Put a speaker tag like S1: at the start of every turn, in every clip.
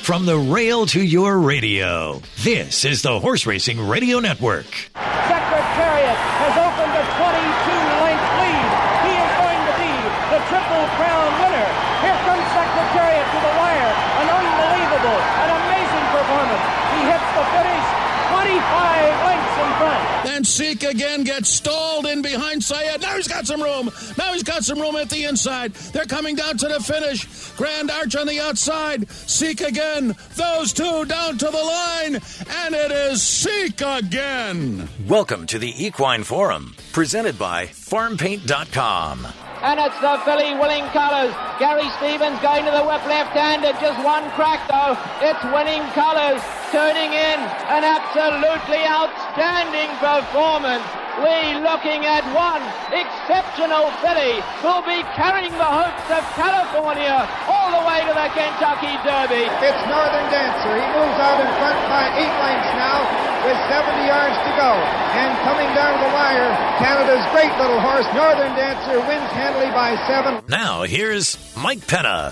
S1: From the rail to your radio, this is the Horse Racing Radio Network.
S2: Secretariat has opened a 22-length lead. He is going to be the Triple Crown winner. Here comes Secretariat to the wire. An unbelievable, an amazing performance. He hits the finish 25 lengths in front.
S3: Then Seek again gets stalled in behind Syed. Now he's got some room. Now he's got some room at the inside. They're coming down to the finish. Grand Arch on the outside. Seek again. Those two down to the line. And it is Seek again.
S1: Welcome to the Equine Forum, presented by FarmPaint.com.
S2: And it's the filly winning colours. Gary Stevens going to the whip left-handed. Just one crack though. It's winning colours. Turning in an absolutely outstanding performance. We're looking at one exceptional filly who'll be carrying the hopes of California all the way to the Kentucky Derby.
S4: It's Northern Dancer. He moves out in front by 8 lengths now with 70 yards to go. And coming down the wire, Canada's great little horse, Northern Dancer, wins handily by 7.
S1: Now here's Mike Penna.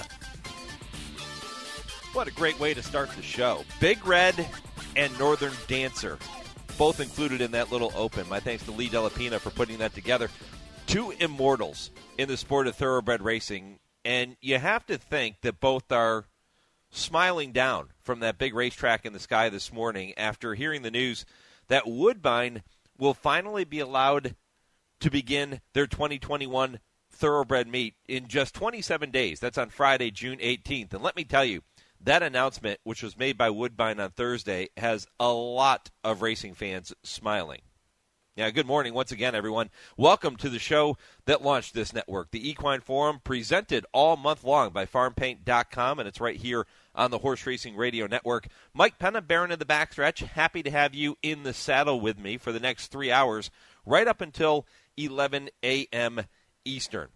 S5: What a great way to start the show. Big Red and Northern Dancer, both included in that little open. My thanks to Lee Delapina for putting that together. Two immortals in the sport of thoroughbred racing, and you have to think that both are smiling down from that big racetrack in the sky this morning after hearing the news that Woodbine will finally be allowed to begin their 2021 thoroughbred meet in just 27 days. That's on Friday, June 18th. And let me tell you, that announcement, which was made by Woodbine on Thursday, has a lot of racing fans smiling. Yeah, good morning once again, everyone. Welcome to the show that launched this network, the Equine Forum, presented all month long by FarmPaint.com, and it's right here on the Horse Racing Radio Network. Mike Penna, Baron of the Backstretch, happy to have you in the saddle with me for the next 3 hours, right up until 11 a.m. Eastern.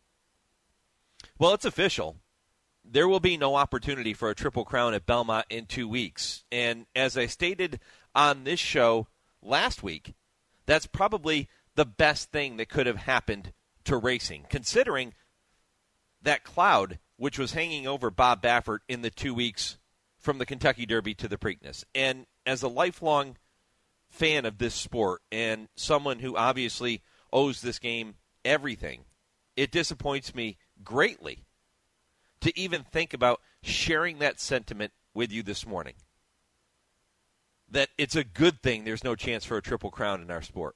S5: Well, it's official. There will be no opportunity for a Triple Crown at Belmont in 2 weeks. And as I stated on this show last week, that's probably the best thing that could have happened to racing, considering that cloud which was hanging over Bob Baffert in the 2 weeks from the Kentucky Derby to the Preakness. And as a lifelong fan of this sport and someone who obviously owes this game everything, it disappoints me greatly to even think about sharing that sentiment with you this morning. That it's a good thing there's no chance for a Triple Crown in our sport.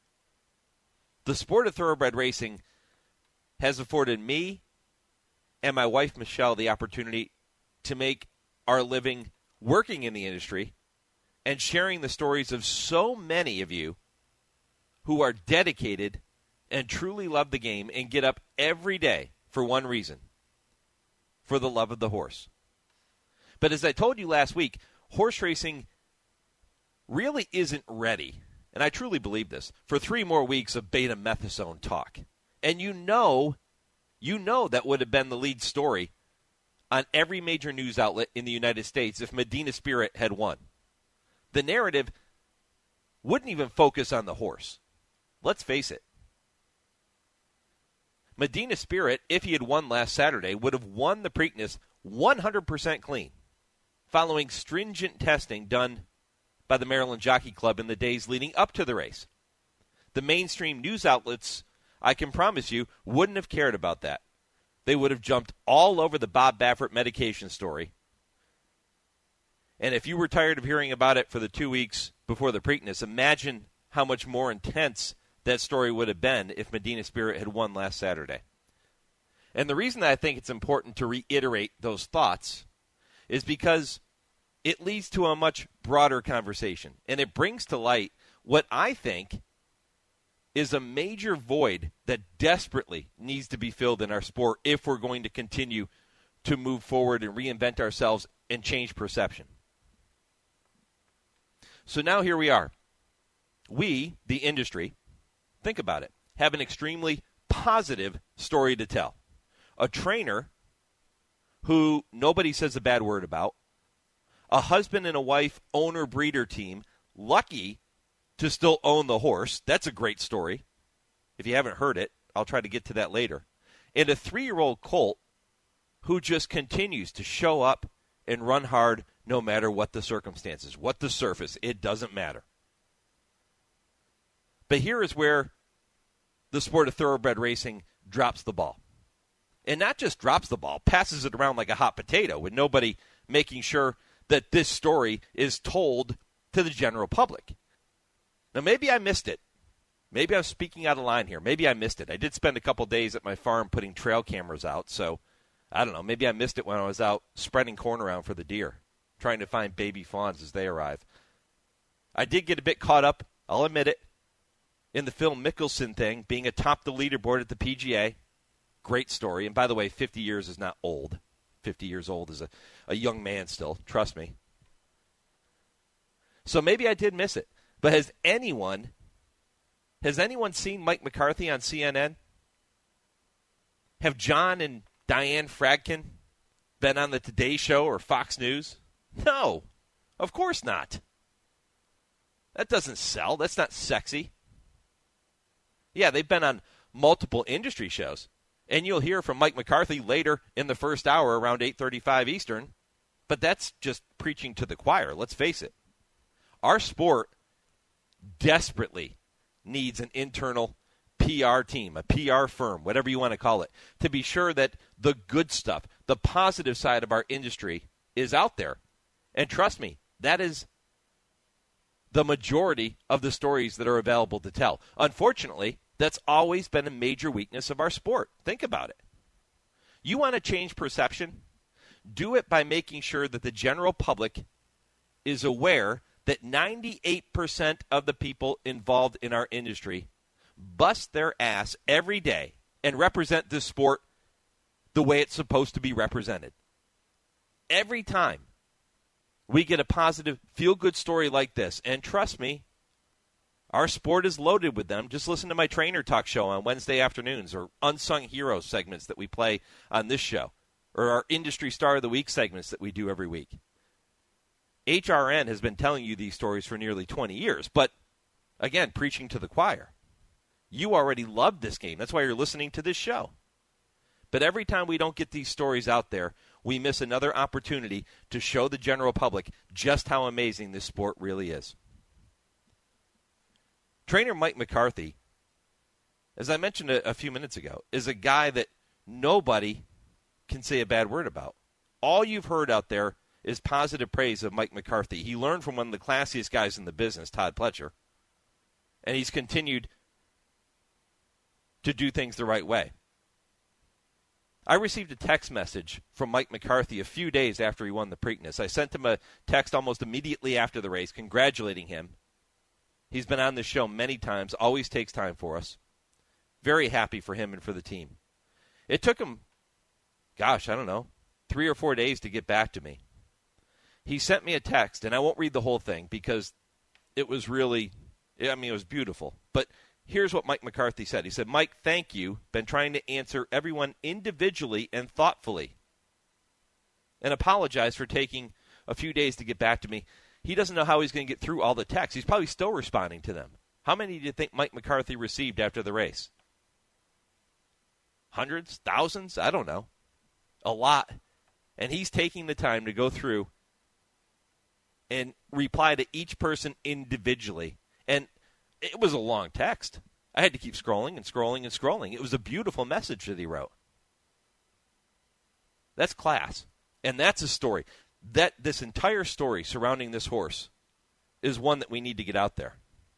S5: The sport of thoroughbred racing has afforded me and my wife Michelle the opportunity to make our living working in the industry and sharing the stories of so many of you who are dedicated and truly love the game and get up every day for one reason: for the love of the horse. But as I told you last week, horse racing really isn't ready, and I truly believe this, for 3 more weeks of betamethasone talk. And you know that would have been the lead story on every major news outlet in the United States if Medina Spirit had won. The narrative wouldn't even focus on the horse. Let's face it. Medina Spirit, if he had won last Saturday, would have won the Preakness 100% clean, following stringent testing done by the Maryland Jockey Club in the days leading up to the race. The mainstream news outlets, I can promise you, wouldn't have cared about that. They would have jumped all over the Bob Baffert medication story. And if you were tired of hearing about it for the 2 weeks before the Preakness, imagine how much more intense that story would have been if Medina Spirit had won last Saturday. And the reason that I think it's important to reiterate those thoughts is because it leads to a much broader conversation. And it brings to light what I think is a major void that desperately needs to be filled in our sport if we're going to continue to move forward and reinvent ourselves and change perception. So now here we are. We, the industry, think about it, have an extremely positive story to tell. A trainer who nobody says a bad word about, a husband and a wife owner-breeder team, lucky to still own the horse. That's a great story. If you haven't heard it, I'll try to get to that later. And a 3-year-old colt who just continues to show up and run hard no matter what the circumstances, what the surface. It doesn't matter. But here is where the sport of thoroughbred racing drops the ball. And not just drops the ball, passes it around like a hot potato with nobody making sure that this story is told to the general public. Now, maybe I missed it. Maybe I'm speaking out of line here. Maybe I missed it. I did spend a couple days at my farm putting trail cameras out, so I don't know. Maybe I missed it when I was out spreading corn around for the deer, trying to find baby fawns as they arrive. I did get a bit caught up, I'll admit it, in the Phil Mickelson thing, being atop the leaderboard at the PGA. Great story. And by the way, 50 years is not old. 50 years old is a young man still. Trust me. So maybe I did miss it. But has anyone seen Mike McCarthy on CNN? Have John and Diane Fradkin been on the Today Show or Fox News? No, of course not. That doesn't sell. That's not sexy. Yeah, they've been on multiple industry shows. And you'll hear from Mike McCarthy later in the first hour around 8:35 Eastern. But that's just preaching to the choir. Let's face it. Our sport desperately needs an internal PR team, a PR firm, whatever you want to call it, to be sure that the good stuff, the positive side of our industry is out there. And trust me, that is the majority of the stories that are available to tell. Unfortunately, that's always been a major weakness of our sport. Think about it. You want to change perception? Do it by making sure that the general public is aware that 98% of the people involved in our industry bust their ass every day and represent this sport the way it's supposed to be represented. Every time we get a positive, feel-good story like this, and trust me, our sport is loaded with them. Just listen to my Trainer Talk show on Wednesday afternoons, or Unsung Heroes segments that we play on this show, or our Industry Star of the Week segments that we do every week. HRN has been telling you these stories for nearly 20 years, but, again, preaching to the choir. You already love this game. That's why you're listening to this show. But every time we don't get these stories out there, we miss another opportunity to show the general public just how amazing this sport really is. Trainer Mike McCarthy, as I mentioned a few minutes ago, is a guy that nobody can say a bad word about. All you've heard out there is positive praise of Mike McCarthy. He learned from one of the classiest guys in the business, Todd Pletcher, and he's continued to do things the right way. I received a text message from Mike McCarthy a few days after he won the Preakness. I sent him a text almost immediately after the race congratulating him. He's been on this show many times, always takes time for us. Very happy for him and for the team. It took him, 3 or 4 days to get back to me. He sent me a text, and I won't read the whole thing because it was really, it was beautiful. But here's what Mike McCarthy said. He said, "Mike, thank you. Been trying to answer everyone individually and thoughtfully. And apologize for taking a few days to get back to me." He doesn't know how he's going to get through all the texts. He's probably still responding to them. How many do you think Mike McCarthy received after the race? Hundreds? Thousands? I don't know. A lot. And he's taking the time to go through and reply to each person individually. And it was a long text. I had to keep scrolling and scrolling and scrolling. It was a beautiful message that he wrote. That's class. And that's a story. This entire story surrounding this horse is one that we need to get out there.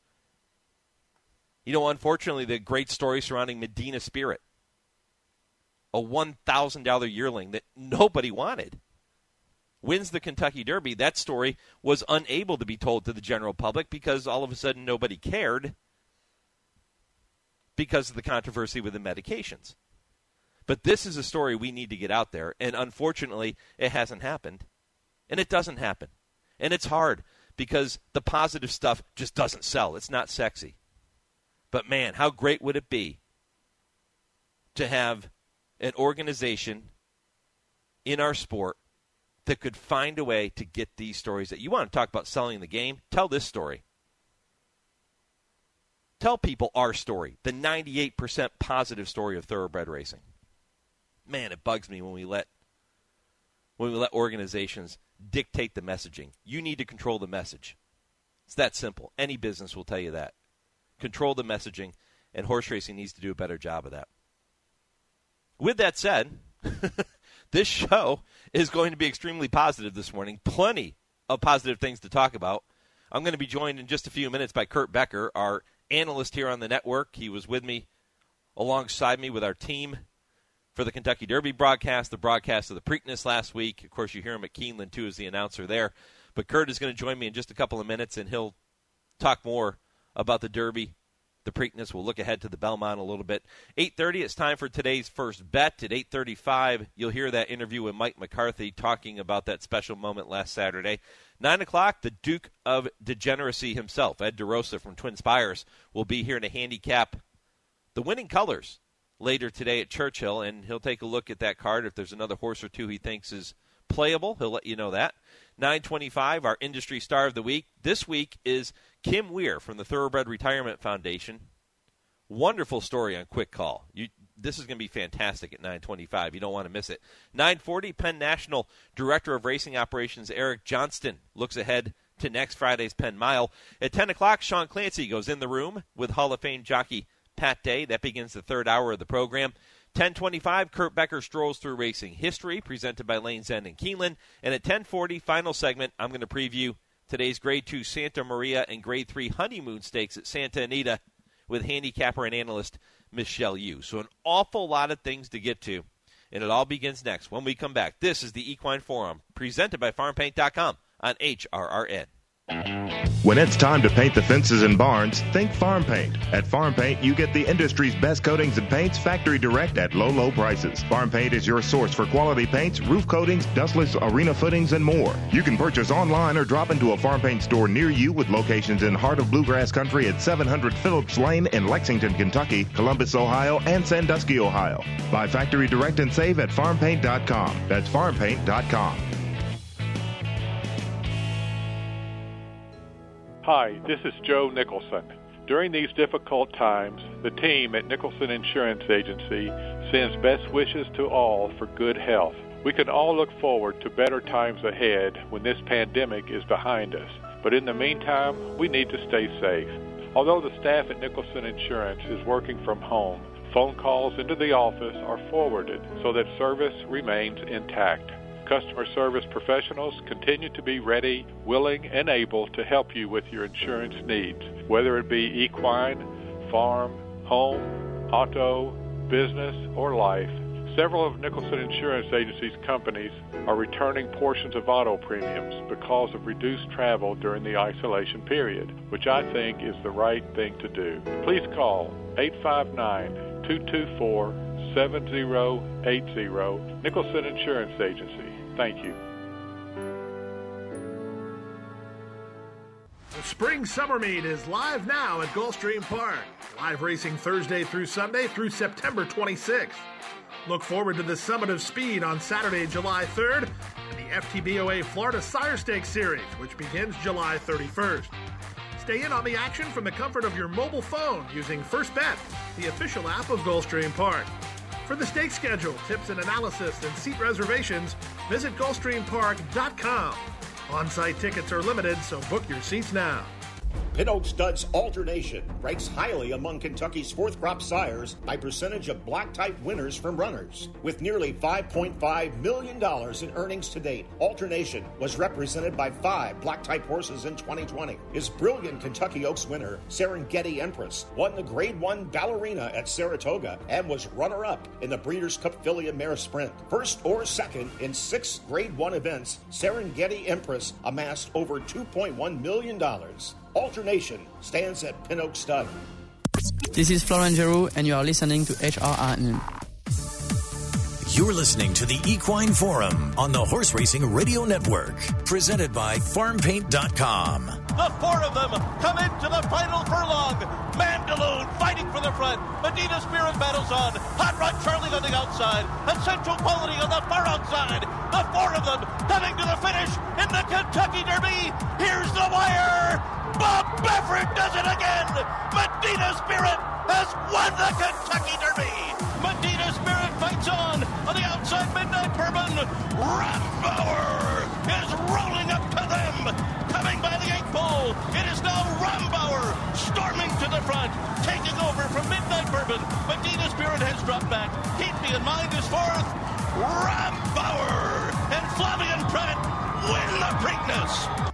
S5: You know, unfortunately, the great story surrounding Medina Spirit, a $1,000 yearling that nobody wanted, wins the Kentucky Derby. That story was unable to be told to the general public because all of a sudden nobody cared because of the controversy with the medications. But this is a story we need to get out there, and unfortunately, it hasn't happened. And it doesn't happen. And it's hard because the positive stuff just doesn't sell. It's not sexy. But, man, how great would it be to have an organization in our sport that could find a way to get these stories. That you want to talk about selling the game? Tell this story. Tell people our story, the 98% positive story of thoroughbred racing. Man, it bugs me when we let when we let organizations dictate the messaging. You need to control the message. It's that simple. Any business will tell you that. Control the messaging, and horse racing needs to do a better job of that. With that said, this show is going to be extremely positive this morning. Plenty of positive things to talk about. I'm going to be joined in just a few minutes by Kurt Becker, our analyst here on the network. He was with me, alongside me with our team for the Kentucky Derby broadcast, the broadcast of the Preakness last week. Of course, you hear him at Keeneland, too, as the announcer there. But Kurt is going to join me in just a couple of minutes, and he'll talk more about the Derby, the Preakness. We'll look ahead to the Belmont a little bit. 8:30, it's time for today's first bet. At 8:35, you'll hear that interview with Mike McCarthy talking about that special moment last Saturday. 9 o'clock, the Duke of Degeneracy himself, Ed DeRosa from Twin Spires, will be here to handicap the winning colors later today at Churchill, and he'll take a look at that card. If there's another horse or two he thinks is playable, he'll let you know that. 9:25, our industry star of the week. This week is Kim Weir from the Thoroughbred Retirement Foundation. Wonderful story on Quick Call. This is going to be fantastic at 9:25. You don't want to miss it. 9:40, Penn National Director of Racing Operations Eric Johnston looks ahead to next Friday's Penn Mile. At 10 o'clock, Sean Clancy goes in the room with Hall of Fame jockey Pat Day. That begins the third hour of the program. 10:25, Kurt Becker strolls through racing history, presented by Lane's End and Keeneland. And at 10:40, final segment, I'm going to preview today's Grade 2 Santa Maria and Grade 3 Honeymoon Stakes at Santa Anita with handicapper and analyst Michelle Yu. So an awful lot of things to get to, and it all begins next when we come back. This is the Equine Forum, presented by FarmPaint.com on HRRN.
S6: When it's time to paint the fences and barns, think Farm Paint. At Farm Paint, you get the industry's best coatings and paints factory direct at low, low prices. Farm Paint is your source for quality paints, roof coatings, dustless arena footings, and more. You can purchase online or drop into a Farm Paint store near you with locations in Heart of Bluegrass Country at 700 Phillips Lane in Lexington, Kentucky, Columbus, Ohio, and Sandusky, Ohio. Buy factory direct and save at FarmPaint.com. That's FarmPaint.com.
S7: Hi, this is Joe Nicholson. During these difficult times, the team at Nicholson Insurance Agency sends best wishes to all for good health. We can all look forward to better times ahead when this pandemic is behind us. But in the meantime, we need to stay safe. Although the staff at Nicholson Insurance is working from home, phone calls into the office are forwarded so that service remains intact. Customer service professionals continue to be ready, willing, and able to help you with your insurance needs, whether it be equine, farm, home, auto, business, or life. Several of Nicholson Insurance Agency's companies are returning portions of auto premiums because of reduced travel during the isolation period, which I think is the right thing to do. Please call 859-224-7080, Nicholson Insurance Agency. Thank you.
S3: The Spring Summer Meet is live now at Gulfstream Park. Live racing Thursday through Sunday through September 26th. Look forward to the Summit of Speed on Saturday, July 3rd, and the FTBOA Florida Sire Stakes Series, which begins July 31st. Stay in on the action from the comfort of your mobile phone using First Bet, the official app of Gulfstream Park. For the stake schedule, tips and analysis, and seat reservations, visit GulfstreamPark.com. On-site tickets are limited, so book your seats now.
S8: Pin Oak Stud's Alternation ranks highly among Kentucky's fourth crop sires by percentage of black type winners from runners. With nearly $5.5 million in earnings to date, Alternation was represented by 5 black type horses in 2020. His brilliant Kentucky Oaks winner, Serengeti Empress, won the Grade 1 Ballerina at Saratoga and was runner-up in the Breeders' Cup Filly and Mare Sprint. First or second in 6 Grade 1 events, Serengeti Empress amassed over $2.1 million. Alternation stands at Pin Oak Stud.
S9: This is Florent Giroux, and you are listening to HRRN.
S1: You're listening to the Equine Forum on the Horse Racing Radio Network, presented by FarmPaint.com.
S10: The 4 of them come into the final furlong. Mandaloon fighting for the front. Medina Spirit battles on. Hot Rod Charlie on the outside. And Central Quality on the far outside. The 4 of them coming to the finish in the Kentucky Derby. Here's the wire. Bob Baffert does it again. Medina Spirit has won the Kentucky Derby. Medina Spirit fights It's on the outside. Midnight Bourbon. Rombauer is rolling up to them. Coming by the 8 pole. It is now Rombauer storming to the front. Taking over from Midnight Bourbon. Medina Spirit has dropped back. Keep Me in Mind is fourth. Rombauer and Flavien Prat win the Preakness.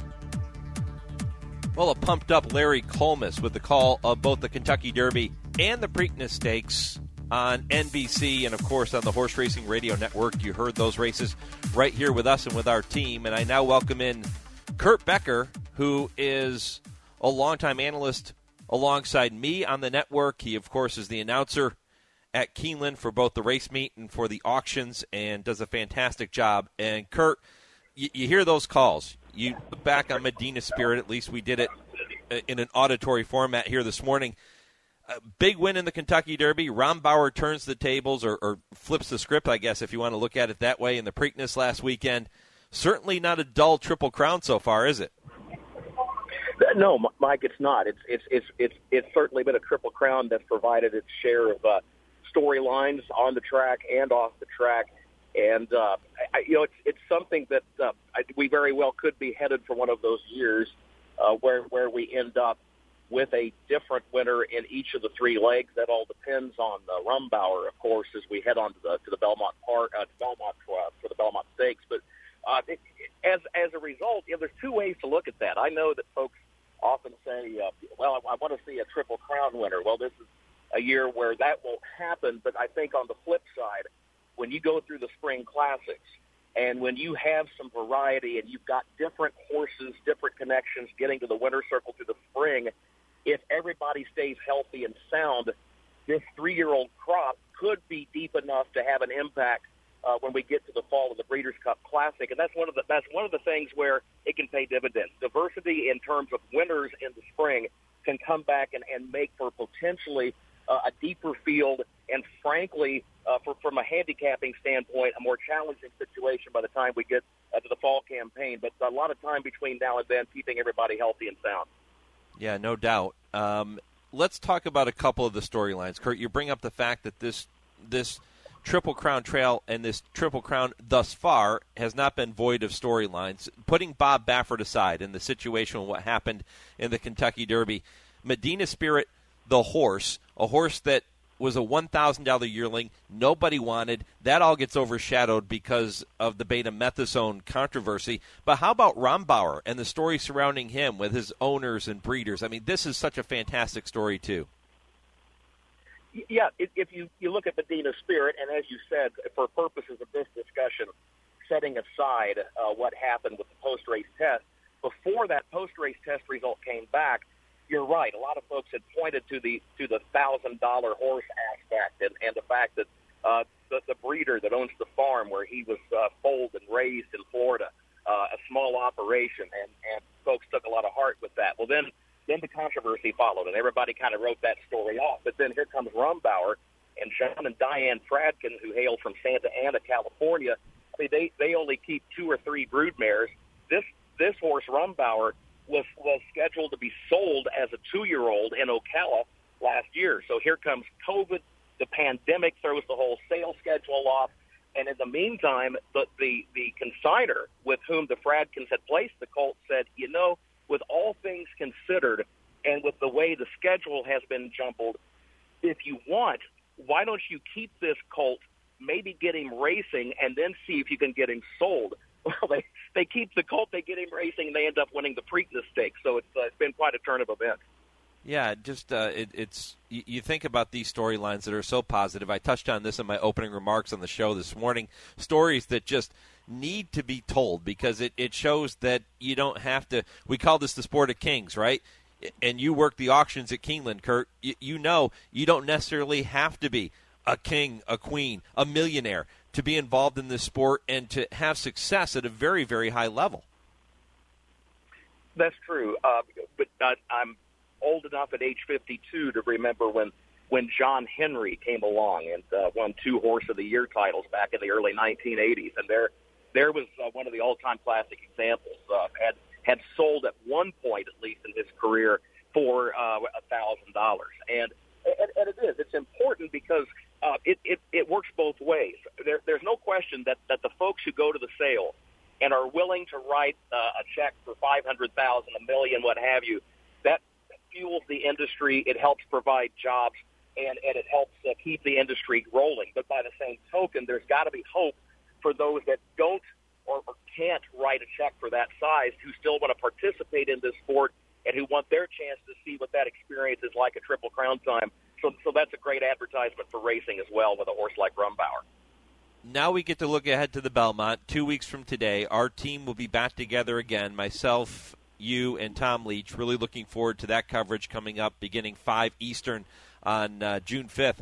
S5: Well, a pumped-up Larry Collmus with the call of both the Kentucky Derby and the Preakness Stakes on NBC and, of course, on the Horse Racing Radio Network. You heard those races right here with us and with our team. And I now welcome in Kurt Becker, who is a longtime analyst alongside me on the network. He, of course, is the announcer at Keeneland for both the race meet and for the auctions and does a fantastic job. And, Kurt, you hear those calls. You look back on Medina Spirit, at least we did it in an auditory format here this morning. A big win in the Kentucky Derby. Rombauer turns the tables or flips the script, I guess, if you want to look at it that way, in the Preakness last weekend. Certainly not a dull Triple Crown so far, is it?
S11: No, Mike, it's not. It's certainly been a Triple Crown that's provided its share of storylines on the track and off the track. And, it's something that we very well could be headed for one of those years where we end up with a different winner in each of the 3 legs. That all depends on Rombauer, of course, as we head on to the Belmont Park, for the Belmont Stakes. But as a result, there's 2 ways to look at that. I know that folks often say, I want to see a Triple Crown winner. Well, this is a year where that won't happen. But I think on the flip side, when you go through the Spring Classics and when you have some variety and you've got different horses, different connections getting to the winner's circle through the spring, if everybody stays healthy and sound, this 3-year-old crop could be deep enough to have an impact when we get to the fall of the Breeders' Cup Classic. And that's one of the things where it can pay dividends. Diversity in terms of winners in the spring can come back and make for potentially a deeper field and, frankly, from a handicapping standpoint, a more challenging situation by the time we get to the fall campaign. But a lot of time between now and then, keeping everybody healthy and sound.
S5: Yeah, no doubt. Let's talk about a couple of the storylines. Kurt, you bring up the fact that this Triple Crown Trail and this Triple Crown thus far has not been void of storylines. Putting Bob Baffert aside in the situation of what happened in the Kentucky Derby, Medina Spirit, the horse, a horse that was a $1,000 yearling, nobody wanted. That all gets overshadowed because of the betamethasone controversy. But how about Rombauer and the story surrounding him with his owners and breeders? I mean, this is such a fantastic story, too.
S11: Yeah, if you look at Medina Spirit, and as you said, for purposes of this discussion, setting aside what happened with the post-race test, before that post-race test result came back, you're right. A lot of folks had pointed to the $1,000 horse aspect and the fact that the breeder that owns the farm where he was foaled and raised in Florida, a small operation, and folks took a lot of heart with that. Well, then the controversy followed, and everybody kind of wrote that story off. But then here comes Rombauer and John and Diane Fradkin, who hail from Santa Ana, California. I mean, they only keep 2 or 3 broodmares. This horse, Rombauer, was scheduled to be sold as a 2-year-old in Ocala last year. So here comes COVID. The pandemic throws the whole sales schedule off. And in the meantime, the consignor with whom the Fradkins had placed the colt said, with all things considered and with the way the schedule has been jumbled, if you want, why don't you keep this colt, maybe get him racing, and then see if you can get him sold? Well, they keep the colt, they get him racing, and they end up winning the Preakness Stakes. So it's been quite a turn of events.
S5: Yeah, just it's you think about these storylines that are so positive. I touched on this in my opening remarks on the show this morning. Stories that just need to be told because it shows that you don't have to. We call this the sport of kings, right? And you work the auctions at Keeneland, Kurt. You know you don't necessarily have to be a king, a queen, a millionaire to be involved in this sport and to have success at a very, very high level.
S11: That's true, but I'm old enough at age 52 to remember when John Henry came along and won 2 Horse of the Year titles back in the early 1980s, and there was one of the all-time classic examples. Had sold at one point, at least in his career, for $1,000, and it is. It's important because it works both ways. There's no question that the folks who go to the sale and are willing to write a check for $500,000, $1 million, what have you, that fuels the industry. It helps provide jobs, and it helps keep the industry rolling. But by the same token, there's got to be hope for those that don't or can't write a check for that size, who still want to participate in this sport and who want their chance to see what that experience is like at Triple Crown time. So that's a great advertisement for racing as well with a horse like Rumbauer.
S5: Now we get to look ahead to the Belmont. 2 weeks from today, our team will be back together again, myself, you, and Tom Leach. Really looking forward to that coverage coming up beginning 5 Eastern on June 5th.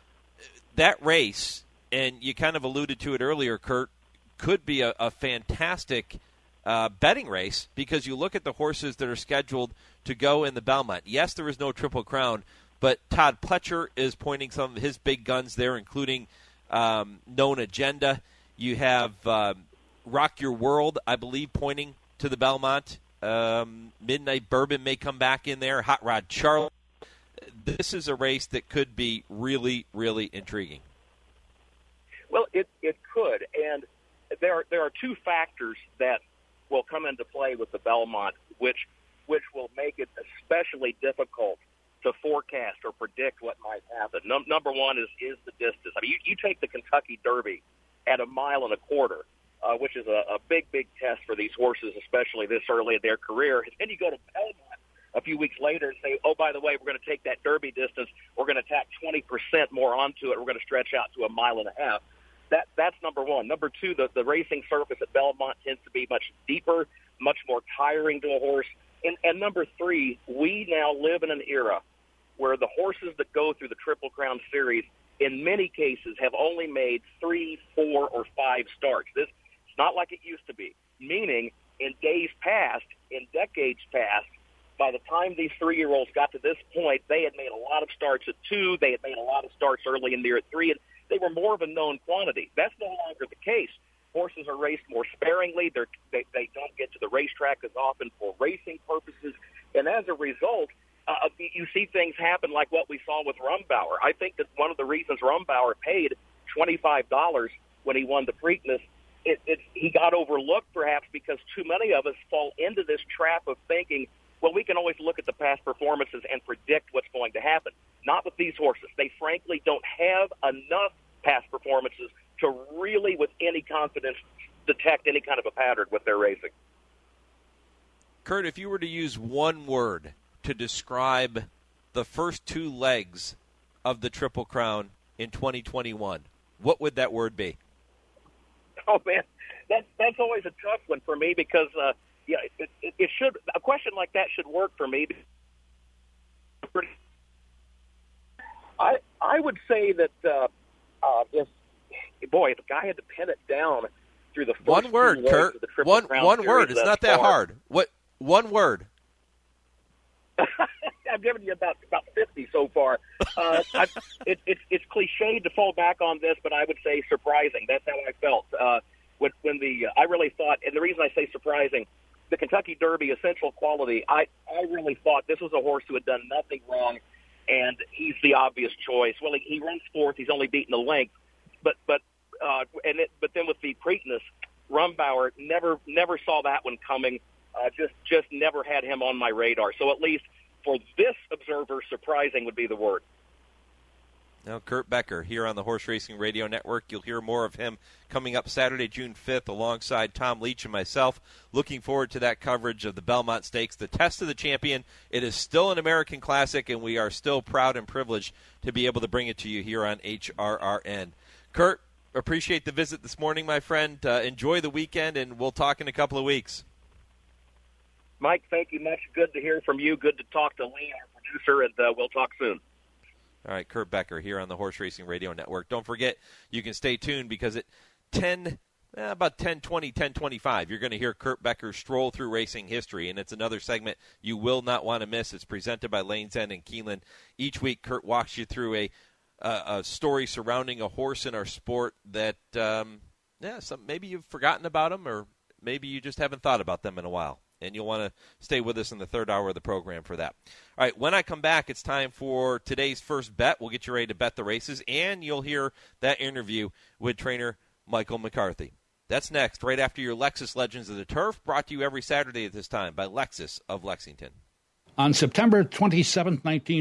S5: That race, and you kind of alluded to it earlier, Kurt, could be a fantastic betting race, because you look at the horses that are scheduled to go in the Belmont. Yes, there is no Triple Crown, but Todd Pletcher is pointing some of his big guns there, including Known Agenda. You have Rock Your World, I believe, pointing to the Belmont. Midnight Bourbon may come back in there. Hot Rod Charlie. This is a race that could be really, really intriguing.
S11: Well, it could, and there are two factors that will come into play with the Belmont, which will make it especially difficult to forecast or predict what might happen. Number one is the distance. I mean, you take the Kentucky Derby at 1.25 miles, which is a big test for these horses, especially this early in their career. And then you go to Belmont a few weeks later and say, oh, by the way, we're going to take that Derby distance. We're going to tack 20% more onto it. We're going to stretch out to 1.5 miles. That's number one. Number two, the racing surface at Belmont tends to be much deeper, much more tiring to a horse. And number three, we now live in an era where the horses that go through the Triple Crown Series, in many cases, have only made 3, 4, or 5 starts. It's not like it used to be, meaning in days past, in decades past, by the time these 3-year-olds got to this point, they had made a lot of starts at 2, they had made a lot of starts early in the year at 3, and they were more of a known quantity. That's no longer the case. Horses are raced more sparingly. They don't get to the racetrack as often for racing purposes, and as a result, you see things happen like what we saw with Rumbauer. I think that one of the reasons Rumbauer paid $25 when he won the Preakness, he got overlooked perhaps because too many of us fall into this trap of thinking, well, we can always look at the past performances and predict what's going to happen. Not with these horses. They frankly don't have enough past performances to really, with any confidence, detect any kind of a pattern with their racing.
S5: Kurt, if you were to use one word to describe the first 2 legs of the Triple Crown in 2021, what would that word be?
S11: Oh, man, that's always a tough one for me because, it should, a question like that should work for me. I would say that if a guy had to pin it down through the first
S5: one word, Kurt. One word. It's not that hard. What? One word.
S11: I've given you about 50 so far. It's cliched to fall back on this, but I would say surprising. That's how I felt I really thought, and the reason I say surprising, the Kentucky Derby essential quality. I really thought this was a horse who had done nothing wrong, and he's the obvious choice. Well, he runs 4th. He's only beaten the length, but then with the Preakness, Rumbauer never saw that one coming. Just never had him on my radar. So at least for this observer, surprising would be the word.
S5: Now, Kurt Becker here on the Horse Racing Radio Network. You'll hear more of him coming up Saturday, June 5th, alongside Tom Leach and myself. Looking forward to that coverage of the Belmont Stakes, the test of the champion. It is still an American classic, and we are still proud and privileged to be able to bring it to you here on HRRN. Kurt, appreciate the visit this morning, my friend. Enjoy the weekend, and we'll talk in a couple of weeks.
S11: Mike, thank you much. Good to hear from you. Good to talk to Lee, our producer, and we'll talk soon.
S5: All right, Kurt Becker here on the Horse Racing Radio Network. Don't forget, you can stay tuned because at about 10:20, 10:25, you're going to hear Kurt Becker stroll through racing history, and it's another segment you will not want to miss. It's presented by Lane's End and Keeneland. Each week, Kurt walks you through a story surrounding a horse in our sport that, maybe you've forgotten about them or maybe you just haven't thought about them in a while. and you'll want to stay with us in the third hour of the program for that. All right, when I come back, it's time for today's first bet. We'll get you ready to bet the races, and you'll hear that interview with trainer Michael McCarthy. That's next, right after your Lexus Legends of the Turf, brought to you every Saturday at this time by Lexus of Lexington.
S12: On September 27,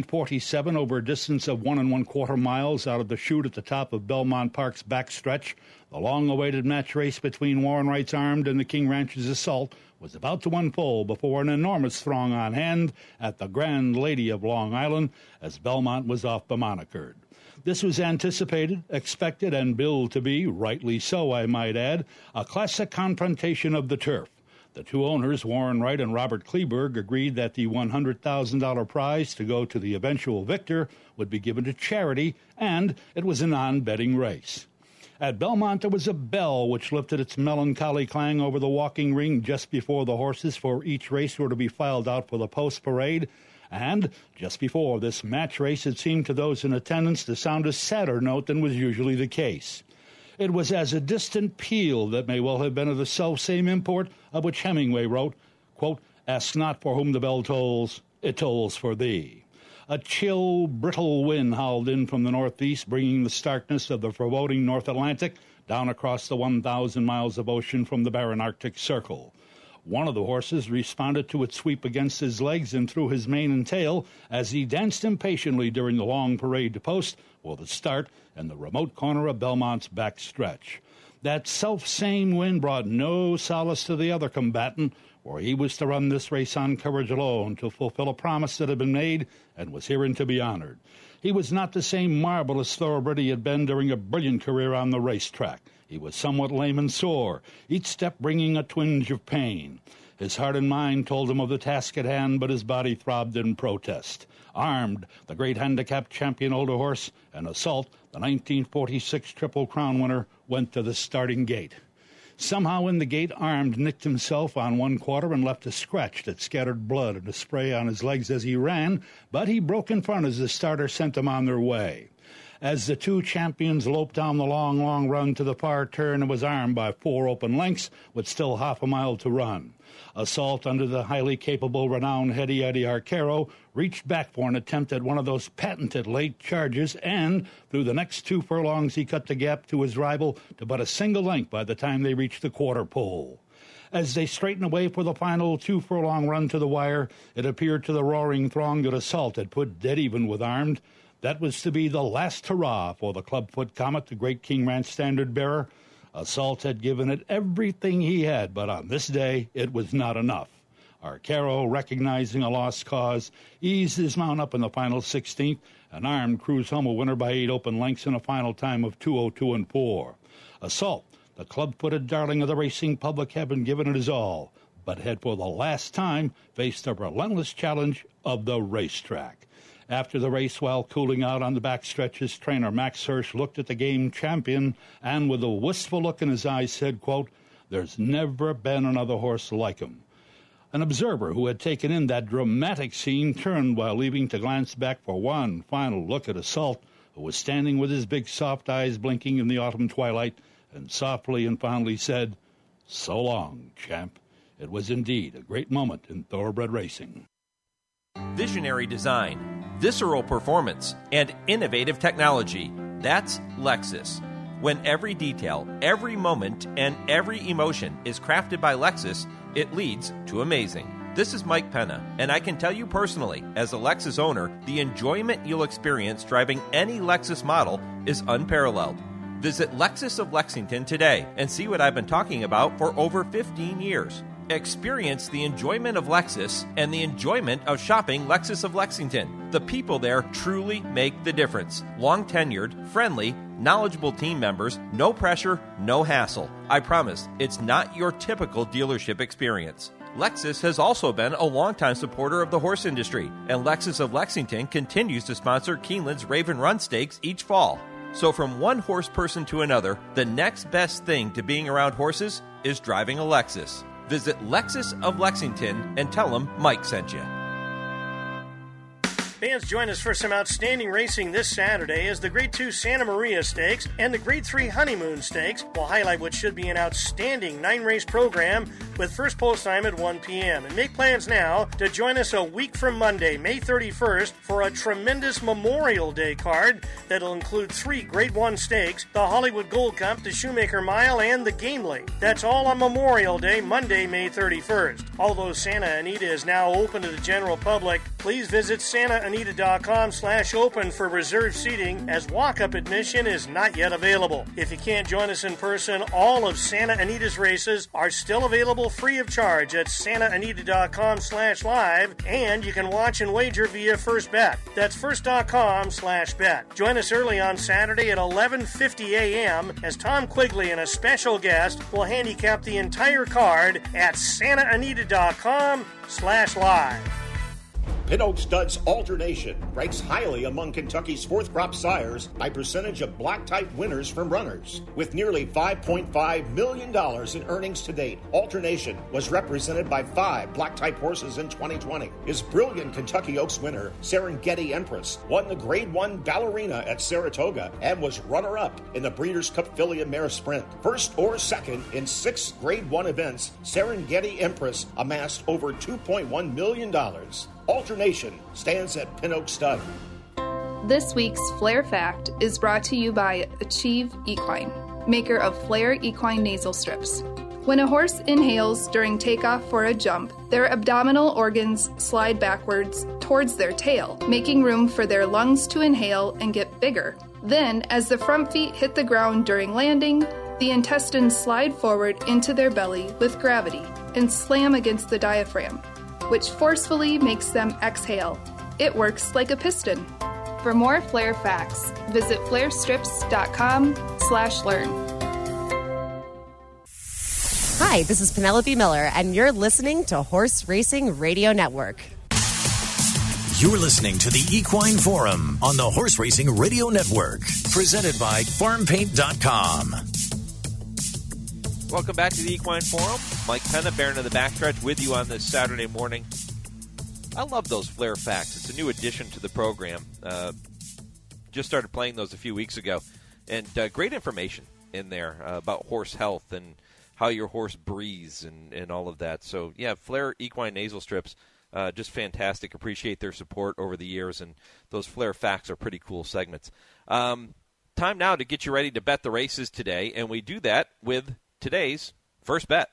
S12: 1947, over a distance of 1 1/4 miles out of the chute at the top of Belmont Park's backstretch, the long-awaited match race between Warren Wright's Armed and the King Ranch's Assault was about to unfold before an enormous throng on hand at the Grand Lady of Long Island as Belmont was off the monocord. This was anticipated, expected, and billed to be, rightly so I might add, a classic confrontation of the turf. The two owners, Warren Wright and Robert Kleberg, agreed that the $100,000 prize to go to the eventual victor would be given to charity, and it was a non-betting race. At Belmont, there was a bell which lifted its melancholy clang over the walking ring just before the horses for each race were to be filed out for the post-parade. And just before this match race, it seemed to those in attendance to sound a sadder note than was usually the case. It was as a distant peal that may well have been of the self-same import of which Hemingway wrote, quote, "Ask not for whom the bell tolls, it tolls for thee." A chill, brittle wind howled in from the northeast, bringing the starkness of the foreboding North Atlantic down across the 1,000 miles of ocean from the barren Arctic Circle. One of the horses responded to its sweep against his legs and through his mane and tail as he danced impatiently during the long parade to post for the start in the remote corner of Belmont's back stretch. That self-same wind brought no solace to the other combatant, for he was to run this race on courage alone to fulfill a promise that had been made and was herein to be honored. He was not the same marvelous thoroughbred he had been during a brilliant career on the racetrack. He was somewhat lame and sore, each step bringing a twinge of pain. His heart and mind told him of the task at hand, but his body throbbed in protest. Armed, the great handicap champion older horse, and Assault, the 1946 Triple Crown winner, went to the starting gate. Somehow in the gate, Armed nicked himself on one quarter and left a scratch that scattered blood and a spray on his legs as he ran, but he broke in front as the starter sent them on their way. As the two champions loped down the long run to the far turn and was armed by 4 open lengths with still half a mile to run. Assault, under the highly capable, renowned heady Eddie Arcaro, reached back for an attempt at one of those patented late charges, and through the next 2 furlongs he cut the gap to his rival to but a single length by the time they reached the quarter pole. As they straightened away for the final 2 furlong run to the wire, it appeared to the roaring throng that Assault had put dead even with Armed. That was to be the last hurrah for the Clubfoot Comet, the great King Ranch standard-bearer. Assault had given it everything he had, but on this day it was not enough. Arcaro, recognizing a lost cause, eased his mount up in the final 16th, and Armed cruised home a winner by 8 open lengths in a final time of 2:02 and 4. Assault, the club-footed darling of the racing public, had been given it his all, but had for the last time faced the relentless challenge of the racetrack. After the race, while cooling out on the backstretch, his trainer, Max Hirsch, looked at the game champion and with a wistful look in his eyes said, quote, "There's never been another horse like him." An observer who had taken in that dramatic scene turned while leaving to glance back for one final look at Assault, who was standing with his big soft eyes blinking in the autumn twilight, and softly and fondly said, "So long, champ." It was indeed a great moment in thoroughbred racing.
S5: Visionary design, visceral performance, and innovative technology. That's Lexus. When every detail, every moment, and every emotion is crafted by Lexus, it leads to amazing. This is Mike Penna, and I can tell you personally, as a Lexus owner, the enjoyment you'll experience driving any Lexus model is unparalleled. Visit Lexus of Lexington today and see what I've been talking about for over 15 years. Experience the enjoyment of Lexus and the enjoyment of shopping Lexus of Lexington. The people there truly make the difference. Long-tenured, friendly, knowledgeable team members, no pressure, no hassle. I promise, it's not your typical dealership experience. Lexus has also been a longtime supporter of the horse industry, and Lexus of Lexington continues to sponsor Keeneland's Raven Run Stakes each fall. So from one horse person to another, the next best thing to being around horses is driving a Lexus. Visit Lexus of Lexington and tell them Mike sent you.
S13: Fans, join us for some outstanding racing this Saturday as the Grade 2 Santa Maria Stakes and the Grade 3 Honeymoon Stakes will highlight what should be an outstanding 9-race program with first post time at 1 p.m. And make plans now to join us a week from Monday, May 31st, for a tremendous Memorial Day card that'll include 3 Grade 1 stakes, the Hollywood Gold Cup, the Shoemaker Mile, and the Gamely. That's all on Memorial Day, Monday, May 31st. Although Santa Anita is now open to the general public, please visit santaanita.com/open for reserved seating, as walk-up admission is not yet available. If you can't join us in person, all of Santa Anita's races are still available free of charge at santaanita.com/live, and you can watch and wager via First Bet. That's first.com/bet. Join us early on Saturday at 11:50 a.m. as Tom Quigley and a special guest will handicap the entire card at santaanita.com/live.
S8: Pin Oak Studs Alternation ranks highly among Kentucky's fourth crop sires by percentage of black type winners from runners. With nearly $5.5 million in earnings to date, Alternation was represented by 5 black type horses in 2020. His brilliant Kentucky Oaks winner, Serengeti Empress, won the Grade 1 Ballerina at Saratoga and was runner-up in the Breeders' Cup Filly and Mare Sprint. First or second in 6 Grade 1 events, Serengeti Empress amassed over $2.1 million. Alternation stands at Pin Oak Stud.
S14: This week's Flair Fact is brought to you by Achieve Equine, maker of Flair Equine Nasal Strips. When a horse inhales during takeoff for a jump, their abdominal organs slide backwards towards their tail, making room for their lungs to inhale and get bigger. Then, as the front feet hit the ground during landing, the intestines slide forward into their belly with gravity and slam against the diaphragm, which forcefully makes them exhale. It works like a piston. For more Flair facts, visit flairstrips.com/learn.
S15: Hi, this is Penelope Miller, and you're listening to Horse Racing Radio Network.
S1: You're listening to the Equine Forum on the Horse Racing Radio Network, presented by FarmPaint.com.
S5: Welcome back to the Equine Forum. Mike Penna, Baron of the Backstretch, with you on this Saturday morning. I love those Flair facts. It's a new addition to the program. Just started playing those a few weeks ago. And great information in there about horse health and how your horse breathes and all of that. So, yeah, Flair Equine Nasal Strips, just fantastic. Appreciate their support over the years. And those Flair facts are pretty cool segments. Time now to get you ready to bet the races today. And we do that with today's First Bet.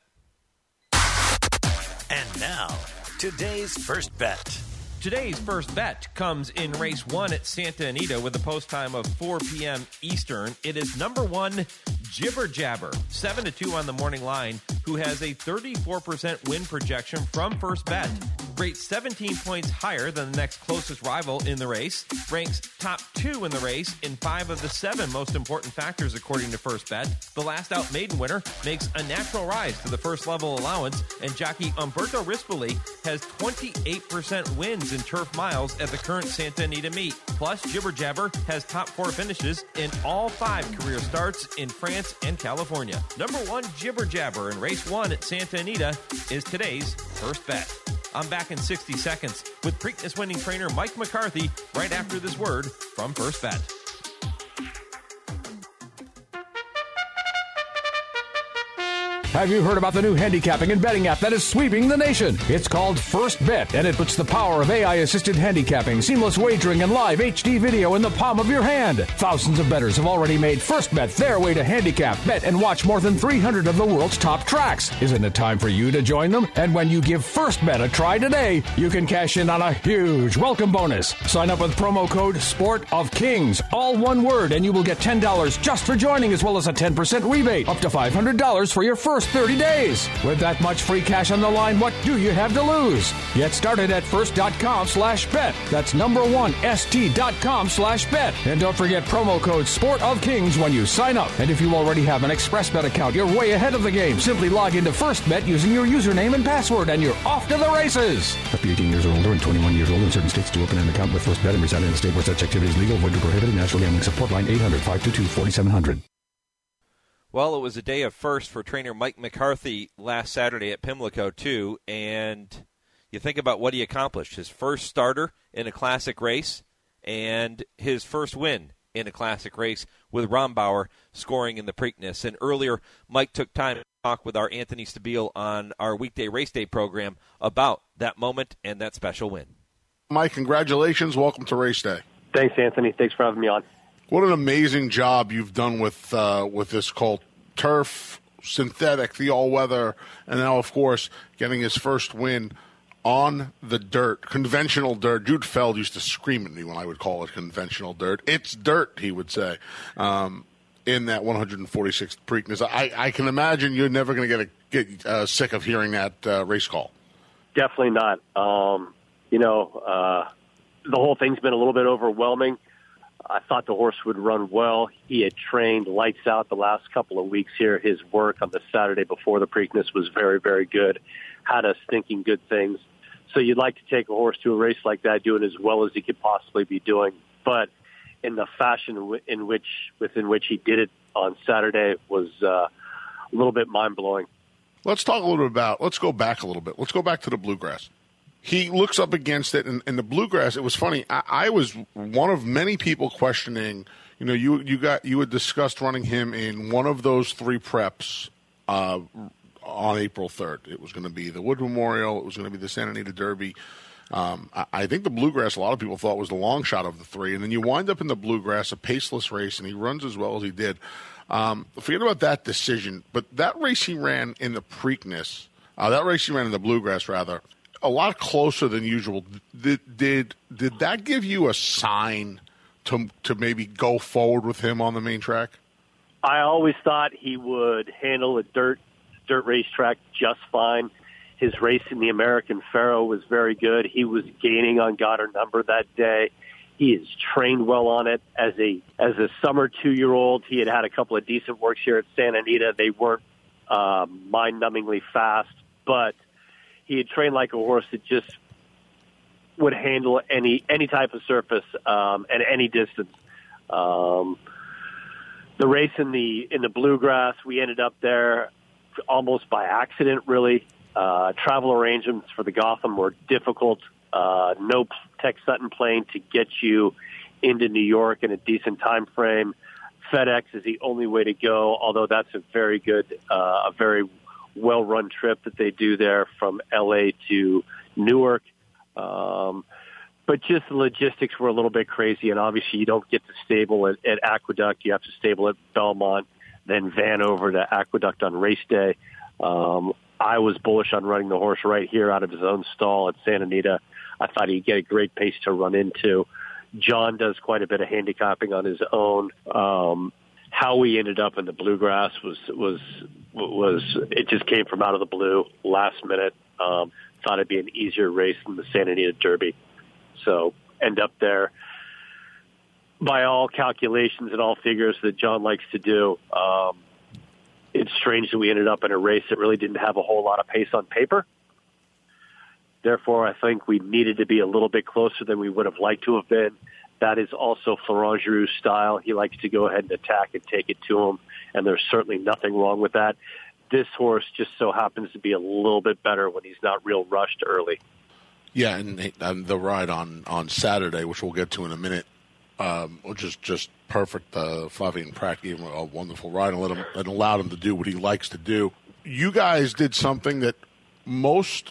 S1: And now, today's First Bet.
S16: Today's First Bet comes in race 1 at Santa Anita with a post time of 4 p.m. Eastern. It is number 1, Jibber Jabber, 7-2 on the morning line, who has a 34% win projection from First Bet. Rates 17 points higher than the next closest rival in the race. Ranks top 2 in the race in 5 of the 7 most important factors according to First Bet. The last out maiden winner makes a natural rise to the first level allowance, and jockey Umberto Rispoli has 28% wins in turf miles at the current Santa Anita meet. Plus, Jibber Jabber has top 4 finishes in all 5 career starts in France and California. Number 1, Jibber Jabber in race 1 at Santa Anita is today's First Bet. I'm back in 60 seconds with Preakness-winning trainer Mike McCarthy right after this word from First Bet.
S17: Have you heard about the new handicapping and betting app that is sweeping the nation? It's called First Bet, and it puts the power of AI-assisted handicapping, seamless wagering, and live HD video in the palm of your hand. Thousands of bettors have already made First Bet their way to handicap, bet, and watch more than 300 of the world's top tracks. Isn't it time for you to join them? And when you give First Bet a try today, you can cash in on a huge welcome bonus. Sign up with promo code SPORTOFKINGS, all one word, and you will get $10 just for joining, as well as a 10% rebate, up to $500 for your first 30 days. With that much free cash on the line, what do you have to lose? Get started at first.com/bet. That's number 1, st.com/bet. And don't forget promo code SPORTOFKINGS when you sign up. And if you already have an ExpressBet account, you're way ahead of the game. Simply log into FirstBet using your username and password, and you're off to the races. Up to 18 years or older and 21 years old in certain states to open an account with FirstBet and reside in a state where such activity is legal, void, or prohibited. National Gambling Support Line 800-522-4700.
S5: Well, it was a day of first for trainer Mike McCarthy last Saturday at Pimlico, too, and you think about what he accomplished. His first starter in a classic race and his first win in a classic race with Rombauer scoring in the Preakness. And earlier, Mike took time to talk with our Anthony Stabile on our weekday race day program about that moment and that special win.
S18: Mike, congratulations. Welcome to race day.
S19: Thanks, Anthony. Thanks for having me on.
S18: What an amazing job you've done with this Colt. Turf, synthetic, the all-weather, and now, of course, getting his first win on the dirt, conventional dirt. Jude Feld used to scream at me when I would call it conventional dirt. It's dirt, he would say, in that 146th Preakness. I can imagine you're never going to get sick of hearing that race call.
S19: Definitely not. The whole thing's been a little bit overwhelming. I thought the horse would run well. He had trained lights out the last couple of weeks here. His work on the Saturday before the Preakness was very, very good. Had us thinking good things. So you'd like to take a horse to a race like that, doing as well as he could possibly be doing. But in the fashion within which he did it on Saturday was a little bit mind-blowing.
S18: Let's talk a little bit let's go back a little bit. Let's go back to the Bluegrass. He looks up against it, and the Bluegrass, it was funny. I was one of many people questioning, you had discussed running him in one of those three preps on April 3rd. It was going to be the Wood Memorial. It was going to be the Santa Anita Derby. I think the Bluegrass, a lot of people thought was the long shot of the three. And then you wind up in the Bluegrass, a paceless race, and he runs as well as he did. Forget about that decision. But that race he ran in the Preakness, that race he ran in the Bluegrass, rather, a lot closer than usual. Did that give you a sign to maybe go forward with him on the main track?
S19: I always thought he would handle a dirt racetrack just fine. His race in the American Pharoah was very good. He was gaining on Goddard Number that day. He is trained well on it. As a summer 2-year-old, he had a couple of decent works here at Santa Anita. They weren't mind-numbingly fast, but he had trained like a horse that just would handle any type of surface at any distance. The race in the Bluegrass, we ended up there almost by accident, really. Travel arrangements for the Gotham were difficult. No Tech Sutton plane to get you into New York in a decent time frame. FedEx is the only way to go, although that's a very good, a very well-run trip that they do there from L.A. to Newark. But just the logistics were a little bit crazy, and obviously you don't get to stable at Aqueduct. You have to stable at Belmont, then van over to Aqueduct on race day. I was bullish on running the horse right here out of his own stall at Santa Anita. I thought he'd get a great pace to run into. John does quite a bit of handicapping on his own. How we ended up in the Bluegrass was it just came from out of the blue, last minute. Thought it'd be an easier race than the Santa Anita Derby. So end up there. By all calculations and all figures that John likes to do, it's strange that we ended up in a race that really didn't have a whole lot of pace on paper. Therefore, I think we needed to be a little bit closer than we would have liked to have been. That is also Florent Geroux's style. He likes to go ahead and attack and take it to him, and there's certainly nothing wrong with that. This horse just so happens to be a little bit better when he's not real rushed early.
S18: Yeah, and the ride on Saturday, which we'll get to in a minute, which is just perfect. Flavien Prat gave him a wonderful ride and allowed him to do what he likes to do. You guys did something that most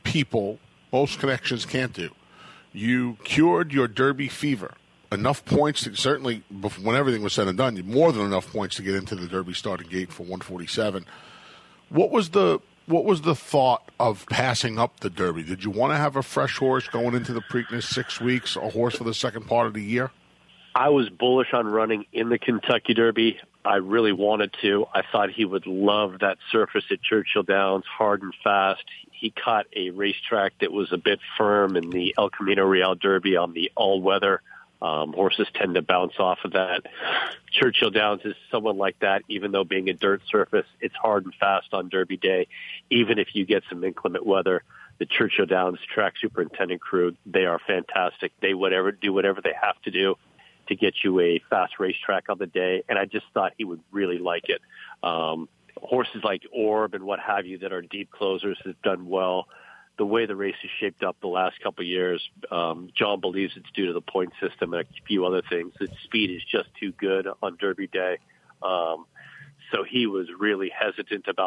S18: connections can't do. You cured your Derby fever. Enough points to certainly, when everything was said and done, more than enough points to get into the Derby starting gate for 147. What was the thought of passing up the Derby? Did you want to have a fresh horse going into the Preakness 6 weeks, a horse for the second part of the year?
S19: I was bullish on running in the Kentucky Derby. I really wanted to. I thought he would love that surface at Churchill Downs, hard and fast. He caught a racetrack that was a bit firm in the El Camino Real Derby on the all-weather. Horses tend to bounce off of that. Churchill Downs is someone like that, even though being a dirt surface, it's hard and fast on Derby Day. Even if you get some inclement weather, the Churchill Downs track superintendent crew, they are fantastic. They do whatever they have to do to get you a fast racetrack on the day, and I just thought he would really like it. Horses like Orb and what have you that are deep closers have done well. The way the race is shaped up the last couple of years, John believes it's due to the point system and a few other things. Its speed is just too good on Derby Day. So he was really hesitant about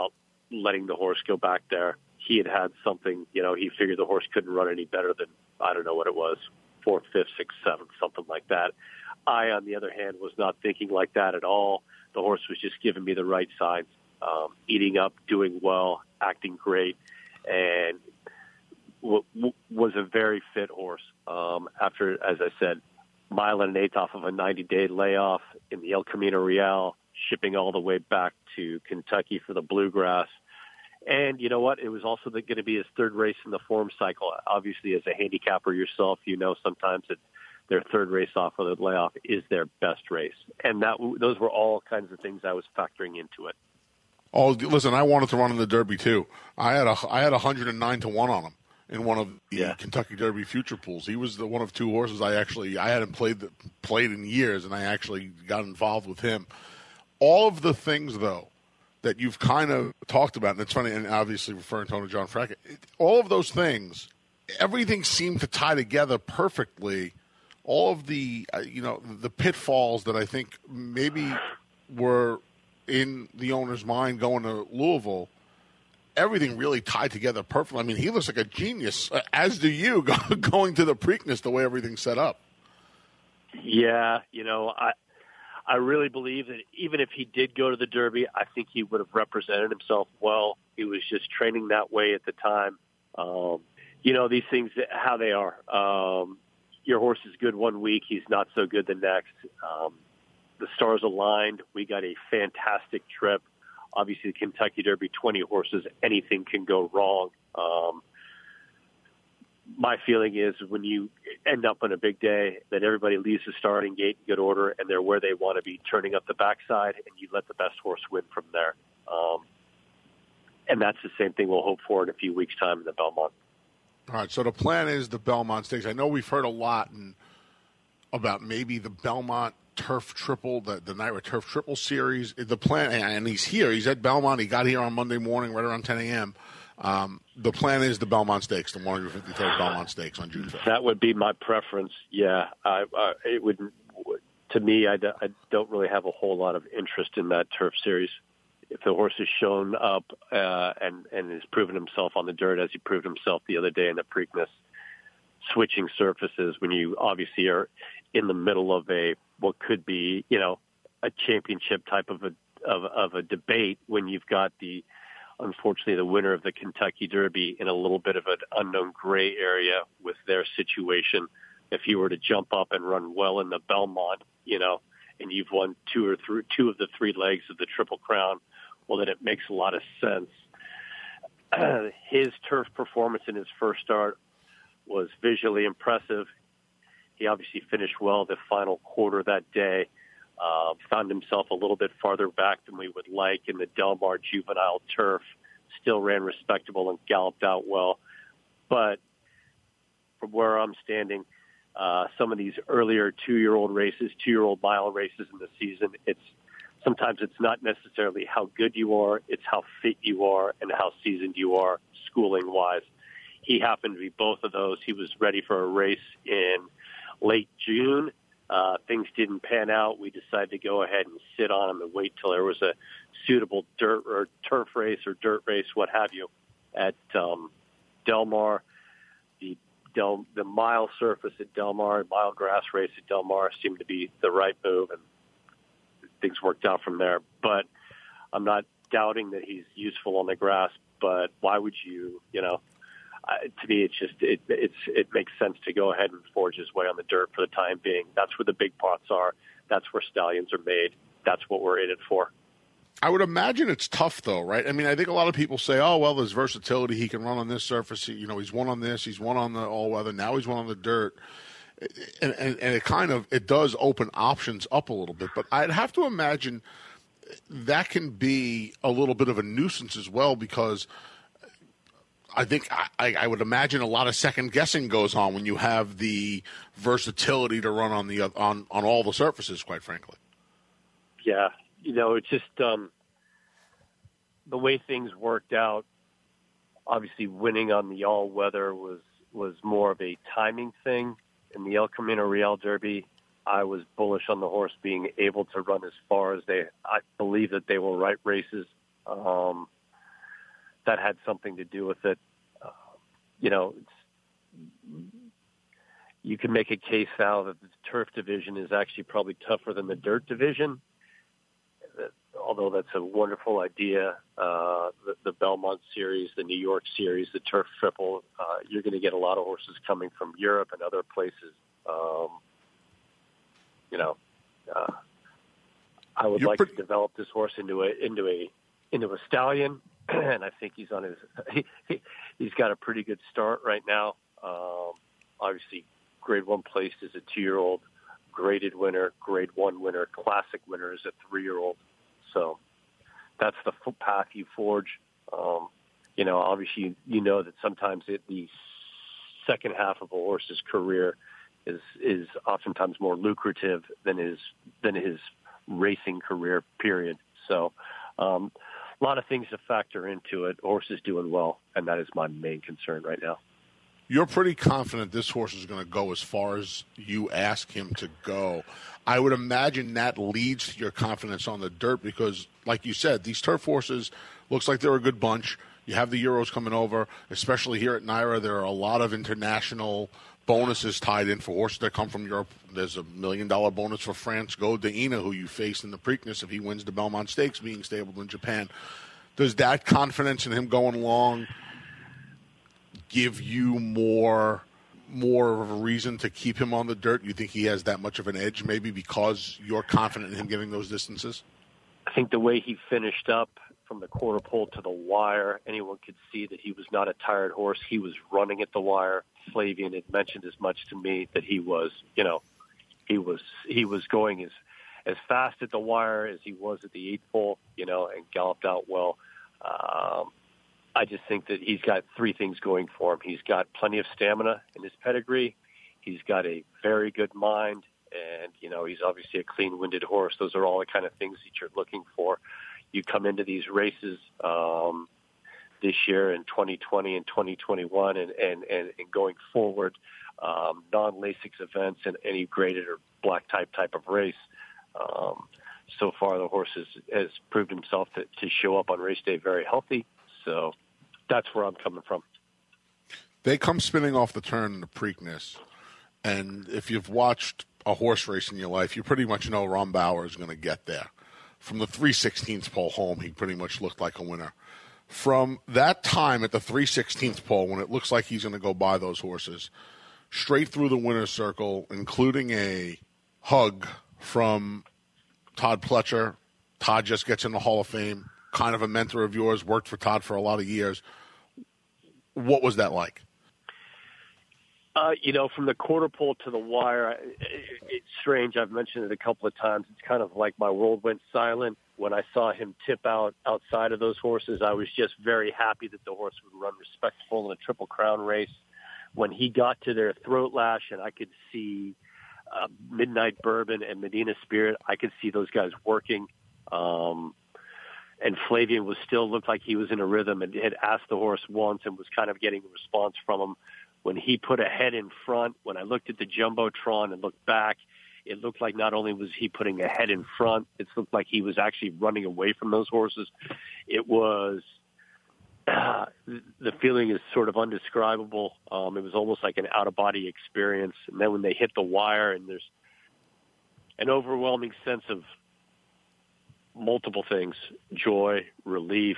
S19: letting the horse go back there. He had something, he figured the horse couldn't run any better than, I don't know what it was, 4th, 5th, 6th, 7th, something like that. I, on the other hand, was not thinking like that at all. The horse was just giving me the right signs, eating up, doing well, acting great, and was a very fit horse. After, as I said, mile and an eighth off of a 90-day layoff in the El Camino Real, shipping all the way back to Kentucky for the Bluegrass. And you know what? It was also going to be his third race in the form cycle. Obviously, as a handicapper yourself, sometimes their third race off of the layoff is their best race. And those were all kinds of things I was factoring into it.
S18: Oh, listen, I wanted to run in the Derby too. I had 109 to 1 on him in one of the Kentucky Derby future pools. He was the one of two horses I hadn't played in years, and I actually got involved with him. All of the things, though, that you've kind of talked about, and it's funny, and obviously referring to John Frackett, all of those things, everything seemed to tie together perfectly. All of the, the pitfalls that I think maybe were in the owner's mind going to Louisville, everything really tied together perfectly. I mean, he looks like a genius, as do you, going to the Preakness the way everything's set up.
S19: Yeah, I really believe that even if he did go to the Derby, I think he would have represented himself well. He was just training that way at the time. These things, how they are. Your horse is good one week, he's not so good the next. The stars aligned. We got a fantastic trip. Obviously, the Kentucky Derby, 20 horses, anything can go wrong. My feeling is when you end up on a big day that everybody leaves the starting gate in good order and they're where they want to be, turning up the backside, and you let the best horse win from there. And that's the same thing we'll hope for in a few weeks' time in the Belmont.
S18: All right, so the plan is the Belmont Stakes. I know we've heard a lot about maybe the Belmont Turf Triple, the NYRA Turf Triple Series. The plan, and he's here. He's at Belmont. He got here on Monday morning right around 10 a.m. The plan is the Belmont Stakes, the 153rd Belmont Stakes on June 5th.
S19: That would be my preference, yeah. It would, to me, I don't really have a whole lot of interest in that turf series. If the horse has shown up and has proven himself on the dirt as he proved himself the other day in the Preakness, switching surfaces when you obviously are in the middle of what could be, a championship type of a debate when you've got unfortunately the winner of the Kentucky Derby in a little bit of an unknown gray area with their situation. If you were to jump up and run well in the Belmont, and you've won two of the three legs of the Triple Crown, well, then it makes a lot of sense. His turf performance in his first start was visually impressive. He obviously finished well the final quarter that day, found himself a little bit farther back than we would like in the Del Mar juvenile turf, still ran respectable and galloped out well. But from where I'm standing, some of these earlier two-year-old mile races in the season, sometimes it's not necessarily how good you are, it's how fit you are and how seasoned you are schooling-wise. He happened to be both of those. He was ready for a race in late June. Things didn't pan out. We decided to go ahead and sit on him and wait till there was a suitable dirt or turf race or dirt race, what have you, at Del Mar. The mile surface at Del Mar, mile grass race at Del Mar seemed to be the right move, and things worked out from there. But I'm not doubting that he's useful on the grass, but why would you, to me, it makes sense to go ahead and forge his way on the dirt for the time being. That's where the big pots are. That's where stallions are made. That's what we're in it for.
S18: I would imagine it's tough, though, right? I mean, I think a lot of people say, oh, well, there's versatility. He can run on this surface. He's won on this. He's won on the all-weather. Now he's won on the dirt. And it does open options up a little bit. But I'd have to imagine that can be a little bit of a nuisance as well, because I think I would imagine a lot of second guessing goes on when you have the versatility to run on all the surfaces, quite frankly.
S19: Yeah. It's just the way things worked out. Obviously, winning on the all-weather was more of a timing thing. In the El Camino Real Derby, I was bullish on the horse being able to run as far as I believe that they will write races. that had something to do with it. You can make a case now that the turf division is actually probably tougher than the dirt division. Although that's a wonderful idea, the Belmont Series, the New York Series, the Turf Triple, you're going to get a lot of horses coming from Europe and other places. I would like to develop this horse into a stallion, and I think he's on he's got a pretty good start right now. Obviously, Grade 1 placed as a 2-year-old, graded winner, Grade 1 winner, classic winner as a 3-year-old. So that's the path you forge. Obviously, you know that sometimes the second half of a horse's career is oftentimes more lucrative than his racing career, period. So a lot of things to factor into it. Horse is doing well, and that is my main concern right now.
S18: You're pretty confident this horse is going to go as far as you ask him to go. I would imagine that leads to your confidence on the dirt because, like you said, these turf horses looks like they're a good bunch. You have the Euros coming over, especially here at NYRA. There are a lot of international bonuses tied in for horses that come from Europe. There's $1 million bonus for Franco D'Ina, who you faced in the Preakness if he wins the Belmont Stakes, being stabled in Japan. Does that confidence in him going along give you more of a reason to keep him on the dirt? You think he has that much of an edge, maybe because you're confident in him getting those distances?
S19: I think the way he finished up from the quarter pole to the wire, anyone could see that he was not a tired horse. He was running at the wire. Flavien had mentioned as much to me that he was going as fast at the wire as he was at the 8th pole, and galloped out well. I just think that he's got 3 things going for him. He's got plenty of stamina in his pedigree. He's got a very good mind, and, he's obviously a clean-winded horse. Those are all the kind of things that you're looking for. You come into these races this year in 2020 and 2021 and going forward, non-Lasix events in any graded or black type of race. So far, the horse has proved himself to show up on race day very healthy. So that's where I'm coming from.
S18: They come spinning off the turn in the Preakness, and if you've watched a horse race in your life, you pretty much know Rombauer is going to get there. From the 3/16 pole home, he pretty much looked like a winner. From that time at the 3/16 pole, when it looks like he's going to go by those horses, straight through the winner's circle, including a hug from Todd Pletcher. Todd just gets in the Hall of Fame. Kind of a mentor of yours, worked for Todd for a lot of years. What was that like?
S19: From the quarter pole to the wire, it's strange. I've mentioned it a couple of times. It's kind of like my world went silent. When I saw him tip out outside of those horses, I was just very happy that the horse would run respectful in a Triple Crown race. When he got to their throat lash and I could see Midnight Bourbon and Medina Spirit, I could see those guys working. And Flavien looked like he was in a rhythm and had asked the horse once and was kind of getting a response from him. When he put a head in front, when I looked at the Jumbotron and looked back, it looked like not only was he putting a head in front, it looked like he was actually running away from those horses. It was, the feeling is sort of undescribable. It was almost like an out-of-body experience. And then when they hit the wire and there's an overwhelming sense of multiple things, joy, relief,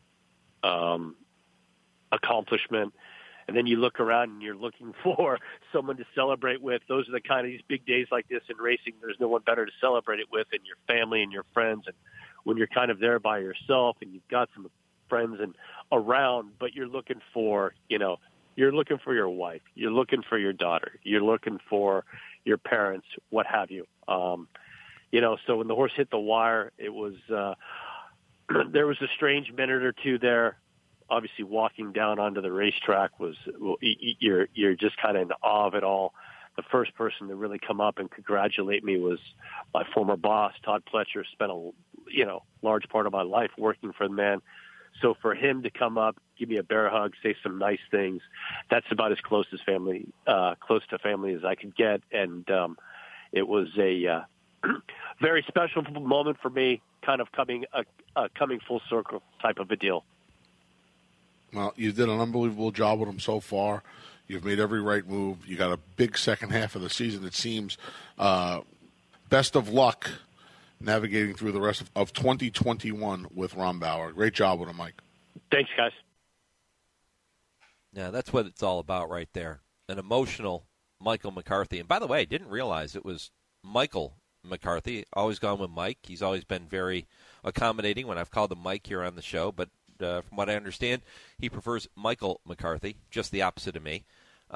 S19: accomplishment. And then you look around and you're looking for someone to celebrate with. Those are the kind of these big days like this in racing. There's no one better to celebrate it with than your family and your friends. And when you're kind of there by yourself and you've got some friends and around, but you're looking for, you're looking for your wife, you're looking for your daughter, you're looking for your parents, what have you. So when the horse hit the wire, it was there was a strange minute or two there. Obviously, walking down onto the racetrack you're just kind of in awe of it all. The first person to really come up and congratulate me was my former boss, Todd Pletcher. Spent a large part of my life working for the man. So for him to come up, give me a bear hug, say some nice things, that's about as close to family as I could get, and it was a very special moment for me, kind of coming full circle type of a deal.
S18: Well, you did an unbelievable job with him so far. You've made every right move. You got a big second half of the season, it seems. Best of luck navigating through the rest of 2021 with Ron Bauer. Great job with him, Mike.
S19: Thanks, guys.
S5: Yeah, that's what it's all about right there. An emotional Michael McCarthy. And by the way, I didn't realize it was Michael McCarthy. Always gone with Mike. He's always been very accommodating when I've called him Mike here on the show. But from what I understand, he prefers Michael McCarthy, just the opposite of me.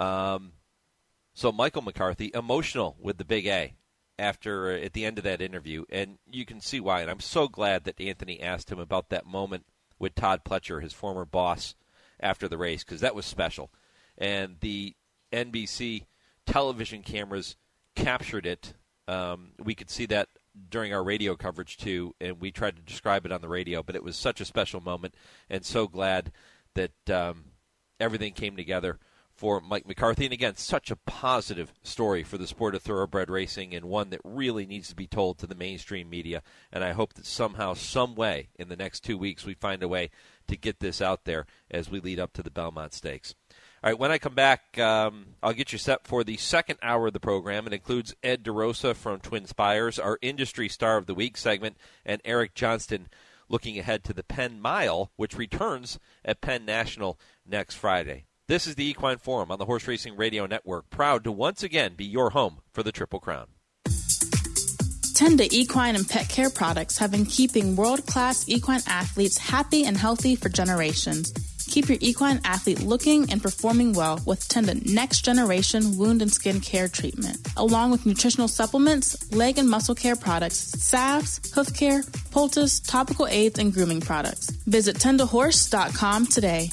S5: So Michael McCarthy, emotional with the big A at the end of that interview. And you can see why. And I'm so glad that Anthony asked him about that moment with Todd Pletcher, his former boss, after the race, because that was special. And the NBC television cameras captured it. We could see that during our radio coverage, too, and we tried to describe it on the radio, but it was such a special moment, and so glad that everything came together for Mike McCarthy. And again, such a positive story for the sport of thoroughbred racing, and one that really needs to be told to the mainstream media. And I hope that somehow, some way, in the next 2 weeks, we find a way to get this out there as we lead up to the Belmont Stakes. All right, when I come back, I'll get you set for the second hour of the program. It includes Ed DeRosa from Twin Spires, our Industry Star of the Week segment, and Eric Johnston looking ahead to the Penn Mile, which returns at Penn National next Friday. This is the Equine Forum on the Horse Racing Radio Network, proud to once again be your home for the Triple Crown.
S20: Tenda Equine and Pet Care Products have been keeping world-class equine athletes happy and healthy for generations. Keep your equine athlete looking and performing well with Tenda Next Generation Wound and Skin Care Treatment, along with nutritional supplements, leg and muscle care products, salves, hoof care, poultice, topical aids, and grooming products. Visit tendahorse.com today.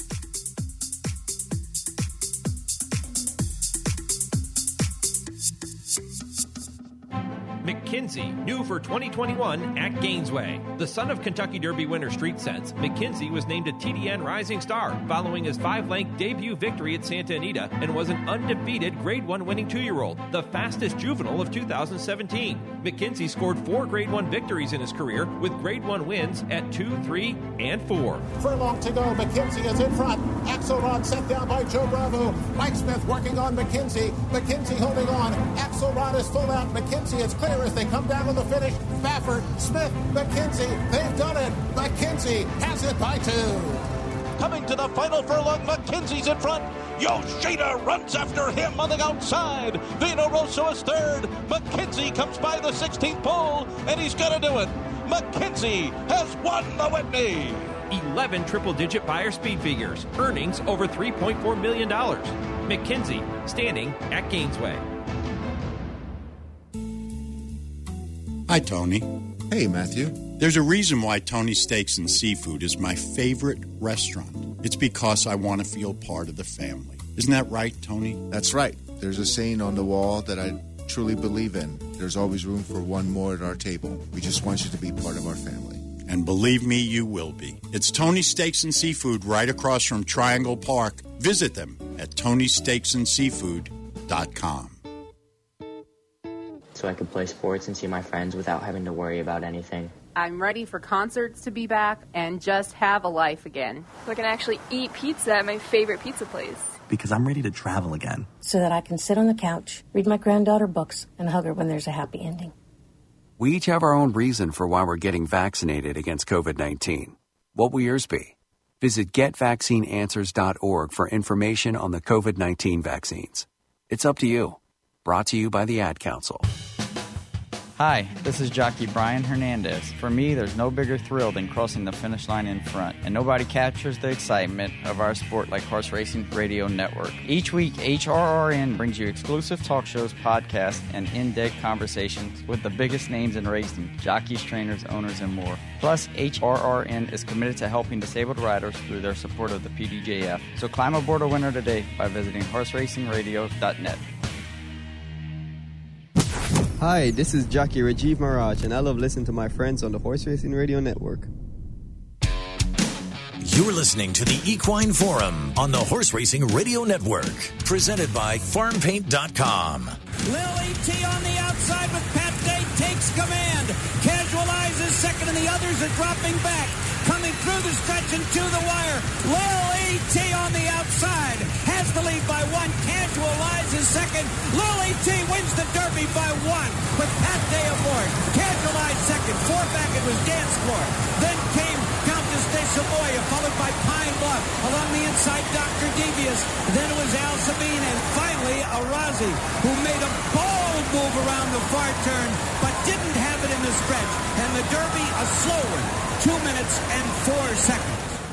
S16: McKinsey, new for 2021 at Gainesway. The son of Kentucky Derby winner Street Sense, McKinsey was named a TDN Rising Star following his 5-length debut victory at Santa Anita and was an undefeated Grade 1 winning 2-year-old, the fastest juvenile of 2017. McKinsey scored 4 Grade 1 victories in his career with Grade 1 wins at 2, 3, and 4.
S21: Furlong to go. McKinsey is in front. Axelrod set down by Joe Bravo. Mike Smith working on McKinsey. McKinsey holding on. Axelrod is full out. McKinsey is clear as they come down to the finish. Baffert, Smith, McKinsey, they've done it. McKinsey has it by 2.
S10: Coming to the final furlong, McKinsey's in front. Yoshida runs after him on the outside. Vino Rosso is third. McKinsey comes by the 16th pole, and he's going to do it. McKinsey has won the Whitney.
S16: 11 triple-digit buyer speed figures. Earnings over $3.4 million. McKinsey, standing at Gainesway.
S22: Hi, Tony.
S23: Hey, Matthew.
S22: There's a reason why Tony Steaks and Seafood is my favorite restaurant. It's because I want to feel part of the family. Isn't that right, Tony?
S23: That's right. There's a saying on the wall that I truly believe in. There's always room for one more at our table. We just want you to be part of our family.
S22: And believe me, you will be. It's Tony Steaks and Seafood right across from Triangle Park. Visit them at TonySteaksandSeafood.com.
S24: So I could play sports and see my friends without having to worry about anything.
S25: I'm ready for concerts to be back and just have a life again.
S26: So I can actually eat pizza at my favorite pizza place.
S27: Because I'm ready to travel again.
S28: So that I can sit on the couch, read my granddaughter books, and hug her when there's a happy ending.
S29: We each have our own reason for why we're getting vaccinated against COVID-19. What will yours be? Visit GetVaccineAnswers.org for information on the COVID-19 vaccines. It's up to you. Brought to you by the Ad Council.
S9: Hi, this is jockey Brian Hernandez. For me, there's no bigger thrill than crossing the finish line in front, and nobody captures the excitement of our sport like Horse Racing Radio Network. Each week, HRRN brings you exclusive talk shows, podcasts, and in-depth conversations with the biggest names in racing, jockeys, trainers, owners, and more. Plus, HRRN is committed to helping disabled riders through their support of the PDJF. So climb aboard a winner today by visiting horseracingradio.net.
S30: Hi, this is jockey Rajiv Maharaj, and I love listening to my friends on the Horse Racing Radio Network.
S1: You're listening to the Equine Forum on the Horse Racing Radio Network, presented by FarmPaint.com.
S31: Lily T on the outside with Pat Day
S2: takes command. Casual Eyes is second, and the others are dropping back. Coming through the stretch and to the wire. Lil E.T. on the outside has the lead by 1. Casual Eyes is second. Lil E.T. wins the Derby by 1 with Pat Day aboard. Casual Eyes second. 4 back it was Dance Floor. Then came Countess de Savoia, followed by Pine Bluff. Along the inside, Dr. Devious. Then it was Al Sabine, and finally Arazi, who made a bold move around the far turn, but didn't have it in the stretch. And the Derby, a slow one, 2 minutes and 4 seconds.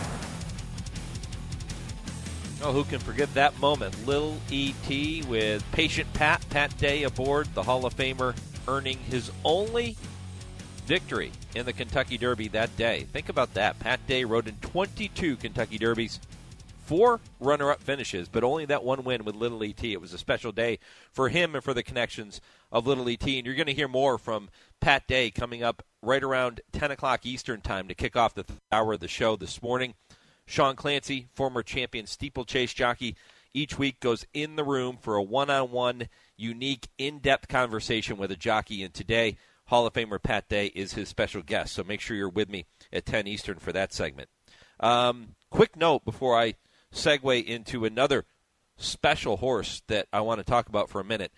S5: Oh, who can forget that moment? Lil E.T. with Patient Pat Day aboard, the Hall of Famer, earning his only victory in the Kentucky Derby that day. Think about that. Pat Day rode in 22 Kentucky Derbies, 4 runner-up finishes, but only that one win with Little E.T. It was a special day for him and for the connections of Little E.T. And you're going to hear more from Pat Day coming up right around 10 o'clock Eastern time to kick off the hour of the show this morning. Sean Clancy, former champion steeplechase jockey, each week goes in the room for a one-on-one, unique, in-depth conversation with a jockey. And today, Hall of Famer Pat Day is his special guest. So make sure you're with me at 10 Eastern for that segment. Quick note before I segue into another special horse that I want to talk about for a minute.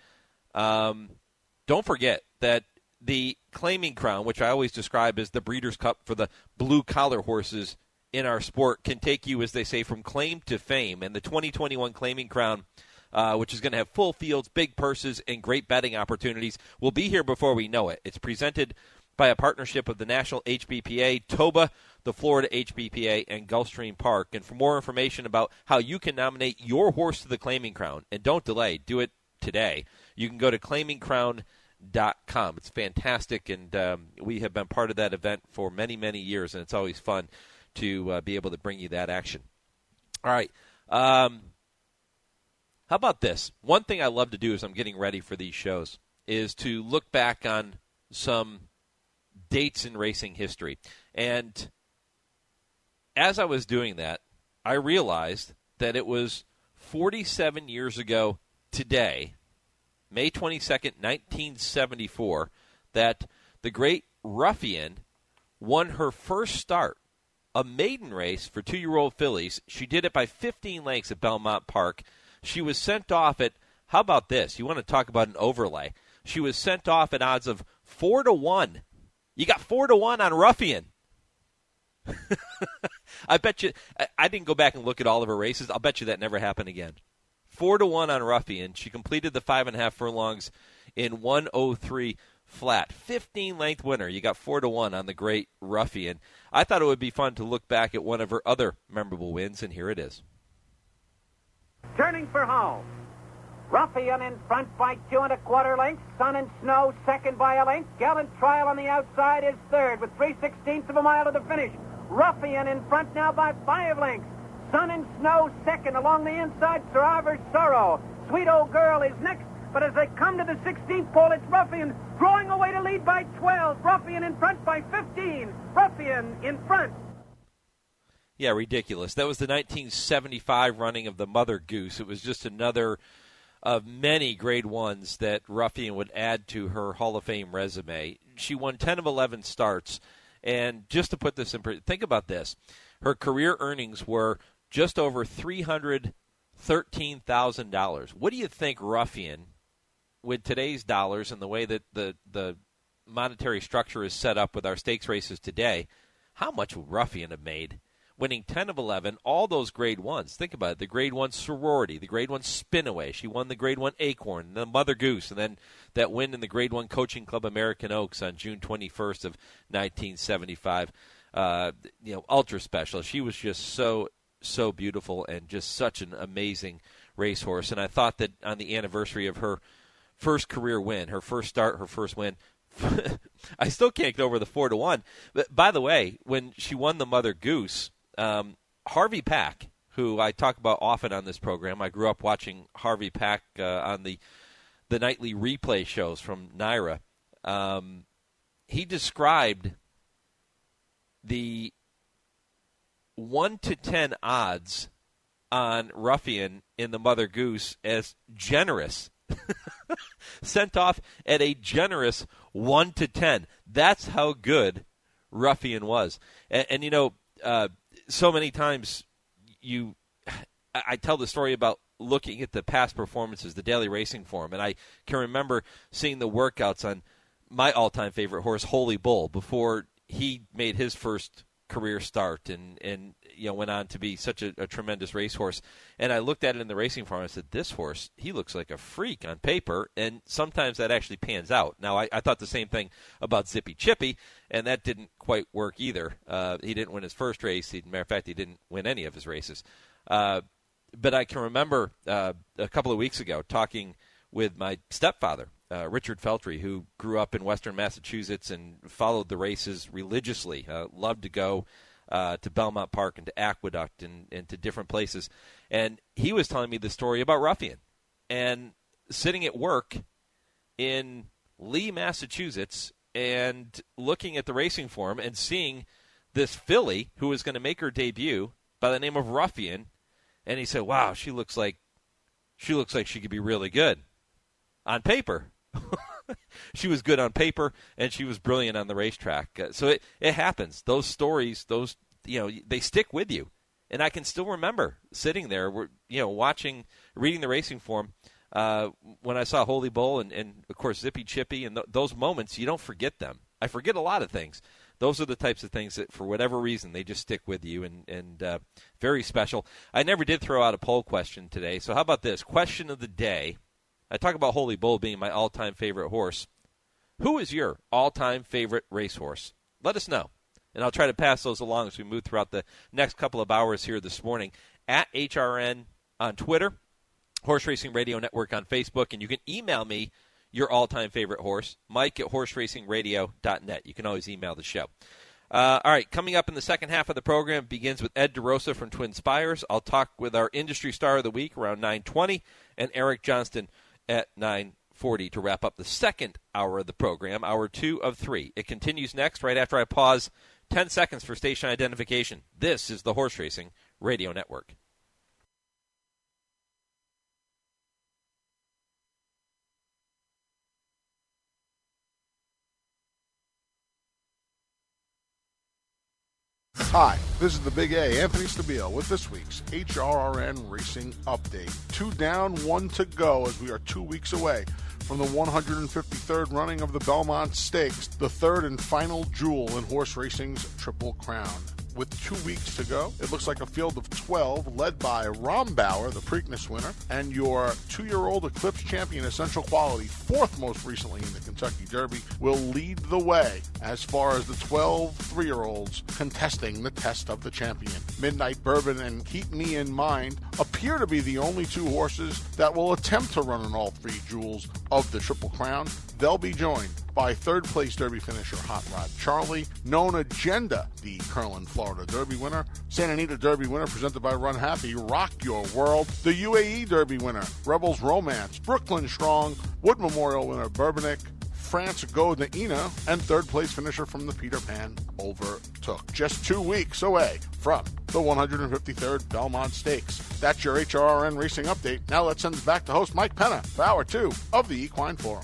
S5: Don't forget that the Claiming Crown, which I always describe as the Breeders' Cup for the blue-collar horses in our sport, can take you, as they say, from claim to fame. And the 2021 Claiming Crown, which is going to have full fields, big purses, and great betting opportunities, will be here before we know it. It's presented by a partnership of the National HBPA, TOBA, the Florida HBPA, and Gulfstream Park. And for more information about how you can nominate your horse to the Claiming Crown, and don't delay, do it today, you can go to claimingcrown.com. It's fantastic, and we have been part of that event for many, many years, and it's always fun to be able to bring you that action. All right. How about this? One thing I love to do as I'm getting ready for these shows is to look back on some dates in racing history. And as I was doing that, I realized that it was 47 years ago today, May 22nd, 1974, that the great Ruffian won her first start, a maiden race for 2-year-old fillies. She did it by 15 lengths at Belmont Park. She was sent off at, how about this? You want to talk about an overlay. She was sent off at odds of 4-1. You got 4-1 on Ruffian. I bet you, I didn't go back and look at all of her races. I'll bet you that never happened again. 4-1 on Ruffian. She completed the 5.5 furlongs in 1:03 flat. 15-length winner. You got 4-1 on the great Ruffian. I thought it would be fun to look back at one of her other memorable wins, and here it is.
S3: Turning for home. Ruffian in front by 2 1/4 lengths. Sun and Snow second by a length. Gallant Trial on the outside is third with 3/16 of a mile to the finish. Ruffian in front now by 5 lengths. Sun and Snow second. Along the inside, Survivor's Sorrow. Sweet Old Girl is next. But as they come to the 16th pole, it's Ruffian drawing away to lead by 12. Ruffian in front by 15. Ruffian in front.
S5: Yeah, ridiculous. That was the 1975 running of the Mother Goose. It was just another of many grade ones that Ruffian would add to her Hall of Fame resume. She won 10 of 11 starts. And just to put this in perspective, think about this. Her career earnings were just over $313,000. What do you think Ruffian, with today's dollars and the way that the monetary structure is set up with our stakes races today, how much would Ruffian have made? Winning 10 of 11, all those grade ones. Think about it. The grade 1 Sorority, the grade 1 Spinaway. She won the grade 1 Acorn, the Mother Goose, and then that win in the grade 1 Coaching Club American Oaks on June 21st of 1975. Ultra special. She was just so beautiful and just such an amazing racehorse. And I thought that on the anniversary of her first career win, her first start, her first win, I still can't get over the 4-1. But by the way, when she won the Mother Goose, Harvey Pack, who I talk about often on this program, I grew up watching Harvey Pack on the nightly replay shows from NYRA. He described the 1-10 odds on Ruffian in the Mother Goose as generous. Sent off at a generous 1-10. That's how good Ruffian was. And so many times I tell the story about looking at the past performances, the Daily Racing Form, and I can remember seeing the workouts on my all-time favorite horse, Holy Bull, before he made his first career start and went on to be such a tremendous racehorse. And I looked at it in the Racing Form and I said, this horse, he looks like a freak on paper, and sometimes that actually pans out. Now, I thought the same thing about Zippy Chippy, and that didn't quite work either. He didn't win his first race. Matter of fact, he didn't win any of his races. But I can remember a couple of weeks ago talking with my stepfather, Richard Feltry, who grew up in western Massachusetts and followed the races religiously, loved to go to Belmont Park and to Aqueduct and to different places. And he was telling me the story about Ruffian. And sitting at work in Lee, Massachusetts, and looking at the Racing Form and seeing this filly who was going to make her debut by the name of Ruffian, and he said, wow, she looks like she could be really good on paper. She was good on paper, and she was brilliant on the racetrack. So it happens. Those stories, they stick with you. And I can still remember sitting there, reading the Racing Form when I saw Holy Bull and of course, Zippy Chippy, and those moments, you don't forget them. I forget a lot of things. Those are the types of things that, for whatever reason, they just stick with you, and very special. I never did throw out a poll question today, so how about this? Question of the day. I talk about Holy Bull being my all-time favorite horse. Who is your all-time favorite racehorse? Let us know, and I'll try to pass those along as we move throughout the next couple of hours here this morning. At HRN on Twitter, Horse Racing Radio Network on Facebook, and you can email me your all-time favorite horse, Mike at horseracingradio.net. You can always email the show. All right, coming up in the second half of the program begins with Ed DeRosa from Twin Spires. I'll talk with our Industry Star of the Week around 9:20, and Eric Johnston at 9:40 to wrap up the second hour of the program, hour 2 of 3. It continues next right after I pause 10 seconds for station identification. This is the Horse Racing Radio Network.
S18: Hi, this is the Big A, Anthony Stabile, with this week's HRRN Racing Update. 2 down, 1 to go as we are 2 weeks away from the 153rd running of the Belmont Stakes, the third and final jewel in horse racing's Triple Crown. With 2 weeks to go, it looks like a field of 12 led by Rombauer, the Preakness winner, and your 2-year-old Eclipse champion Essential Quality, fourth most recently in the Kentucky Derby, will lead the way as far as the 12 3-year-olds contesting the test of the champion. Midnight Bourbon and Keep Me in Mind appear to be the only 2 horses that will attempt to run in all 3 jewels of the Triple Crown. They'll be joined by third-place Derby finisher Hot Rod Charlie, Known Agenda, the Curlin, Florida Derby winner, Santa Anita Derby winner presented by Run Happy, Rock Your World, the UAE Derby winner, Rebels Romance, Brooklyn Strong, Wood Memorial winner Bourbonic, France Godina, and third-place finisher from the Peter Pan, Overtook. Just 2 weeks away from the 153rd Belmont Stakes. That's your HRRN Racing Update. Now let's send it back to host Mike Penna for Hour 2 of the Equine Forum.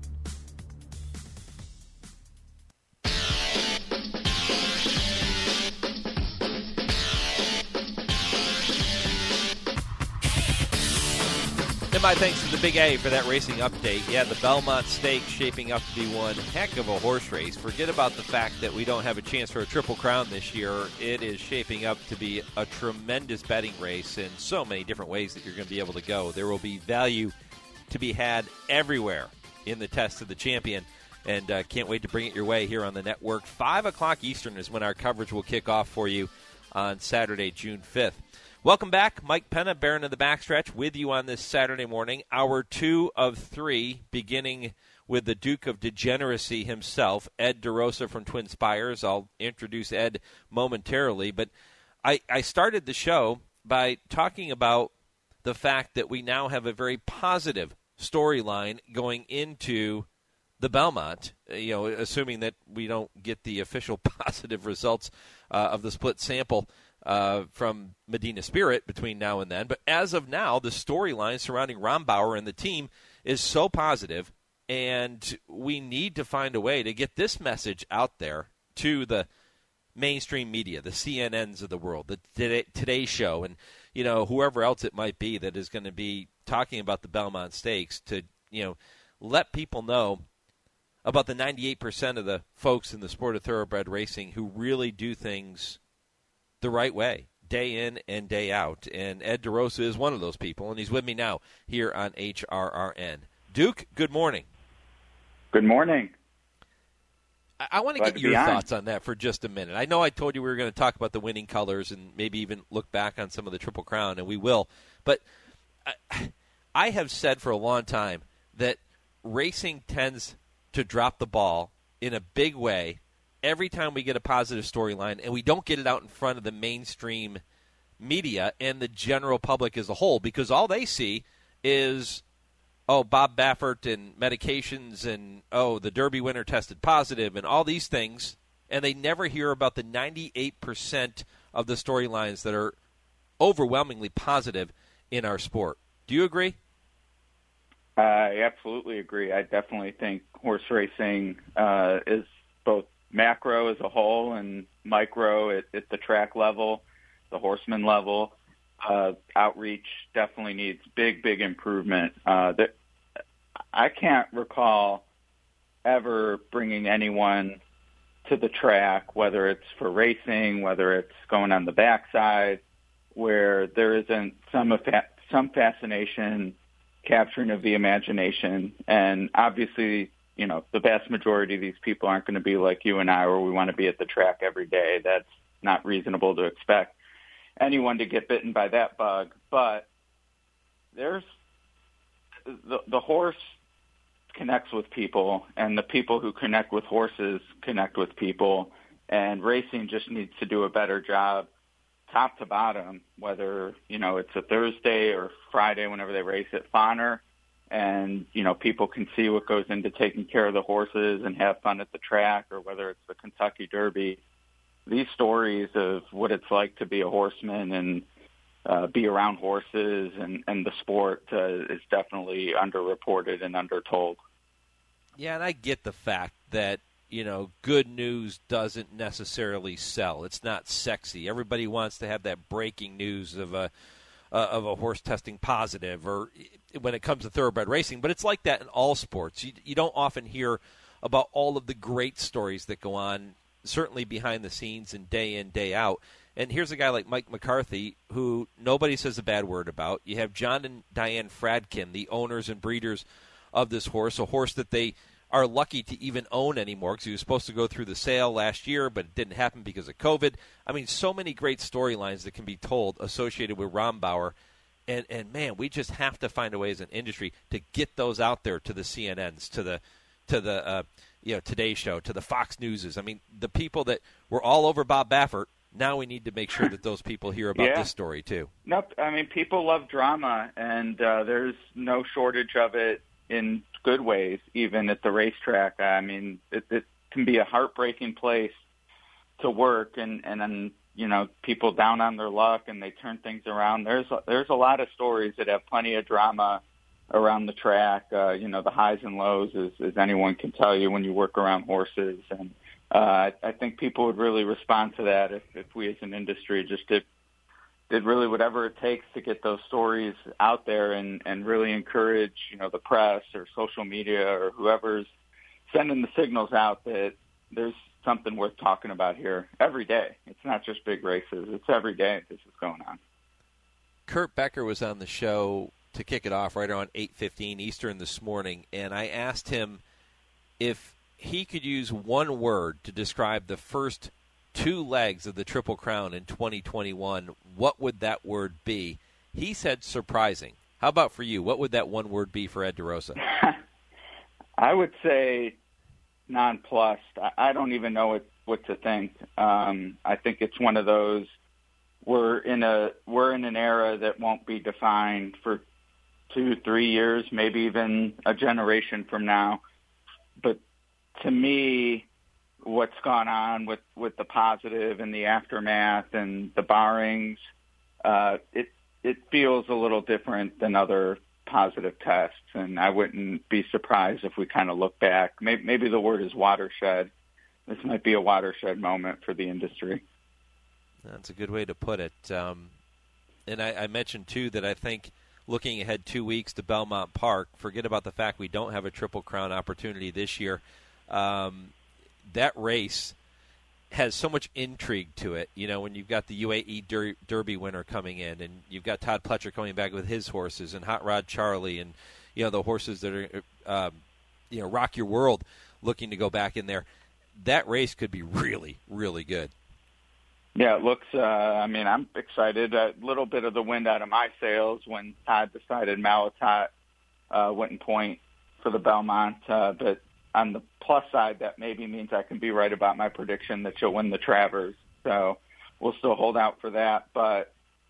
S5: And my thanks to the Big A for that racing update. Yeah, the Belmont Stakes shaping up to be one heck of a horse race. Forget about the fact that we don't have a chance for a Triple Crown this year. It is shaping up to be a tremendous betting race in so many different ways that you're going to be able to go. There will be value to be had everywhere in the test of the champion. And can't wait to bring it your way here on the network. 5 o'clock Eastern is when our coverage will kick off for you on Saturday, June 5th. Welcome back. Mike Penna, Baron of the Backstretch, with you on this Saturday morning. Hour 2 of 3, beginning with the Duke of Degeneracy himself, Ed DeRosa from Twin Spires. I'll introduce Ed momentarily, but I started the show by talking about the fact that we now have a very positive storyline going into the Belmont, assuming that we don't get the official positive results of the split sample from Medina Spirit between now and then. But as of now, the storyline surrounding Rombauer and the team is so positive, and we need to find a way to get this message out there to the mainstream media, the CNNs of the world, the Today Show, and whoever else it might be that is going to be talking about the Belmont Stakes, to let people know about the 98% of the folks in the sport of thoroughbred racing who really do things the right way, day in and day out. And Ed DeRosa is one of those people, and he's with me now here on HRRN. Duke, good morning.
S4: Good morning.
S5: I want to get your thoughts on that for just a minute. I know I told you we were going to talk about the winning colors and maybe even look back on some of the Triple Crown, and we will. But I have said for a long time that racing tends to drop the ball in a big way every time we get a positive storyline, and we don't get it out in front of the mainstream media and the general public as a whole, because all they see is, Bob Baffert and medications, and, the Derby winner tested positive, and all these things, and they never hear about the 98% of the storylines that are overwhelmingly positive in our sport. Do you agree?
S4: I absolutely agree. I definitely think horse racing is both macro as a whole and micro at the track level, the horseman level. Outreach definitely needs big improvement. I can't recall ever bringing anyone to the track, whether it's for racing, whether it's going on the backside, where there isn't some fascination, capturing of the imagination. And obviously, the vast majority of these people aren't going to be like you and I, where we want to be at the track every day. That's not reasonable to expect anyone to get bitten by that bug. But there's the horse connects with people, and the people who connect with horses connect with people, and racing just needs to do a better job top to bottom, whether, it's a Thursday or Friday whenever they race at Fonner, and, people can see what goes into taking care of the horses and have fun at the track, or whether it's the Kentucky Derby. These stories of what it's like to be a horseman and be around horses and the sport is definitely underreported and undertold.
S5: Yeah, and I get the fact that, good news doesn't necessarily sell. It's not sexy. Everybody wants to have that breaking news of a horse testing positive, or when it comes to thoroughbred racing. But it's like that in all sports. You don't often hear about all of the great stories that go on, certainly behind the scenes and day in, day out. And here's a guy like Mike McCarthy, who nobody says a bad word about. You have John and Diane Fradkin, the owners and breeders of this horse, a horse that they are lucky to even own anymore, because he was supposed to go through the sale last year, but it didn't happen because of COVID. I mean, so many great storylines that can be told associated with Rombauer. And man, we just have to find a way as an industry to get those out there to the CNNs, to the Today Show, to the Fox Newses. I mean, the people that were all over Bob Baffert, now we need to make sure that those people hear about this story too.
S4: Nope. I mean, people love drama, and there's no shortage of it in good ways, even at the racetrack. I mean, it can be a heartbreaking place to work, and then, people down on their luck and they turn things around. There's a lot of stories that have plenty of drama around the track, the highs and lows, as anyone can tell you when you work around horses. And I think people would really respond to that if we as an industry just did really whatever it takes to get those stories out there and really encourage, the press or social media or whoever's sending the signals out that there's something worth talking about here every day. It's not just big races. It's every day this is going on.
S5: Kurt Becker was on the show to kick it off right around 8:15 Eastern this morning, and I asked him if he could use one word to describe the first two legs of the Triple Crown in 2021, what would that word be? He said surprising. How about for you? What would that one word be for Ed DeRosa?
S4: I would say nonplussed. I don't even know what to think. I think it's one of those, we're in an era that won't be defined for 2-3 years, maybe even a generation from now. But to me, what's gone on with the positive and the aftermath and the barrings, it feels a little different than other positive tests, and I wouldn't be surprised if we kind of look back. Maybe the word is watershed. This might be a watershed moment for the industry.
S5: That's a good way to put it. And I mentioned, too, that I think looking ahead 2 weeks to Belmont Park, forget about the fact we don't have a Triple Crown opportunity this year. That race has so much intrigue to it. You know, when you've got the UAE Derby winner coming in, and you've got Todd Pletcher coming back with his horses, and Hot Rod Charlie, and, you know, the horses that are, Rock Your World looking to go back in there. That race could be really, really good.
S4: Yeah, it looks, I'm excited. A little bit of the wind out of my sails when Todd decided Malatot wouldn't point for the Belmont. But on the plus side, that maybe means I can be right about my prediction that she'll win the Travers. So we'll still hold out for that. But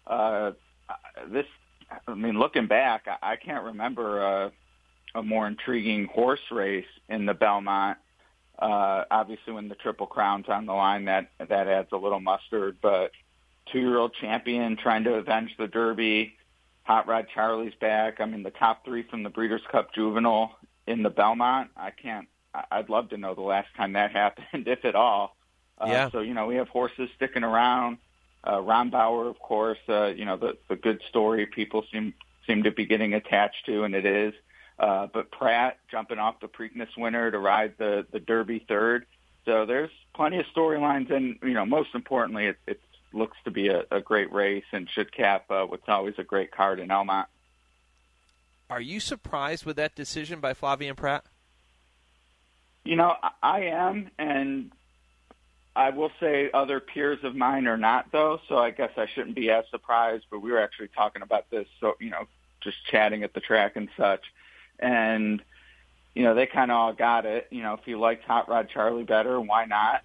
S4: looking back, I can't remember a more intriguing horse race in the Belmont. Obviously, when the Triple Crown's on the line, that adds a little mustard. But 2-year-old champion trying to avenge the Derby, Hot Rod Charlie's back. I mean, the top 3 from the Breeders' Cup Juvenile in the Belmont. I'd love to know the last time that happened, if at all.
S5: Yeah.
S4: So, we have horses sticking around. Ron Bauer, of course, the good story people seem to be getting attached to, and it is. But Pratt jumping off the Preakness winner to ride the Derby third. So there's plenty of storylines, and, most importantly, it looks to be a great race and should cap what's always a great card in Elmont.
S5: Are you surprised with that decision by Flavien Prat?
S4: I am, and I will say other peers of mine are not, though, so I guess I shouldn't be as surprised, but we were actually talking about this, so, just chatting at the track and such. And, they kind of all got it. If you liked Hot Rod Charlie better, why not?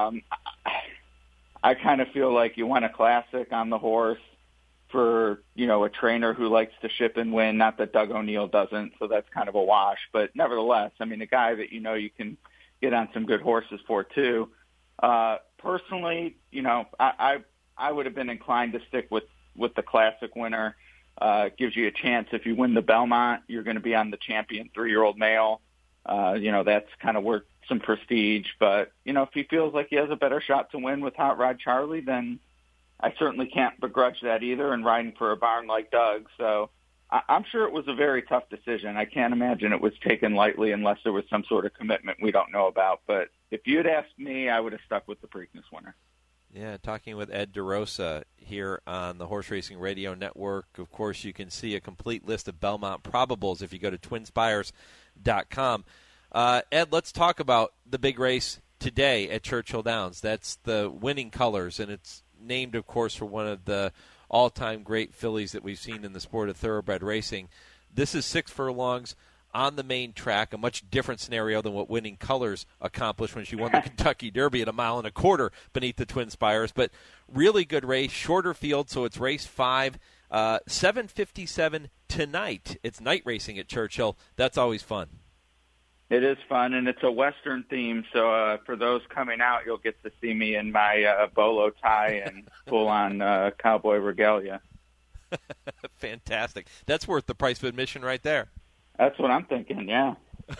S4: I kind of feel like you want a classic on the horse for, a trainer who likes to ship and win. Not that Doug O'Neill doesn't, so that's kind of a wash. But nevertheless, a guy that you can get on some good horses for, too. Personally, I would have been inclined to stick with the classic winner. Gives you a chance if you win the Belmont, you're going to be on the champion 3-year-old male. That's kind of worth some prestige. But, if he feels like he has a better shot to win with Hot Rod Charlie, then I certainly can't begrudge that either, and riding for a barn like Doug. So I'm sure it was a very tough decision. I can't imagine it was taken lightly unless there was some sort of commitment we don't know about. But if you'd asked me, I would have stuck with the Preakness winner.
S5: Yeah, talking with Ed DeRosa here on the Horse Racing Radio Network. Of course, you can see a complete list of Belmont probables if you go to twinspires.com. Ed, let's talk about the big race today at Churchill Downs. That's the Winning Colors, and it's named, of course, for one of the all-time great fillies that we've seen in the sport of thoroughbred racing. This is 6 furlongs on the main track, a much different scenario than what Winning Colors accomplished when she won the Kentucky Derby at 1.25 miles beneath the Twin Spires. But really good race, shorter field, so it's race 5, 7:57 tonight. It's night racing at Churchill. That's always fun.
S4: It is fun, and it's a Western theme, so for those coming out, you'll get to see me in my bolo tie and full-on cowboy regalia.
S5: Fantastic. That's worth the price of admission right there.
S4: That's what I'm thinking, yeah.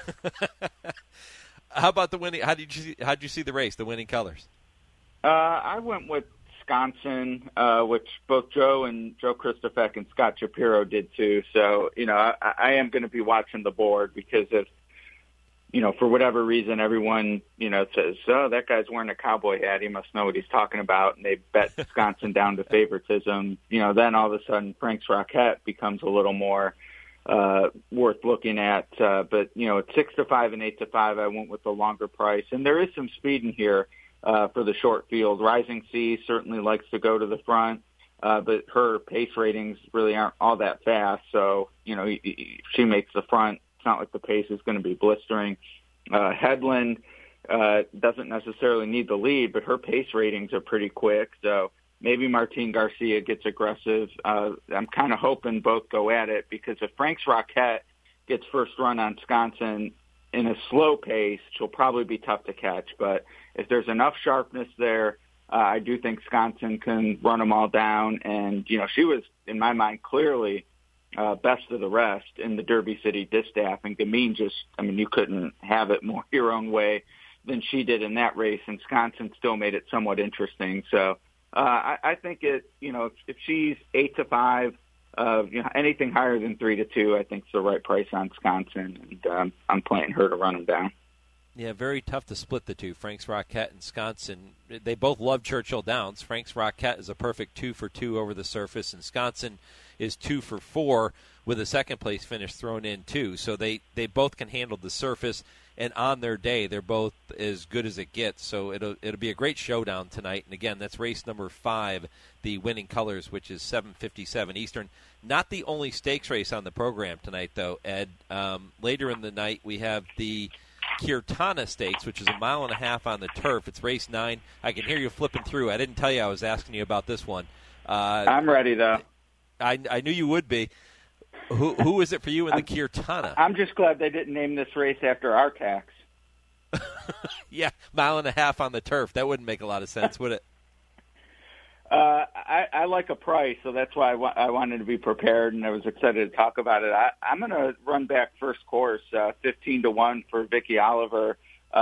S5: How about the winning? How did you see the race, the Winning Colors?
S4: I went with Wisconsin, which both Joe Christofek and Scott Shapiro did too. So, I am going to be watching the board because if, for whatever reason, everyone, says, oh, that guy's wearing a cowboy hat, he must know what he's talking about, and they bet Wisconsin down to favoritism, then all of a sudden Frank's Rockette becomes a little more worth looking at. But, at 6-5 and 8-5, I went with the longer price. And there is some speed in here for the short field. Rising Sea certainly likes to go to the front, but her pace ratings really aren't all that fast. So, if she makes the front, it's not like the pace is going to be blistering. Headland doesn't necessarily need the lead, but her pace ratings are pretty quick. So maybe Martine Garcia gets aggressive. I'm kind of hoping both go at it because if Frank's Rockette gets first run on Wisconsin in a slow pace, she'll probably be tough to catch. But if there's enough sharpness there, I do think Wisconsin can run them all down. And, she was, in my mind, clearly best of the rest in the Derby City Distaff, and Gamine you couldn't have it more your own way than she did in that race, and Wisconsin still made it somewhat interesting. So I think if she's 8-5, anything higher than 3-2, I think is the right price on Wisconsin, and I'm playing her to run them down.
S5: Yeah, very tough to split the two. Frank's Rockette and Wisconsin, they both love Churchill Downs. Frank's Rockette is a perfect 2-for-2 over the surface, and Wisconsin is 2-for-4 with a second-place finish thrown in, too. So they both can handle the surface, and on their day, they're both as good as it gets. So it'll be a great showdown tonight. And, again, that's race number 5, the winning colors, which is 7:57 Eastern. Not the only stakes race on the program tonight, though, Ed. Later in the night, we have the Kirtana Stakes, which is 1.5 miles on the turf. It's race 9. I can hear you flipping through. I didn't tell you I was asking you about this one.
S4: I'm ready, though.
S5: I knew you would be. Who is it for you in the Kirtana?
S4: I'm just glad they didn't name this race after our tax.
S5: Yeah, 1.5 miles on the turf. That wouldn't make a lot of sense, would it?
S4: I like a price, so that's why I wanted to be prepared, and I was excited to talk about it. I'm going to run back first course, 15-1 for Vicky Oliver.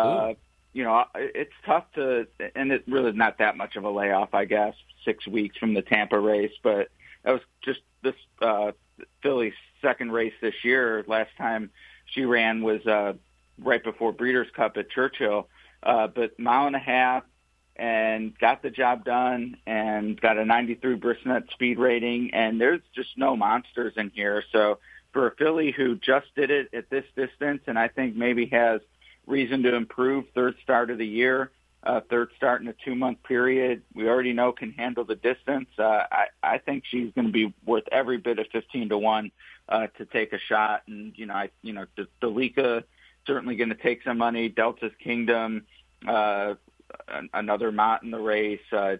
S4: It's tough to, and it really is not that much of a layoff, I guess, 6 weeks from the Tampa race, but that was just this filly's second race this year. Last time she ran was right before Breeders' Cup at Churchill, but 1.5 miles, and got the job done and got a 93 Brisnet speed rating, and there's just no monsters in here. So for a filly who just did it at this distance, and I think maybe has reason to improve, third start of the year, third start in a 2-month period, we already know can handle the distance. I think she's going to be worth every bit of 15-1 to take a shot. And, Delica certainly going to take some money. Delta's Kingdom, another mott in the race.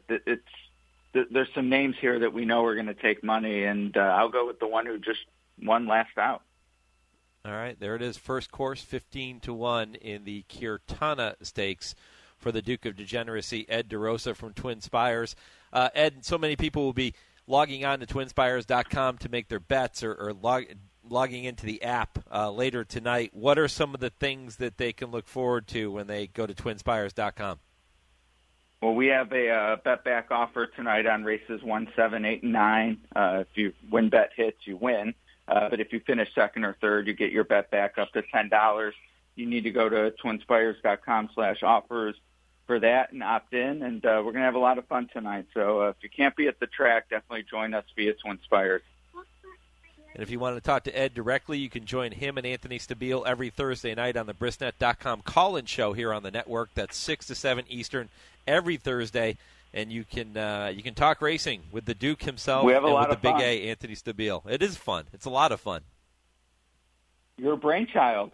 S4: There's some names here that we know are going to take money, and I'll go with the one who just won last out.
S5: All right, there it is. First course, 15-1 in the Kirtana Stakes for the Duke of Degeneracy, Ed DeRosa from Twin Spires. Ed, so many people will be logging on to twinspires.com to make their bets or logging into the app later tonight. What are some of the things that they can look forward to when they go to twinspires.com?
S4: Well, we have a bet back offer tonight on races 1, 7, 8, and 9. If you win bet hits, you win. But if you finish second or third, you get your bet back up to $10. You need to go to twinspires.com/offers for that and opt in. And we're going to have a lot of fun tonight. So if you can't be at the track, definitely join us via Twin Spires.
S5: And if you want to talk to Ed directly, you can join him and Anthony Stabile every Thursday night on the Brisnet.com call-in show here on the network. That's 6 to 7 Eastern every Thursday, and you can talk racing with the Duke himself
S4: we have a
S5: and
S4: lot
S5: with
S4: of
S5: the Big
S4: fun.
S5: A, Anthony Stabile. It is fun. It's a lot of fun.
S4: Your brainchild.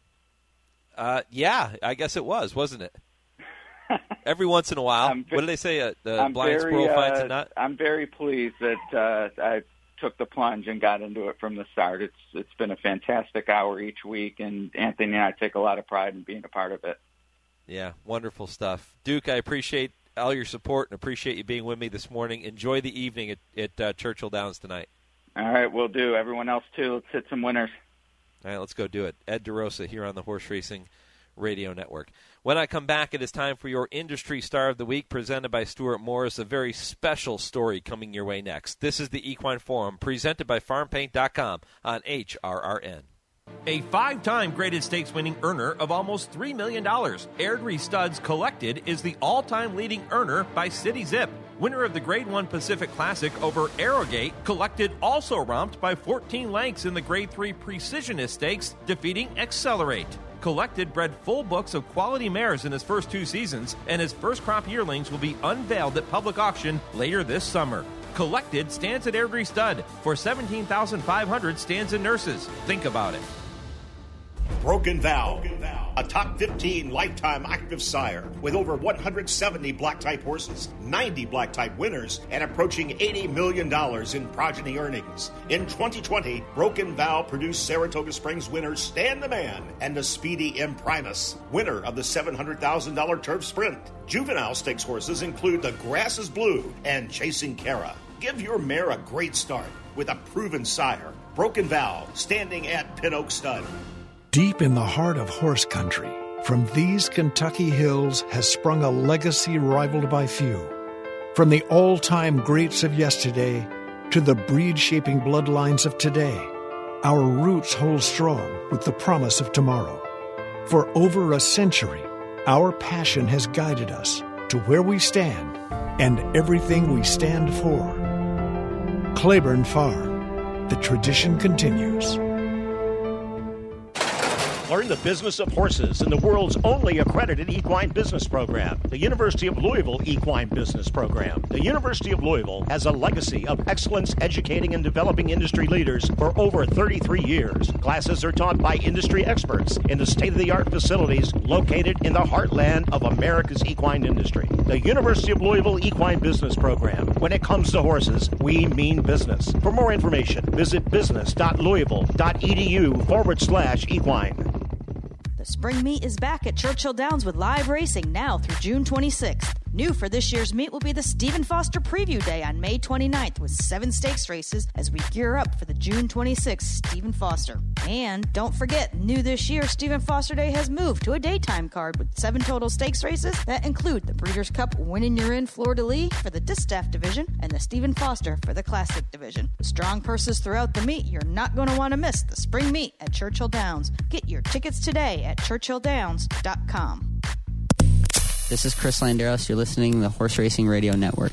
S5: Yeah, I guess it was, wasn't it? Every once in a while. What did they say? The blind squirrel finds a nut?
S4: I'm very pleased that I took the plunge and got into it from the start. It's been a fantastic hour each week, and Anthony and I take a lot of pride in being a part of it.
S5: Yeah, wonderful stuff. Duke, I appreciate all your support and appreciate you being with me this morning. Enjoy the evening at Churchill Downs tonight.
S4: All right, we'll do. Everyone else, too. Let's hit some winners.
S5: All right, let's go do it. Ed DeRosa here on the Horse Racing Radio Network. When I come back, it is time for your Industry Star of the Week, presented by Stuart Morris. A very special story coming your way next. This is the Equine Forum, presented by FarmPaint.com on HRRN.
S16: A 5-time graded stakes winning earner of almost $3 million, Airdrie Studs Collected is the all-time leading earner by City Zip. Winner of the Grade 1 Pacific Classic over Arrogate, Collected also romped by 14 lengths in the Grade 3 Precisionist Stakes, defeating Accelerate. Collected bred full books of quality mares in his first 2 seasons, and his first crop yearlings will be unveiled at public auction later this summer. Collected stands at Airdrie Stud for $17,500 stands and nurses. Think about it.
S6: Broken Vow, a top 15 lifetime active sire with over 170 black-type horses, 90 black-type winners, and approaching $80 million in progeny earnings. In 2020, Broken Vow produced Saratoga Springs winner Stan the Man and the speedy Imprimus, winner of the $700,000 Turf Sprint. Juvenile stakes horses include the Grass is Blue and Chasing Kara. Give your mare a great start with a proven sire. Broken Vow, standing at Pin Oak Stud.
S7: Deep in the heart of horse country, from these Kentucky hills has sprung a legacy rivaled by few. From the all-time greats of yesterday to the breed-shaping bloodlines of today, our roots hold strong with the promise of tomorrow. For over a century, our passion has guided us to where we stand and everything we stand for. Claiborne Farm, the tradition continues.
S6: Learn the business of horses in the world's only accredited equine business program, the University of Louisville Equine Business Program. The University of Louisville has a legacy of excellence educating and developing industry leaders for over 33 years. Classes are taught by industry experts in the state-of-the-art facilities located in the heartland of America's equine industry. The University of Louisville Equine Business Program. When it comes to horses, we mean business. For more information, visit business.louisville.edu/equine.
S8: Spring Meet is back at Churchill Downs with live racing now through June 26th. New for this year's meet will be the Stephen Foster Preview Day on May 29th with 7 stakes races as we gear up for the June 26th Stephen Foster. And don't forget, new this year, Stephen Foster Day has moved to a daytime card with 7 total stakes races that include the Breeders' Cup Winning You're In Fleur-de-Lis for the Distaff Division and the Stephen Foster for the Classic Division. With strong purses throughout the meet, you're not going to want to miss the Spring Meet at Churchill Downs. Get your tickets today at churchilldowns.com.
S11: This is Chris Landeros. You're listening to the Horse Racing Radio Network.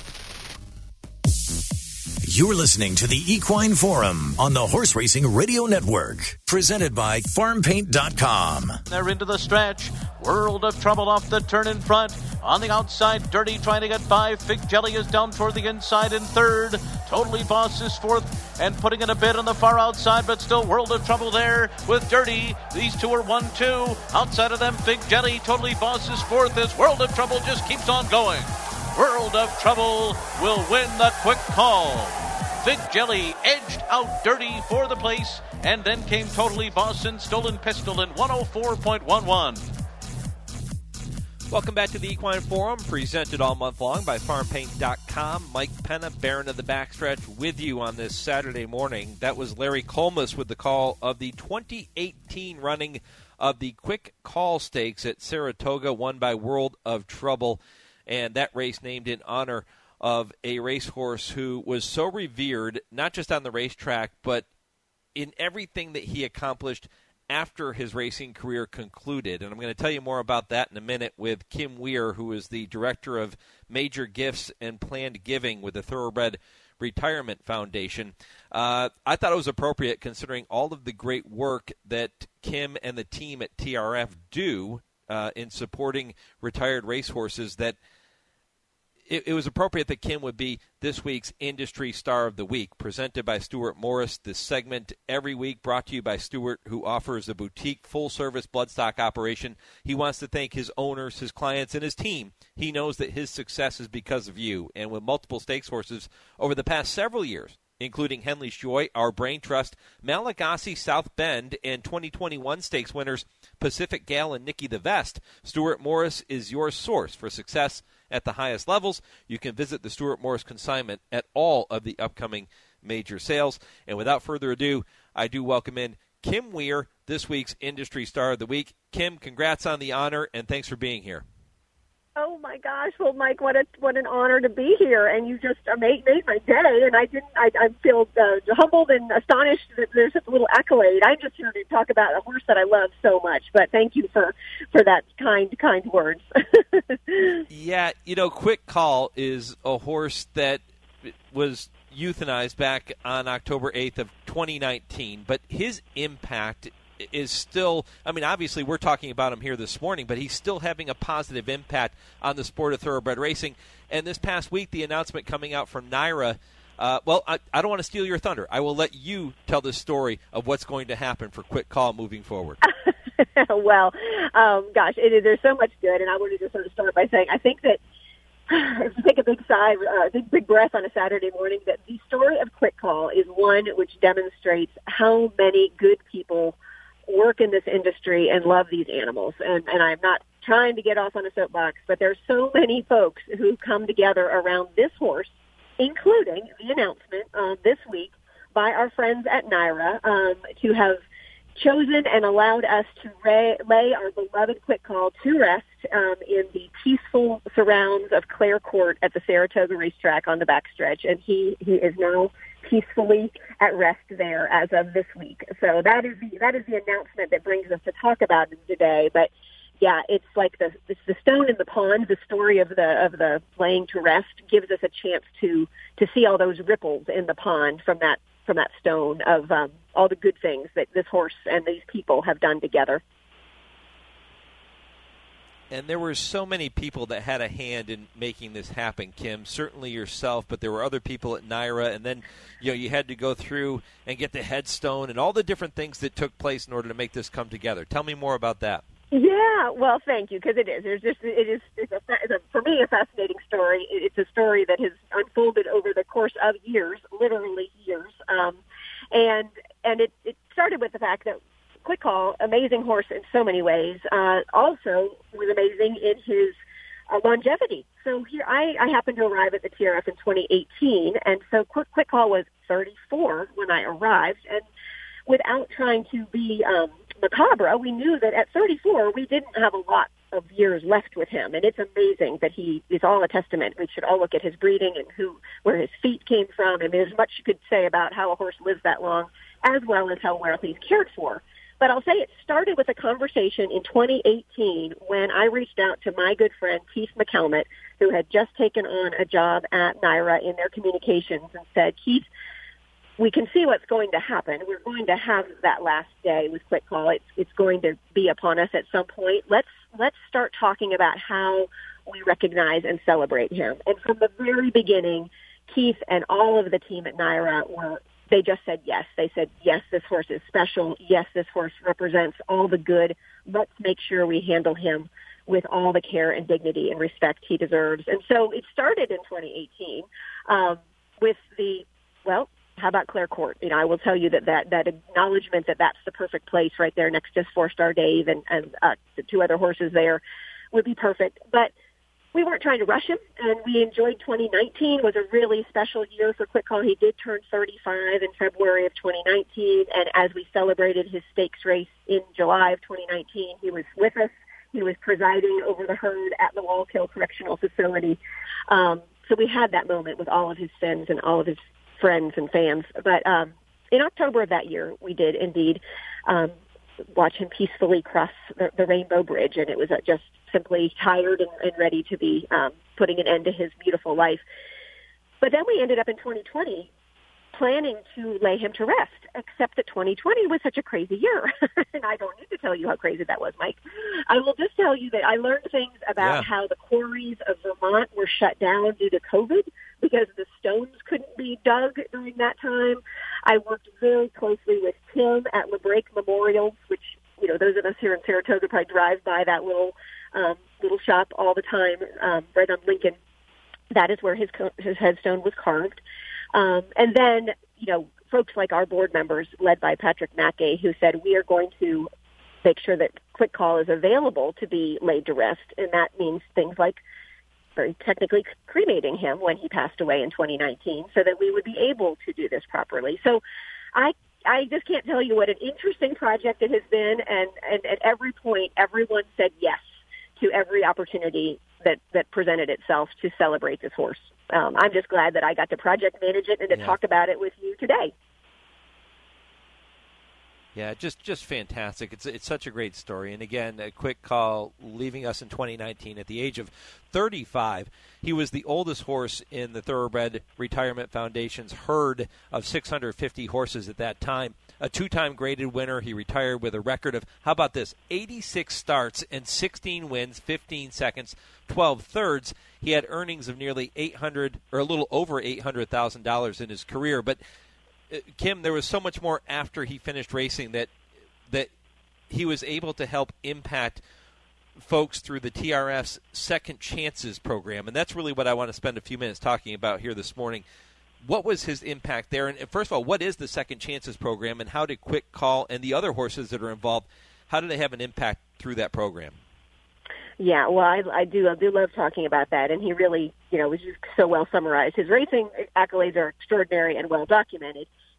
S1: You're listening to the Equine Forum on the Horse Racing Radio Network, presented by FarmPaint.com.
S10: They're into the stretch. World of Trouble off the turn in front. On the outside, Dirty trying to get by. Fig Jelly is down toward the inside in third. Totally Boss is fourth and putting in a bid on the far outside, but still World of Trouble there with Dirty. These two are 1-2. Outside of them, Fig Jelly. Totally Boss is fourth as World of Trouble just keeps on going. World of Trouble will win the quick call. Fig Jelly edged out Dirty for the place, and then came Totally Boss and Stolen Pistol in 104.11.
S5: Welcome back to the Equine Forum, presented all month long by FarmPaint.com. Mike Penna, Baron of the Backstretch, with you on this Saturday morning. That was Larry Colmus with the call of the 2018 running of the Quick Call Stakes at Saratoga, won by World of Trouble, and that race named in honor of a racehorse who was so revered, not just on the racetrack, but in everything that he accomplished after his racing career concluded. And I'm going to tell you more about that in a minute with Kim Weir, who is the Director of Major Gifts and Planned Giving with the Thoroughbred Retirement Foundation. I thought it was appropriate, considering all of the great work that Kim and the team at TRF do in supporting retired racehorses, that it was appropriate that Kim would be this week's Industry Star of the Week, presented by Stuart Morris. This segment every week brought to you by Stuart, who offers a boutique full-service bloodstock operation. He wants to thank his owners, his clients, and his team. He knows that his success is because of you. And with multiple stakes horses over the past several years, including Henley's Joy, Our Brain Trust, Malagasy, South Bend, and 2021 stakes winners Pacific Gal and Nikki the Vest, Stuart Morris is your source for success at the highest levels. You can visit the Stuart Morris consignment at all of the upcoming major sales. And without further ado, I do welcome in Kim Weir, this week's Industry Star of the Week. Kim, congrats on the honor, and thanks for being here.
S12: Oh my gosh! Well, Mike, what an honor to be here, and you just made my day. And I feel humbled and astonished that there's such a little accolade. I'm just here to talk about a horse that I love so much. But thank you for that kind words.
S5: Yeah, Quick Call is a horse that was euthanized back on October 8th of 2019, but his impact is still, obviously we're talking about him here this morning, but he's still having a positive impact on the sport of thoroughbred racing. And this past week, the announcement coming out from NYRA, I don't want to steal your thunder. I will let you tell the story of what's going to happen for Quick Call moving forward.
S12: Well, gosh, there's so much good, and I wanted to sort of start by saying I think that if you take a big sigh, big breath on a Saturday morning, that the story of Quick Call is one which demonstrates how many good people work in this industry and love these animals. And I'm not trying to get off on a soapbox, but there's so many folks who come together around this horse, including the announcement this week by our friends at NYRA to have chosen and allowed us to lay our beloved Quick Call to rest in the peaceful surrounds of Clare Court at the Saratoga Racetrack on the backstretch, and he is now peacefully at rest there as of this week. So that is the announcement that brings us to talk about it today. But yeah, it's like the stone in the pond. The story of the laying to rest gives us a chance to see all those ripples in the pond from that stone of all the good things that this horse and these people have done together.
S5: And there were so many people that had a hand in making this happen, Kim. Certainly yourself, but there were other people at NYRA, and then you had to go through and get the headstone and all the different things that took place in order to make this come together. Tell me more about that.
S12: Yeah, well, thank you, because it is. It's for me a fascinating story. It's a story that has unfolded over the course of years, literally years, and it started with the fact that Quick Call, amazing horse in so many ways, also was amazing in his longevity. So here I happened to arrive at the TRF in 2018, and so Quick Call was 34 when I arrived, and without trying to be macabre, we knew that at 34 we didn't have a lot of years left with him, and it's amazing that he is all a testament. We should all look at his breeding and where his feet came from. I mean, there's much you could say about how a horse lives that long, as well as how well he's cared for. But I'll say it started with a conversation in 2018 when I reached out to my good friend Keith McCalmont, who had just taken on a job at NYRA in their communications, and said, Keith, we can see what's going to happen. We're going to have that last day with Quick Call. It's going to be upon us at some point. Let's start talking about how we recognize and celebrate him. And from the very beginning, Keith and all of the team at NYRA they just said yes. They said, yes, this horse is special. Yes, this horse represents all the good. Let's make sure we handle him with all the care and dignity and respect he deserves. And so it started in 2018 with how about Clare Court? I will tell you that acknowledgement that that's the perfect place right there next to 4-Star Dave and the two other horses there would be perfect. But we weren't trying to rush him, and we enjoyed 2019. Was a really special year for Quick Call. He did turn 35 in February of 2019, and as we celebrated his stakes race in July of 2019, he was with us. He was presiding over the herd at the Wallkill Correctional Facility. So we had that moment with all of his friends and all of his friends and fans. But in October of that year, we did indeed watch him peacefully cross the Rainbow Bridge, and it was just simply tired and ready to be putting an end to his beautiful life. But then we ended up in 2020 planning to lay him to rest, except that 2020 was such a crazy year. And I don't need to tell you how crazy that was, Mike. I will just tell you that I learned things about how the quarries of Vermont were shut down due to COVID because the stones couldn't be dug during that time. I worked very closely with Tim at LeBrake Memorials, which, those of us here in Saratoga probably drive by that little shop all the time, right on Lincoln. That is where his headstone was carved. And then, folks like our board members, led by Patrick Mackay, who said, we are going to make sure that Quick Call is available to be laid to rest. And that means things like very technically cremating him when he passed away in 2019 so that we would be able to do this properly. So I just can't tell you what an interesting project it has been. And at every point, everyone said yes to every opportunity that presented itself to celebrate this horse. I'm just glad that I got to project manage it and to talk about it with you today.
S5: Yeah, just fantastic. It's such a great story. And again, a Quick Call leaving us in 2019 at the age of 35. He was the oldest horse in the Thoroughbred Retirement Foundation's herd of 650 horses at that time. A two-time graded winner. He retired with a record of, how about this, 86 starts and 16 wins, 15 seconds, 12 thirds. He had earnings of nearly $800 or a little over $800,000 in his career. But Kim, there was so much more after he finished racing that he was able to help impact folks through the TRF's Second Chances program. And that's really what I want to spend a few minutes talking about here this morning. What was his impact there? And first of all, what is the Second Chances program, and how did Quick Call and the other horses that are involved, how do they have an impact through that program?
S12: Yeah, well, I do love talking about that, and he really, was just so well summarized. His racing accolades are extraordinary and well documented.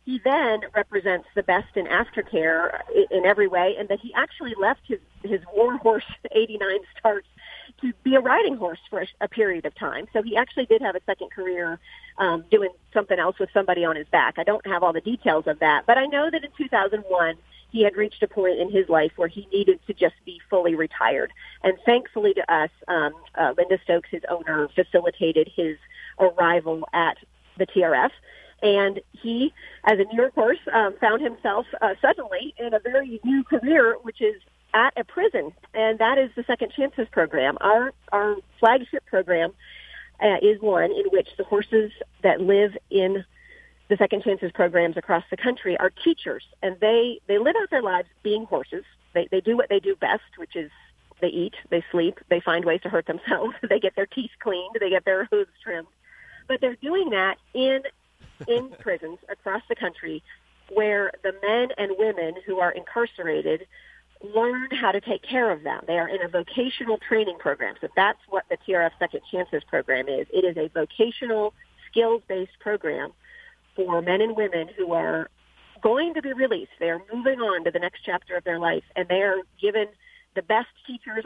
S12: he then represents the best in aftercare in every way, and that he actually left his war horse 89 starts to be a riding horse for a period of time. So he actually did have a second career doing something else with somebody on his back. I don't have all the details of that, but I know that in 2001, he had reached a point in his life where he needed to just be fully retired. And thankfully to us, Linda Stokes, his owner, facilitated his arrival at the TRF. And he, as a New York horse, found himself suddenly in a very new career, which is at a prison, and that is the Second Chances program. Our flagship program is one in which the horses that live in the Second Chances programs across the country are teachers, and they live out their lives being horses. They do what they do best, which is they eat, they sleep, they find ways to hurt themselves, they get their teeth cleaned, they get their hooves trimmed. But they're doing that in prisons across the country where the men and women who are incarcerated learn how to take care of them. They are in a vocational training program. So that's what the TRF Second Chances program is. It is a vocational, skills-based program for men and women who are going to be released. They are moving on to the next chapter of their life, and they are given the best teachers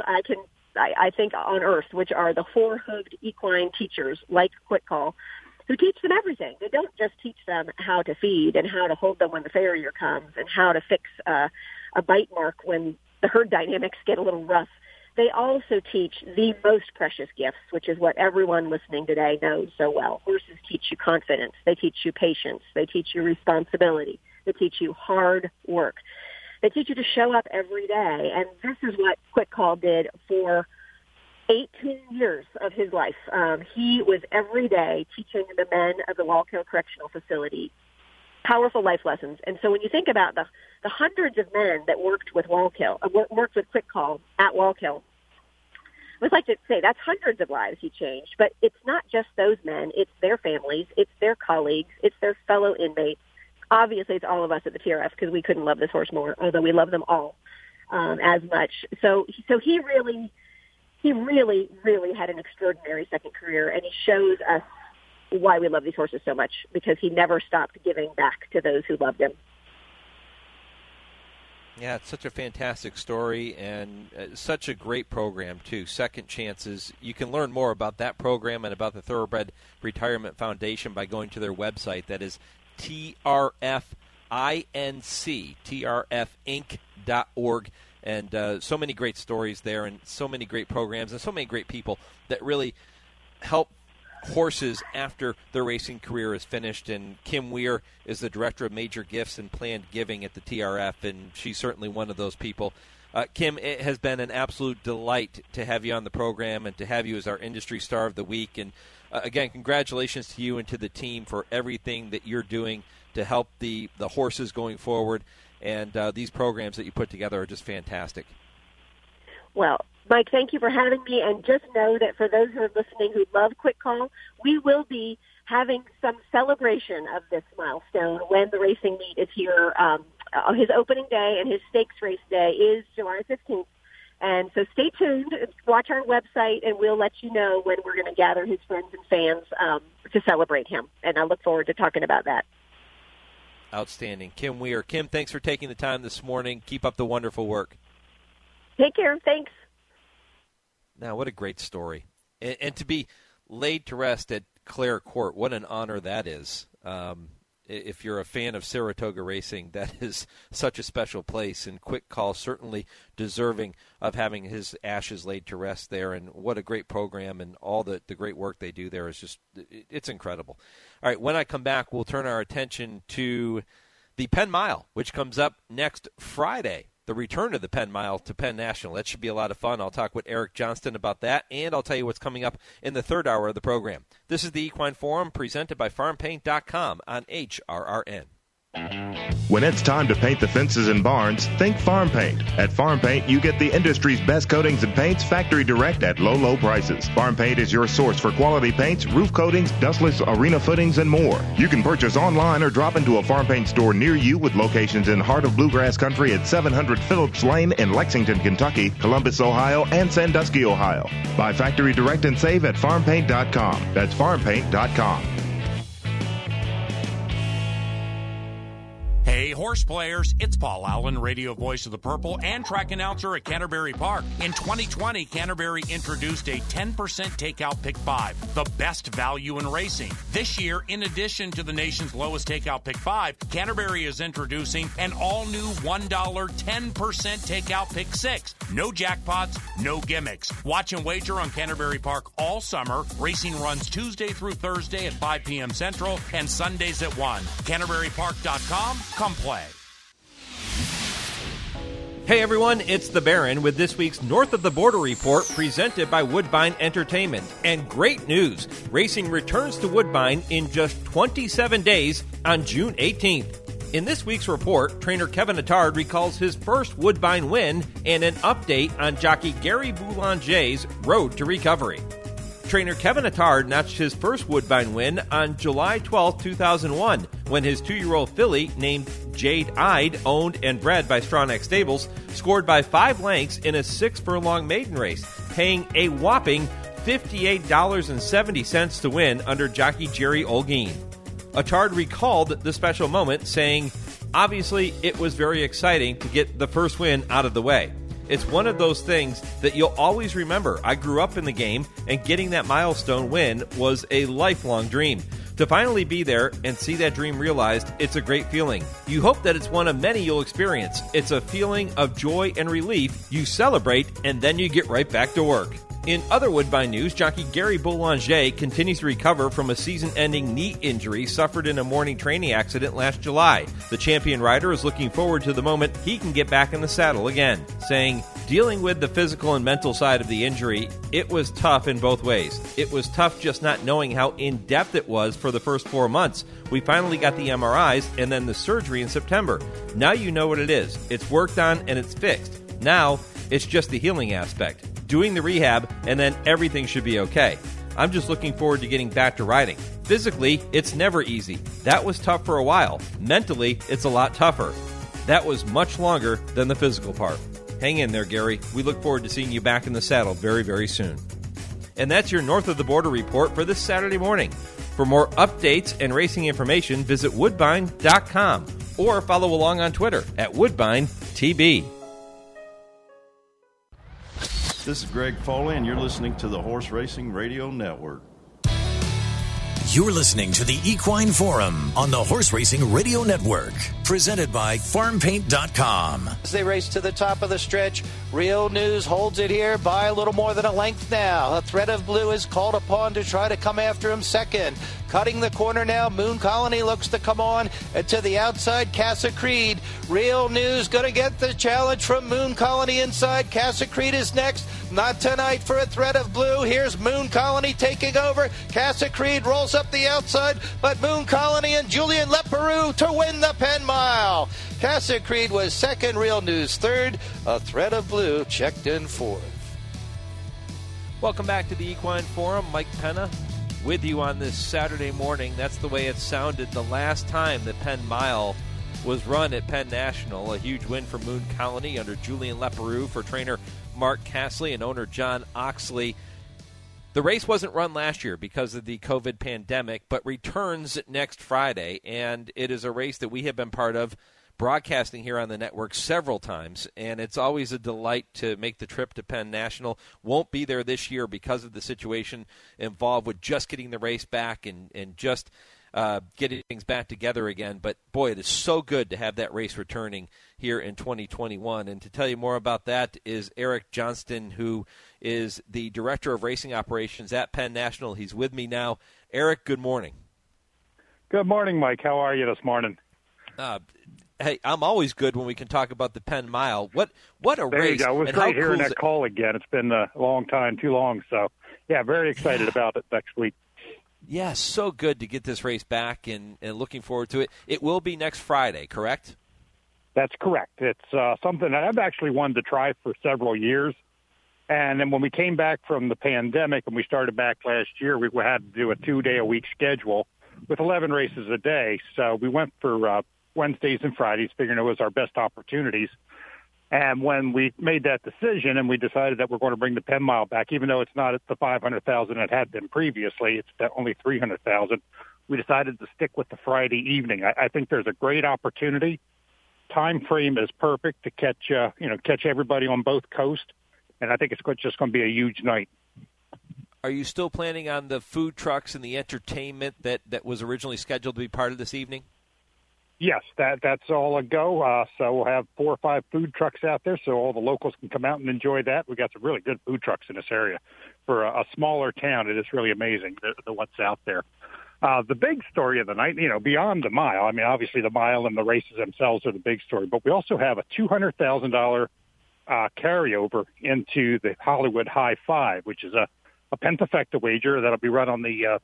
S12: I think on earth, which are the four-hooved equine teachers like Quick Call, who teach them everything. They don't just teach them how to feed and how to hold them when the farrier comes and how to fix a bite mark when the herd dynamics get a little rough. They also teach the most precious gifts, which is what everyone listening today knows so well. Horses teach you confidence. They teach you patience. They teach you responsibility. They teach you hard work. They teach you to show up every day. And this is what Quick Call did for 18 years of his life. He was every day teaching the men of the Wallkill Correctional Facility powerful life lessons. And so when you think about the hundreds of men that worked with Wallkill, worked with Quick Call at Wallkill, I would like to say that's hundreds of lives he changed. But it's not just those men. It's their families. It's their colleagues. It's their fellow inmates. Obviously, it's all of us at the TRF because we couldn't love this horse more, although we love them all as much. So he really had an extraordinary second career, and he shows us why we love these horses so much, because he never stopped giving back to those who loved him.
S5: Yeah, it's such a fantastic story and such a great program, too. Second Chances. You can learn more about that program and about the Thoroughbred Retirement Foundation by going to their website. That is trfinc.org. And so many great stories there and so many great programs and so many great people that really help horses after their racing career is finished. And Kim Weir is the Director of Major Gifts and Planned Giving at the TRF, and she's certainly one of those people. Kim, it has been an absolute delight to have you on the program and to have you as our Industry Star of the Week. And again, congratulations to you and to the team for everything that you're doing to help the horses going forward. And these programs that you put together are just fantastic.
S12: Well, Mike, thank you for having me. And just know that for those who are listening who love Quick Call, we will be having some celebration of this milestone when the racing meet is here. His opening day and his stakes race day is July 15th. And so stay tuned, watch our website, and we'll let you know when we're going to gather his friends and fans to celebrate him. And I look forward to talking about that.
S5: Outstanding. Kim Weir. Kim, thanks for taking the time this morning. Keep up the wonderful work.
S12: Take care. Thanks.
S5: Now, what a great story. And to be laid to rest at Clare Court, what an honor that is. If you're a fan of Saratoga racing, that is such a special place, and Quick Call certainly deserving of having his ashes laid to rest there. And what a great program, and all the great work they do there is just, it's incredible. All right, when I come back, we'll turn our attention to the Penn Mile, which comes up next Friday. The return of the Penn Mile to Penn National. That should be a lot of fun. I'll talk with Eric Johnston about that, and I'll tell you what's coming up in the third hour of the program. This is the Equine Forum presented by FarmPaint.com on HRRN.
S13: When it's time to paint the fences and barns, think Farm Paint. At Farm Paint, you get the industry's best coatings and paints factory direct at low, low prices. Farm Paint is your source for quality paints, roof coatings, dustless arena footings, and more. You can purchase online or drop into a Farm Paint store near you with locations in Heart of Bluegrass Country at 700 Phillips Lane in Lexington, Kentucky, Columbus, Ohio, and Sandusky, Ohio. Buy factory direct and save at FarmPaint.com. That's FarmPaint.com.
S14: horse players, it's Paul Allen, radio voice of the Purple and track announcer at Canterbury Park. In 2020, Canterbury introduced a 10% takeout pick 5, the best value in racing. This year, in addition to the nation's lowest takeout pick 5, Canterbury is introducing an all-new $1 10% takeout pick 6. No jackpots, no gimmicks. Watch and wager on Canterbury Park all summer. Racing runs Tuesday through Thursday at 5 p.m. Central and Sundays at 1. CanterburyPark.com. Come play.
S16: Hey everyone, it's the Baron with this week's North of the Border Report presented by Woodbine Entertainment. And great news, racing returns to Woodbine in just 27 days on June 18th. In this week's report, trainer Kevin Attard recalls his first Woodbine win and an update on jockey Gary Boulanger's road to recovery. Trainer Kevin Attard notched his first Woodbine win on July 12, 2001, when his 2-year-old filly named Jade Eyed, owned and bred by Stronach Stables, scored by 5 lengths in a 6-furlong maiden race, paying a whopping $58.70 to win under jockey Jerry Olguin. Attard recalled the special moment, saying, "Obviously, it was very exciting to get the first win out of the way. It's one of those things that you'll always remember. I grew up in the game, and getting that milestone win was a lifelong dream. To finally be there and see that dream realized, it's a great feeling. You hope that it's one of many you'll experience. It's a feeling of joy and relief. You celebrate, and then you get right back to work." In other Woodbine news, jockey Gary Boulanger continues to recover from a season-ending knee injury suffered in a morning training accident last July. The champion rider is looking forward to the moment he can get back in the saddle again, saying, "Dealing with the physical and mental side of the injury, it was tough in both ways. It was tough just not knowing how in-depth it was for the first 4 months. We finally got the MRIs and then the surgery in September. Now you know what it is. It's worked on and it's fixed. Now it's just the healing aspect. Doing the rehab, and then everything should be okay. I'm just looking forward to getting back to riding. Physically, it's never easy. That was tough for a while. Mentally, it's a lot tougher. That was much longer than the physical part. Hang in there, Gary. We look forward to seeing you back in the saddle very, very soon." And that's your North of the Border report for this Saturday morning. For more updates and racing information, visit Woodbine.com or follow along on Twitter at WoodbineTB.
S15: This is Greg Foley, and you're listening to the Horse Racing Radio Network.
S1: You're listening to the Equine Forum on the Horse Racing Radio Network, presented by FarmPaint.com.
S17: As they race to the top of the stretch, Real News holds it here by a little more than a length now. A Thread of Blue is called upon to try to come after him second. Cutting the corner now, Moon Colony looks to come on. And to the outside, Casa Creed. Real News going to get the challenge from Moon Colony inside. Casa Creed is next. Not tonight for a Thread of Blue. Here's Moon Colony taking over. Casa Creed rolls up the outside, but Moon Colony and Julian Leperoux to win the Penn Mile. Casa Creed was second, Real News third. A Thread of Blue checked in fourth.
S16: Welcome back to the Equine Forum. Mike Penna with you on this Saturday morning. That's the way it sounded the last time the Penn Mile was run at Penn National. A huge win for Moon Colony under Julian Leperoux for trainer Mark Castley and owner John Oxley. The race wasn't run last year because of the COVID pandemic, but returns next Friday, and it is a race that we have been part of broadcasting here on the network several times, and it's always a delight to make the trip to Penn National. Won't be there this year because of the situation involved with just getting the race back and just getting things back together again. But, boy, it is so good to have that race returning here in 2021. And to tell you more about that is Eric Johnston, who is the Director of Racing Operations at Penn National. He's with me now. Eric, good morning.
S19: Good morning, Mike. How are you this morning?
S16: Hey, I'm always good when we can talk about the Penn Mile. What a race.
S19: There you go. It was great hearing that call again. It's been a long time, too long. So, yeah, very excited about it next week.
S16: Yeah, so good to get this race back and looking forward to it. It will be next Friday, correct?
S19: That's correct. It's something that I've actually wanted to try for several years. And then when we came back from the pandemic and we started back last year, we had to do a 2-day-a-week schedule with 11 races a day. So we went for Wednesdays and Fridays, figuring it was our best opportunities. And when we made that decision and we decided that we're going to bring the Penn Mile back, even though it's not at the 500,000 it had been previously, it's only 300,000, we decided to stick with the Friday evening. I think there's a great opportunity time frame is perfect to catch everybody on both coasts, and I think it's just going to be a huge night.
S5: Are you still planning on the food trucks and the entertainment that was originally scheduled to be part of this evening?
S19: Yes, that's all a go. So we'll have 4 or 5 food trucks out there, so all the locals can come out and enjoy that. We got some really good food trucks in this area for a smaller town. It is really amazing the what's out there. The big story of the night, beyond the mile. I mean, obviously the mile and the races themselves are the big story, but we also have a $200,000 carryover into the Hollywood High Five, which is a pentafecta wager that'll be run on the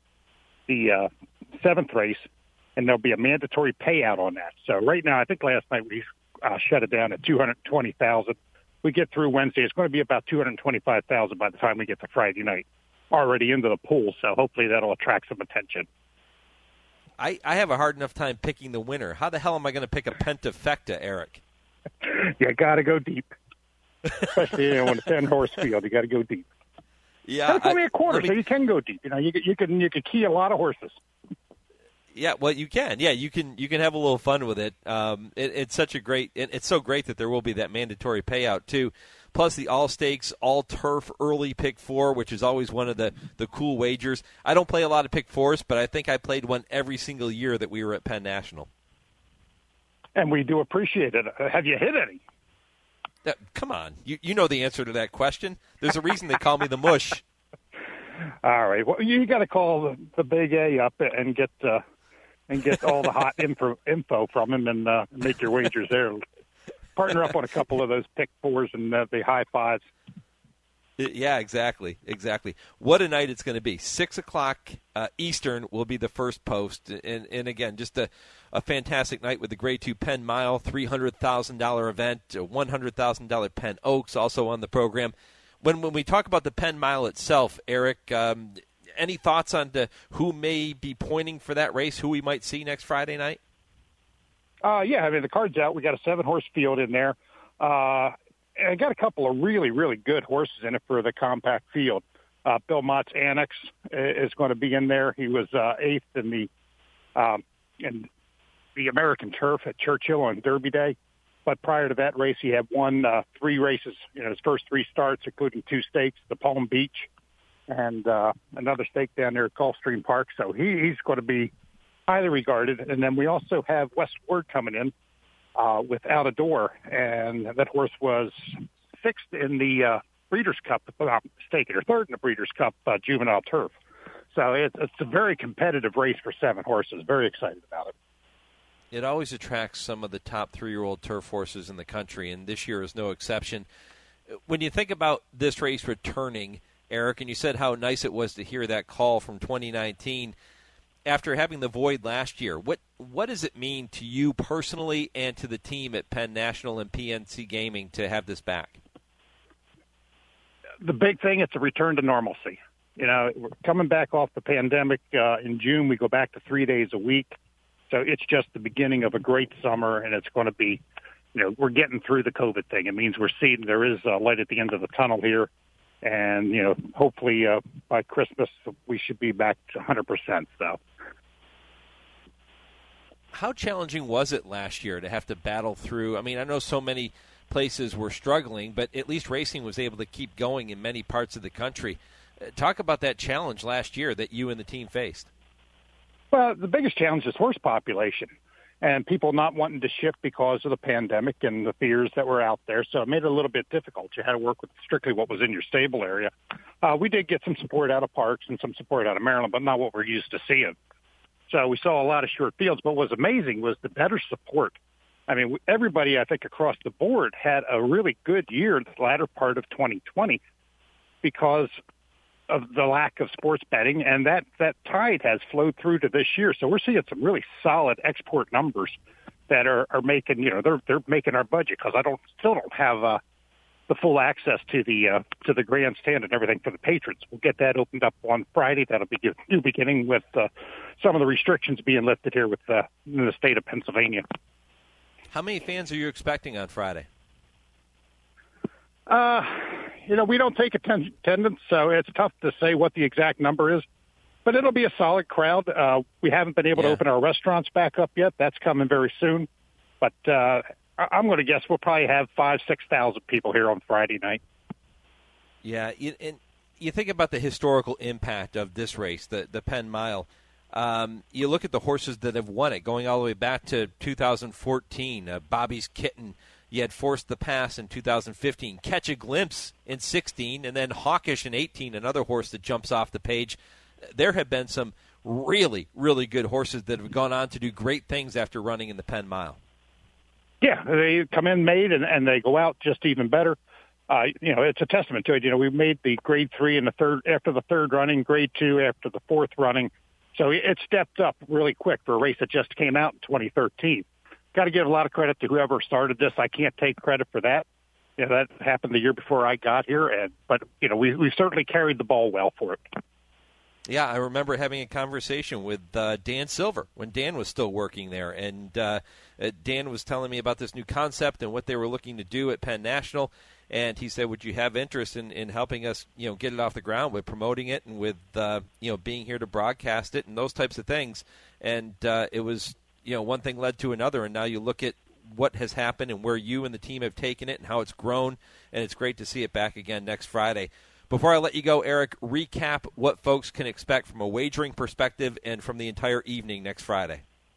S19: 7th race. And there'll be a mandatory payout on that. So right now, I think last night we shut it down at $220,000. We get through Wednesday, it's going to be about $225,000 by the time we get to Friday night, already into the pool. So hopefully that'll attract some attention.
S5: I have a hard enough time picking the winner. How the hell am I going to pick a pentafecta, Eric?
S19: You got to go deep, especially on a 10-horse field. You got to go deep.
S5: Yeah,
S19: it's only a quarter, so you can go deep. You can key a lot of horses.
S5: Yeah, well, you can. Yeah, you can have a little fun with it. It's such a great. It's so great that there will be that mandatory payout too. Plus the all stakes, all turf early pick 4, which is always one of the cool wagers. I don't play a lot of pick 4s, but I think I played one every single year that we were at Penn National.
S19: And we do appreciate it. Have you hit any?
S5: Come on, you know the answer to that question. There's a reason they call me the Mush.
S19: All right. Well, you got to call the Big A up and get all the hot info from him and make your wagers there. Partner up on a couple of those pick 4s and the high 5s.
S5: Yeah, exactly. What a night it's going to be. 6 o'clock Eastern will be the first post. And again, just a fantastic night with the Grade 2 Penn Mile, $300,000 event, $100,000 Penn Oaks also on the program. When we talk about the Penn Mile itself, Eric, any thoughts on who may be pointing for that race, who we might see next Friday night?
S19: Yeah, I mean, the card's out. We got a 7-horse field in there. And I got a couple of really, really good horses in it for the compact field. Bill Mott's Annex is going to be in there. He was 8th in the American Turf at Churchill on Derby Day. But prior to that race, he had won 3 races, his first 3 starts, including 2 stakes, the Palm Beach and another stake down there at Gulfstream Park. So he's going to be highly regarded. And then we also have Wes Ward coming in with Out a Door, and that horse was 6th in the Breeders' Cup, or 3rd in the Breeders' Cup Juvenile Turf. So it's a very competitive race for 7 horses. Very excited about it.
S5: It always attracts some of the top 3-year-old turf horses in the country, and this year is no exception. When you think about this race returning, Eric, and you said how nice it was to hear that call from 2019, after having the void last year, what does it mean to you personally and to the team at Penn National and PNC Gaming to have this back?
S19: The big thing, it's a return to normalcy. We're coming back off the pandemic. In June, we go back to 3 days a week. So it's just the beginning of a great summer, and it's going to be, we're getting through the COVID thing. It means we're seeing there is a light at the end of the tunnel here. And, hopefully by Christmas, we should be back to 100%. So.
S5: How challenging was it last year to have to battle through? I mean, I know so many places were struggling, but at least racing was able to keep going in many parts of the country. Talk about that challenge last year that you and the team faced.
S19: Well, the biggest challenge is horse population and people not wanting to ship because of the pandemic and the fears that were out there. So it made it a little bit difficult. You had to work with strictly what was in your stable area. We did get some support out of Parks and some support out of Maryland, but not what we're used to seeing. So we saw a lot of short fields. But what was amazing was the better support. I mean, everybody, I think, across the board had a really good year in the latter part of 2020 because of the lack of sports betting, and that tide has flowed through to this year. So we're seeing some really solid export numbers that are making, they're making our budget, because I still don't have the full access to the grandstand and everything for the patrons. We'll get that opened up on Friday. That'll be a new beginning with some of the restrictions being lifted here in the state of Pennsylvania.
S5: How many fans are you expecting on Friday?
S19: We don't take attendance, so it's tough to say what the exact number is. But it'll be a solid crowd. We haven't been able to open our restaurants back up yet. That's coming very soon. But I'm going to guess we'll probably have 5,000-6,000 people here on Friday night.
S5: Yeah, and you think about the historical impact of this race, the Penn Mile. You look at the horses that have won it, going all the way back to 2014. Bobby's Kitten, you had Forced the Pass in 2015, Catch a Glimpse in 16, and then Hawkish in 18, another horse that jumps off the page. There have been some really, really good horses that have gone on to do great things after running in the Penn Mile.
S19: Yeah, they come in made, and they go out just even better. It's a testament to it. We made the grade 3 in the third after the third running, grade 2 after the fourth running. So it stepped up really quick for a race that just came out in 2013. Got to give a lot of credit to whoever started this. I can't take credit for that. That happened the year before I got here, but we certainly carried the ball well for it.
S5: Yeah, I remember having a conversation with Dan Silver when Dan was still working there, and Dan was telling me about this new concept and what they were looking to do at Penn National, and he said, would you have interest in helping us, get it off the ground with promoting it and with, being here to broadcast it and those types of things. And it was, one thing led to another, and now you look at what has happened and where you and the team have taken it and how it's grown, and it's great to see it back again next Friday. Before I let you go, Eric, recap what folks can expect from a wagering perspective and from the entire evening next Friday.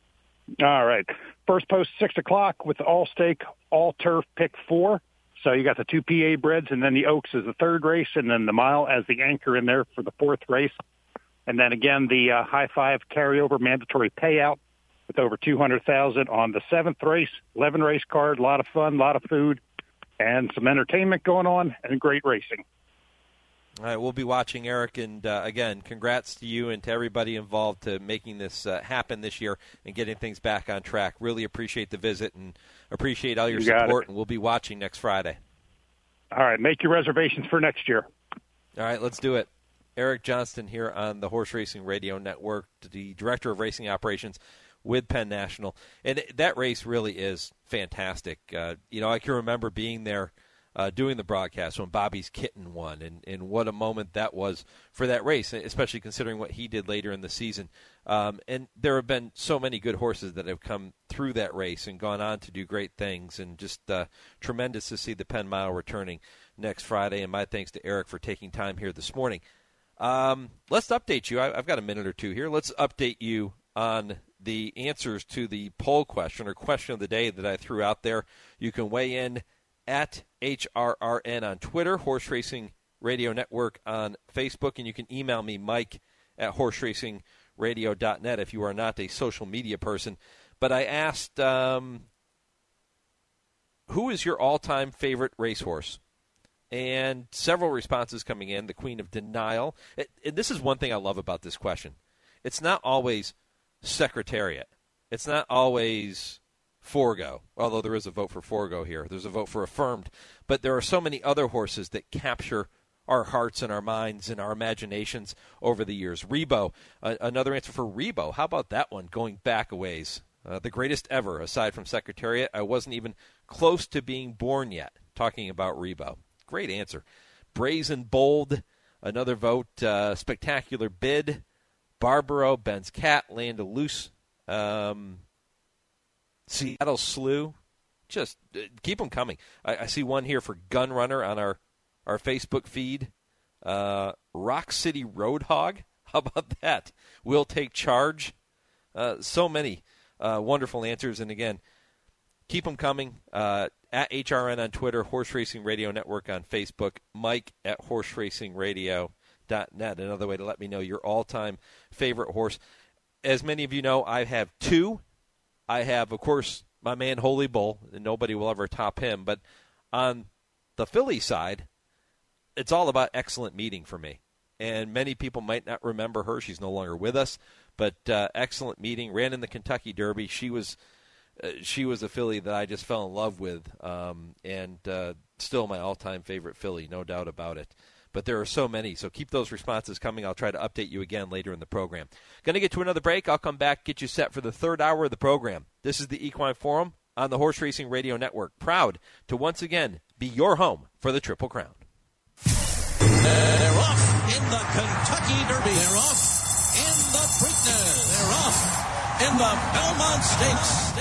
S19: All right. First post, 6 o'clock with the all-stake, all-turf pick 4. So you got the 2 PA breds, and then the Oaks as the third race, and then the Mile as the anchor in there for the fourth race. And then again, the High Five carryover mandatory payout with over $200,000 on the seventh race, 11 race card, a lot of fun, a lot of food, and some entertainment going on, and great racing.
S5: All right, we'll be watching, Eric, and again, congrats to you and to everybody involved to making this happen this year and getting things back on track. Really appreciate the visit and appreciate all your support, and we'll be watching next Friday.
S19: All right, make your reservations for next year.
S5: All right, let's do it. Eric Johnston here on the Horse Racing Radio Network, the Director of Racing Operations with Penn National. And that race really is fantastic. I can remember being there doing the broadcast when Bobby's Kitten won, and what a moment that was for that race, especially considering what he did later in the season. And there have been so many good horses that have come through that race and gone on to do great things, and just tremendous to see the Penn Mile returning next Friday. And my thanks to Eric for taking time here this morning. Let's update you. I've got a minute or two here. Let's update you on the answers to the poll question or question of the day that I threw out there. You can weigh in at HRRN on Twitter, Horse Racing Radio Network on Facebook, and you can email me, Mike, at horseracingradio.net if you are not a social media person. But I asked, who is your all-time favorite racehorse? And several responses coming in. The Queen of Denial. And this is one thing I love about this question. It's not always Secretariat. It's not always Forgo, although there is a vote for Forgo here. There's a vote for Affirmed. But there are so many other horses that capture our hearts and our minds and our imaginations over the years. Rebo, another answer for Rebo. How about that one, going back a ways? The greatest ever, aside from Secretariat. I wasn't even close to being born yet, talking about Rebo. Great answer. Brazen Bold, another vote. Spectacular Bid, Barbaro, Ben's Cat, Land of Loose, Seattle Slew. Just keep them coming. I see one here for Gun Runner on our Facebook feed. Rock City Roadhog. How about that? We'll Take Charge. So many wonderful answers. And again, keep them coming. At HRN on Twitter, Horse Racing Radio Network on Facebook, Mike at horseracingradio.net. Another way to let me know your all-time favorite horse. As many of you know, I have two. I have, of course, my man Holy Bull, and nobody will ever top him. But on the filly side, it's all about Excellent Meeting for me. And many people might not remember her. She's no longer with us. But Excellent Meeting ran in the Kentucky Derby. She was a filly that I just fell in love with, and still my all-time favorite filly, no doubt about it. But there are so many, so keep those responses coming. I'll try to update you again later in the program. Going to get to another break. I'll come back, get you set for the third hour of the program. This is the Equine Forum on the Horse Racing Radio Network, proud to once again be your home for the Triple Crown.
S10: They're off in the Kentucky Derby. They're off in the Preakness. They're off in the Belmont Stakes.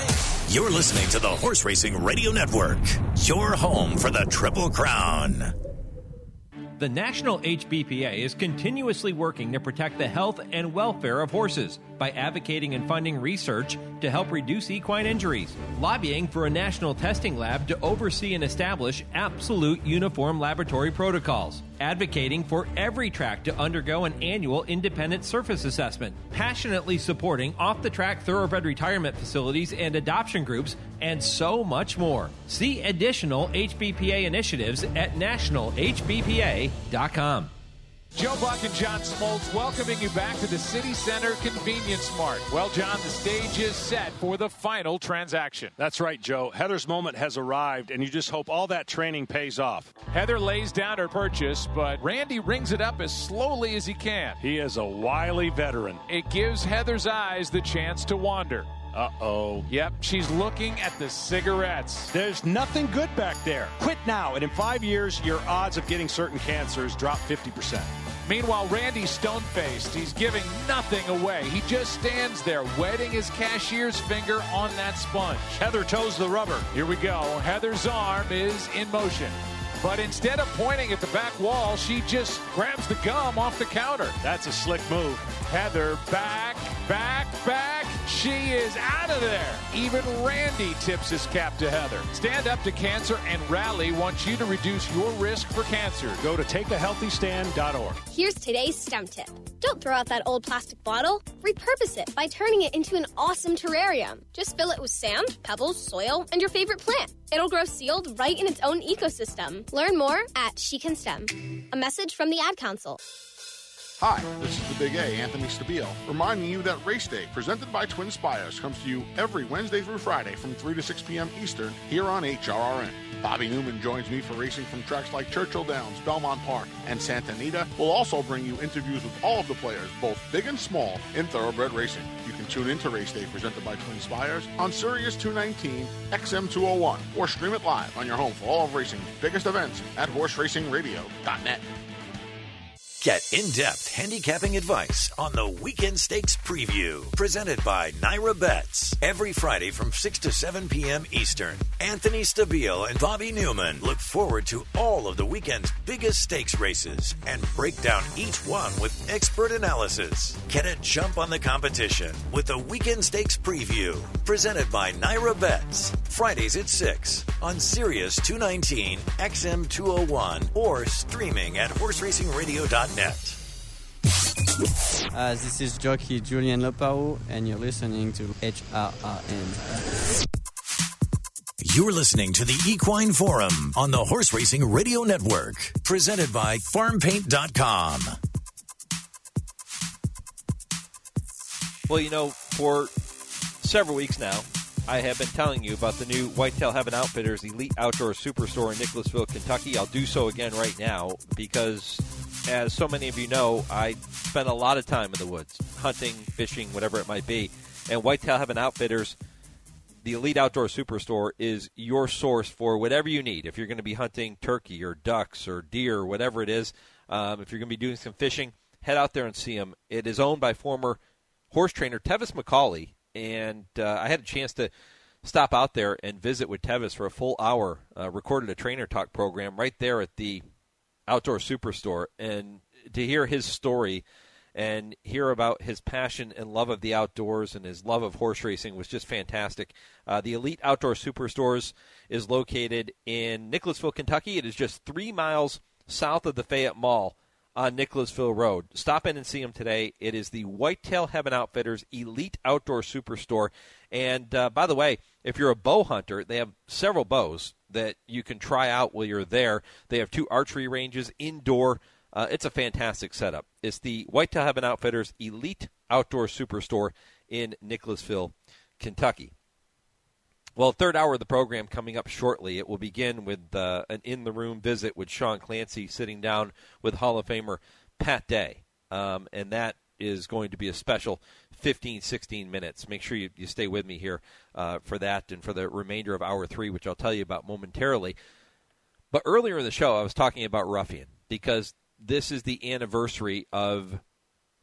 S1: You're listening to the Horse Racing Radio Network, your home for the Triple Crown.
S16: The National HBPA is continuously working to protect the health and welfare of horses by advocating and funding research to help reduce equine injuries, lobbying for a national testing lab to oversee and establish absolute uniform laboratory protocols, advocating for every track to undergo an annual independent surface assessment, passionately supporting off-the-track thoroughbred retirement facilities and adoption groups, and so much more. See additional HBPA initiatives at nationalhbpa.com.
S20: Joe Buck and John Smoltz welcoming you back to the City Center Convenience Mart. Well, John, the stage is set for the final transaction.
S21: That's right, Joe. Heather's moment has arrived, and you just hope all that training pays off.
S20: Heather lays down her purchase, but Randy rings it up as slowly as he can.
S21: He is a wily veteran.
S20: It gives Heather's eyes the chance to wander.
S21: Uh-oh.
S20: Yep, she's looking at the cigarettes.
S21: There's nothing good back there. Quit now, and in 5 years, your odds of getting certain cancers drop 50%.
S20: Meanwhile, Randy's stone-faced. He's giving nothing away. He just stands there, wetting his cashier's finger on that sponge.
S21: Heather toes the rubber.
S20: Here we go. Heather's arm is in motion. But instead of pointing at the back wall, she just grabs the gum off the counter.
S21: That's a slick move.
S20: Heather back. She is out of there. Even Randy tips his cap to Heather. Stand Up to Cancer and Rally wants you to reduce your risk for cancer.
S21: Go to takeahealthystand.org.
S22: Here's today's STEM tip. Don't throw out that old plastic bottle. Repurpose it by turning it into an awesome terrarium. Just fill it with sand, pebbles, soil, and your favorite plant. It'll grow sealed right in its own ecosystem. Learn more at She Can STEM. A message from the Ad Council.
S18: Hi, this is the Big A, Anthony Stabile, reminding you that Race Day, presented by Twin Spires, comes to you every Wednesday through Friday from 3 to 6 p.m. Eastern here on HRRN. Bobby Newman joins me for racing from tracks like Churchill Downs, Belmont Park, and Santa Anita. We'll also bring you interviews with all of the players, both big and small, in thoroughbred racing. You can tune into Race Day, presented by Twin Spires, on Sirius 219, XM 201, or stream it live on your home for all of racing's biggest events at horseracingradio.net.
S1: Get in-depth handicapping advice on the Weekend Stakes Preview, presented by Naira Bets. Every Friday from 6 to 7 p.m. Eastern, Anthony Stabile and Bobby Newman look forward to all of the weekend's biggest stakes races and break down each one with expert analysis. Get a jump on the competition with the Weekend Stakes Preview, presented by Naira Bets. Fridays at 6 on Sirius 219, XM 201, or streaming at horseracingradio.net.
S30: This is jockey Julian Lepau, and you're listening to HRRN.
S1: You're listening to the Equine Forum on the Horse Racing Radio Network, presented by FarmPaint.com.
S5: Well, you know, for several weeks now, I have been telling you about the new Whitetail Heaven Outfitters Elite Outdoor Superstore in Nicholasville, Kentucky. I'll do so again right now because, as so many of you know, I spend a lot of time in the woods, hunting, fishing, whatever it might be. And Whitetail Heaven Outfitters, the Elite Outdoor Superstore, is your source for whatever you need. If you're going to be hunting turkey or ducks or deer or whatever it is, if you're going to be doing some fishing, head out there and see them. It is owned by former horse trainer Tevis McCauley, and I had a chance to stop out there and visit with Tevis for a full hour, recorded a trainer talk program right there at the Outdoor Superstore, and to hear his story and hear about his passion and love of the outdoors and his love of horse racing was just fantastic. The Elite Outdoor Superstores is located in Nicholasville, Kentucky. It is just 3 miles south of the Fayette Mall on Nicholasville Road. Stop in and see them today. It is the Whitetail Heaven Outfitters Elite Outdoor Superstore. And by the way, if you're a bow hunter, they have several bows that you can try out while you're there. They have 2 archery ranges, indoor. It's a fantastic setup. It's the Whitetail Heaven Outfitters Elite Outdoor Superstore in Nicholasville, Kentucky. Well, third hour of the program coming up shortly. It will begin with an in-the-room visit with Sean Clancy, sitting down with Hall of Famer Pat Day. And that is going to be a special 15, 16 minutes. Make sure you stay with me here for that and for the remainder of Hour 3, which I'll tell you about momentarily. But earlier in the show, I was talking about Ruffian because this is the anniversary of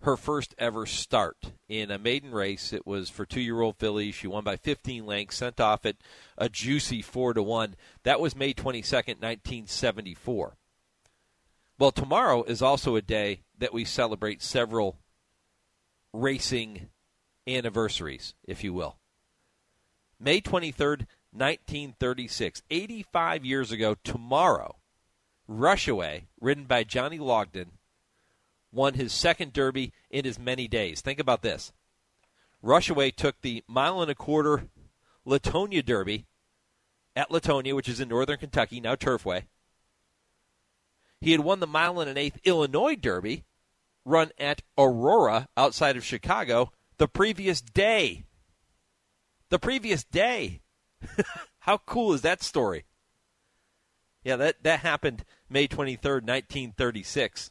S5: her first ever start in a maiden race. It was for 2-year-old filly. She won by 15 lengths, sent off at a juicy 4-1. That was May 22nd, 1974. Well, tomorrow is also a day that we celebrate several racing anniversaries, if you will. May 23rd, 1936, 85 years ago tomorrow, Rushaway, ridden by Johnny Logden, won his second Derby in as many days. Think about this. Rushaway took the 1.25-mile Latonia Derby at Latonia, which is in northern Kentucky, now Turfway. He had won the 1.125-mile Illinois Derby, run at Aurora outside of Chicago, the previous day. The previous day. How cool is that story? Yeah, that happened May 23rd, 1936.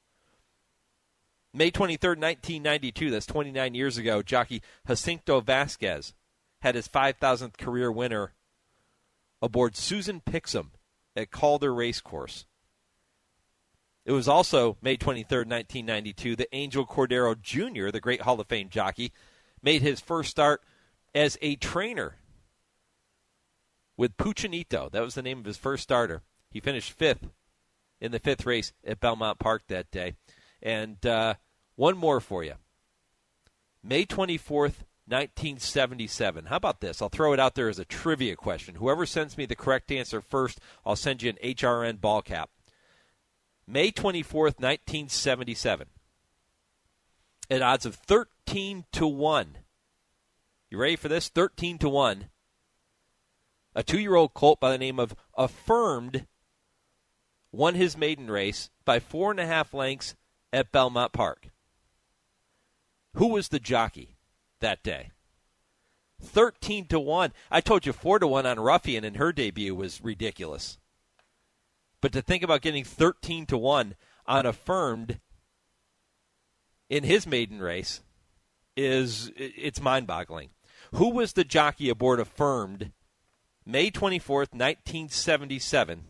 S5: May 23rd, 1992, that's 29 years ago, jockey Jacinto Vasquez had his 5,000th career winner aboard Susan Pixum at Calder Racecourse. It was also May 23rd, 1992, that Angel Cordero Jr., the great Hall of Fame jockey, made his first start as a trainer with Puccinito. That was the name of his first starter. He finished 5th in the 5th race at Belmont Park that day. And one more for you. May 24th, 1977. How about this? I'll throw it out there as a trivia question. Whoever sends me the correct answer first, I'll send you an HRN ball cap. May 24th, 1977. At odds of 13-1. You ready for this? 13-1. A 2-year-old colt by the name of Affirmed won his maiden race by 4.5 lengths at Belmont Park. Who was the jockey that day? 13-1. I told you 4-1 on Ruffian in her debut was ridiculous. But to think about getting 13-1 on Affirmed in his maiden race it's mind-boggling. Who was the jockey aboard Affirmed May 24th, 1977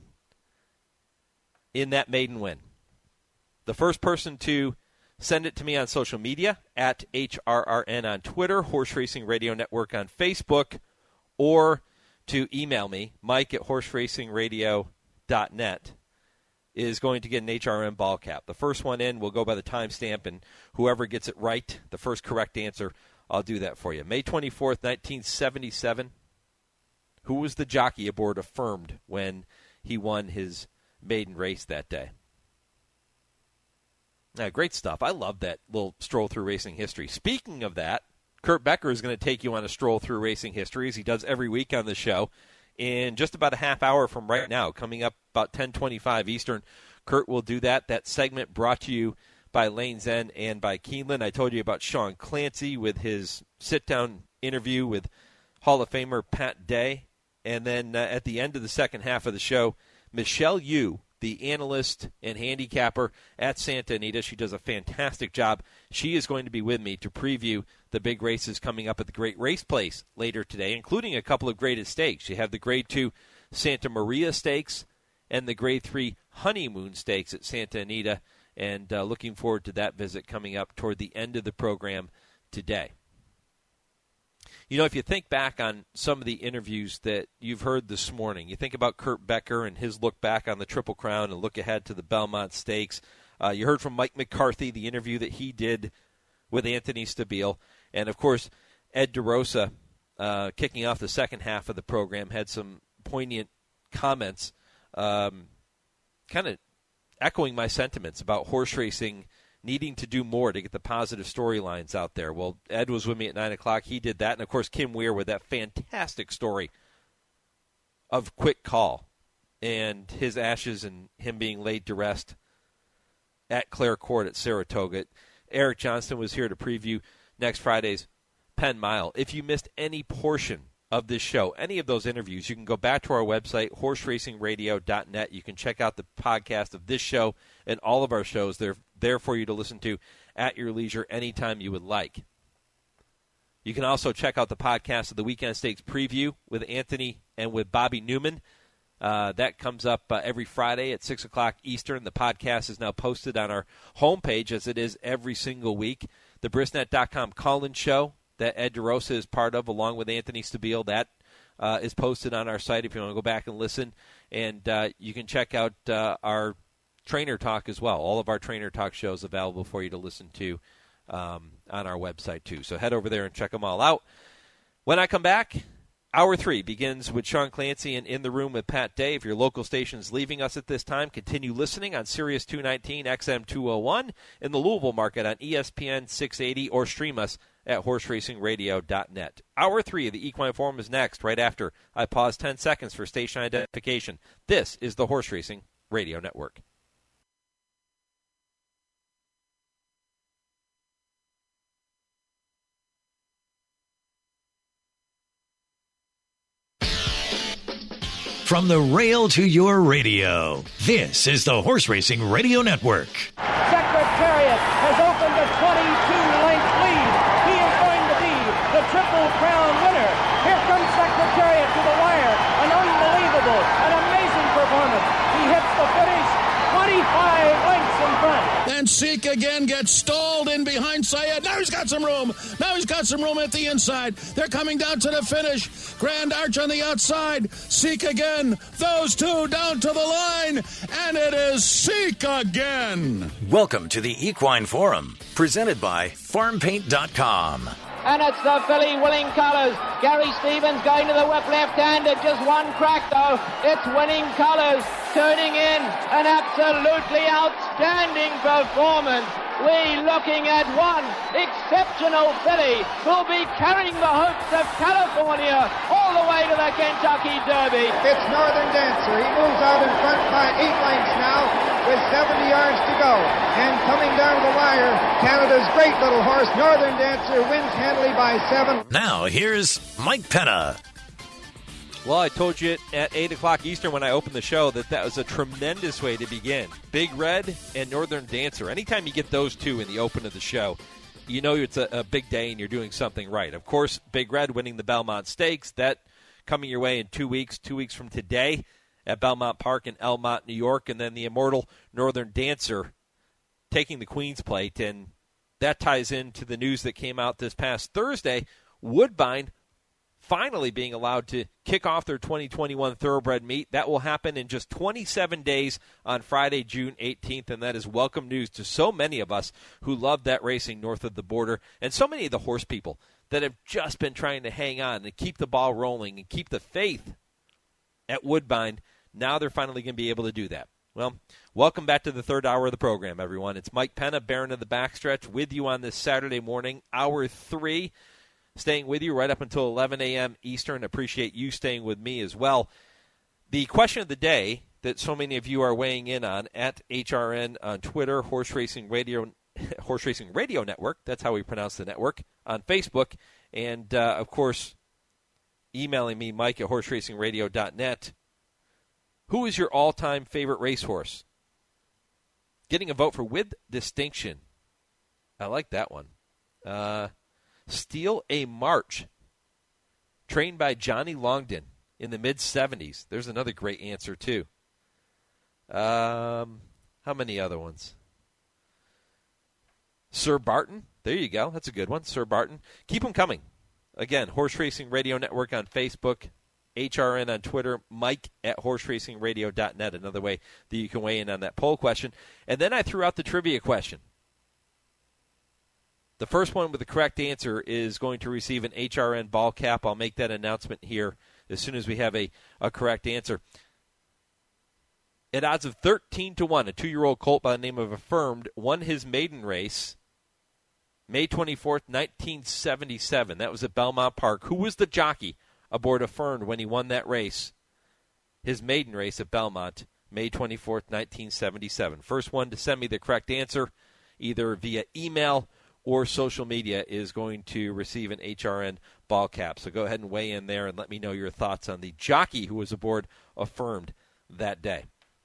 S5: in that maiden win? The first person to send it to me on social media, at HRRN on Twitter, Horse Racing Radio Network on Facebook, or to email me, Mike at horseracingradio.net, is going to get an HRN ball cap. The first one in will go by the timestamp, and whoever gets it right, the first correct answer, I'll do that for you. May 24th, 1977. Who was the jockey aboard Affirmed when he won his maiden race that day? Great stuff. I love that little stroll through racing history. Speaking of that, Kurt Becker is going to take you on a stroll through racing history, as he does every week on the show. In just about a half hour from right now, coming up about 10:25 Eastern, Kurt will do that. That segment brought to you by Lane's End and by Keeneland. I told you about Sean Clancy with his sit-down interview with Hall of Famer Pat Day. And then at the end of the second half of the show, Michelle Yu, the analyst and handicapper at Santa Anita. She does a fantastic job. She is going to be with me to preview the big races coming up at the Great Race Place later today, including a couple of graded stakes. You have the Grade 2 Santa Maria Stakes and the Grade 3 Honeymoon Stakes at Santa Anita, and looking forward to that visit coming up toward the end of the program today. You know, if you think back on some of the interviews that you've heard this morning, you think about Kurt Becker and his look back on the Triple Crown and look ahead to the Belmont Stakes. You heard from Mike McCarthy, the interview that he did with Anthony Stabile. And, of course, Ed DeRosa, kicking off the second half of the program, had some poignant comments, kind of echoing my sentiments about horse racing needing to do more to get the positive storylines out there. Well, Ed was with me at 9 o'clock. He did that. And, of course, Kim Weir with that fantastic story of Quick Call and his ashes and him being laid to rest at Clare Court at Saratoga. Eric Johnston was here to preview next Friday's Penn Mile. If you missed any portion of this show, any of those interviews, you can go back to our website, horseracingradio.net. You can check out the podcast of this show and all of our shows. They're there for you to listen to at your leisure anytime you would like. You can also check out the podcast of the Weekend Stakes Preview with Anthony and with Bobby Newman. That comes up every Friday at 6 o'clock Eastern. The podcast is now posted on our homepage, as it is every single week. The Brisnet.com call-in show that Ed DeRosa is part of, along with Anthony Stabile, that is posted on our site if you want to go back and listen. And you can check out our Trainer Talk as well. All of our Trainer Talk shows available for you to listen to on our website, too. So head over there and check them all out. When I come back, Hour 3 begins with Sean Clancy and In the Room with Pat Day. If your local station is leaving us at this time, continue listening on Sirius 219, XM 201, in the Louisville market on ESPN 680, or stream us at horseracingradio.net. Hour 3 of the Equine Forum is next, right after I pause 10 seconds for station identification. This is the Horse Racing Radio Network.
S1: From the rail to your radio, this is the Horse Racing Radio Network.
S2: Secretariat has opened a 22-length lead. He is going to be the Triple Crown winner. Here comes Secretariat to the wire. An unbelievable, an amazing performance. He hits the finish 25 lengths in front.
S3: And Seek again gets stalled in behind Syed. Now he's got some room. Now he's got some room at the inside. They're coming down to the finish. Grand Arch on the outside. Seek again. Those two down to the line. And it is Seek again.
S1: Welcome to the Equine Forum, presented by FarmPaint.com.
S2: And it's the filly winning colours. Gary Stevens going to the whip left-handed. Just one crack, though. It's winning colours. Turning in an absolutely outstanding performance. We're looking at one exceptional filly who'll be carrying the hopes of California all the way to the Kentucky Derby.
S9: It's Northern Dancer. He moves out in front by 8 lengths now with 70 yards to go. And coming down the wire, Canada's great little horse, Northern Dancer, wins handily by 7.
S1: Now here's Mike Penna.
S5: Well, I told you at 8 o'clock Eastern when I opened the show that was a tremendous way to begin. Big Red and Northern Dancer. Anytime you get those two in the open of the show, you know it's a big day and you're doing something right. Of course, Big Red winning the Belmont Stakes. That coming your way in 2 weeks, 2 weeks from today at Belmont Park in Elmont, New York. And then the immortal Northern Dancer taking the Queen's Plate. And that ties into the news that came out this past Thursday. Woodbine finally being allowed to kick off their 2021 Thoroughbred meet. That will happen in just 27 days on Friday, June 18th, and that is welcome news to so many of us who love that racing north of the border, and so many of the horse people that have just been trying to hang on and keep the ball rolling and keep the faith at Woodbine. Now they're finally going to be able to do that. Well, welcome back to the third hour of the program, everyone. It's Mike Penna, Baron of the Backstretch, with you on this Saturday morning, Hour 3. Staying with you right up until 11 a.m. Eastern. Appreciate you staying with me as well. The question of the day that so many of you are weighing in on at HRN on Twitter, Horse Racing Radio Network. That's how we pronounce the network. On Facebook. And, of course, emailing me, Mike at horseracingradio.net. Who is your all-time favorite racehorse? Getting a vote for with distinction. I like that one. Steal a March, trained by Johnny Longden in the mid-'70s. There's another great answer, too. How many other ones? Sir Barton. There you go. That's a good one. Sir Barton. Keep them coming. Again, Horse Racing Radio Network on Facebook, HRN on Twitter, Mike at horseracingradio.net, another way that you can weigh in on that poll question. And then I threw out the trivia question. The first one with the correct answer is going to receive an HRN ball cap. I'll make that announcement here as soon as we have a correct answer. At odds of 13-1, a 2-year-old colt by the name of Affirmed won his maiden race May 24th, 1977. That was at Belmont Park. Who was the jockey aboard Affirmed when he won that race? His maiden race at Belmont, May 24th, 1977. First one to send me the correct answer, either via email or social media, is going to receive an HRN ball cap. So go ahead and weigh in there and let me know your thoughts on the jockey who was aboard Affirmed that day.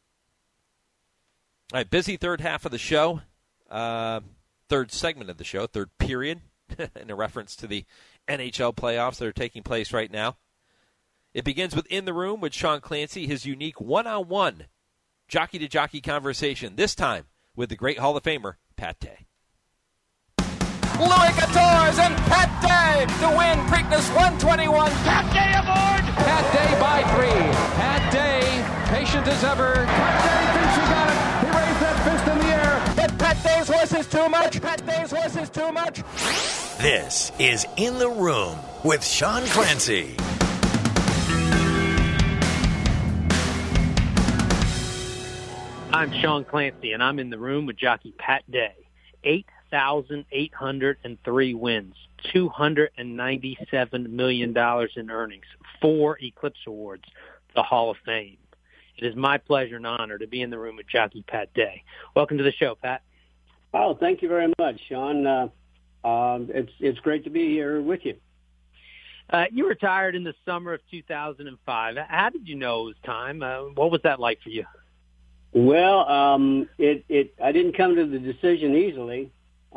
S5: All right, busy third half of the show, third segment of the show, third period, in a reference to the NHL playoffs that are taking place right now. It begins with In the Room with Sean Clancy, his unique one-on-one jockey-to-jockey conversation, this time with the great Hall of Famer, Pat Day.
S4: Louis Quatorze and Pat Day to win Preakness 121. Pat Day aboard! Pat Day by 3. Pat Day, patient as ever. Pat Day thinks he got it. He raised that fist in the air. But Pat Day's horse is too much. Pat Day's horse is too much.
S1: This is In the Room with Sean Clancy.
S6: I'm Sean Clancy, and I'm in the room with jockey Pat Day. 8,803 wins, $297 million in earnings, 4 Eclipse Awards, the Hall of Fame. It is my pleasure and honor to be in the room with jockey Pat Day. Welcome to the show, Pat.
S7: Oh, thank you very much, Sean. It's great to be here with you.
S6: You retired in the summer of 2005. How did you know it was time? What was that like for you?
S7: Well, I didn't come to the decision easily.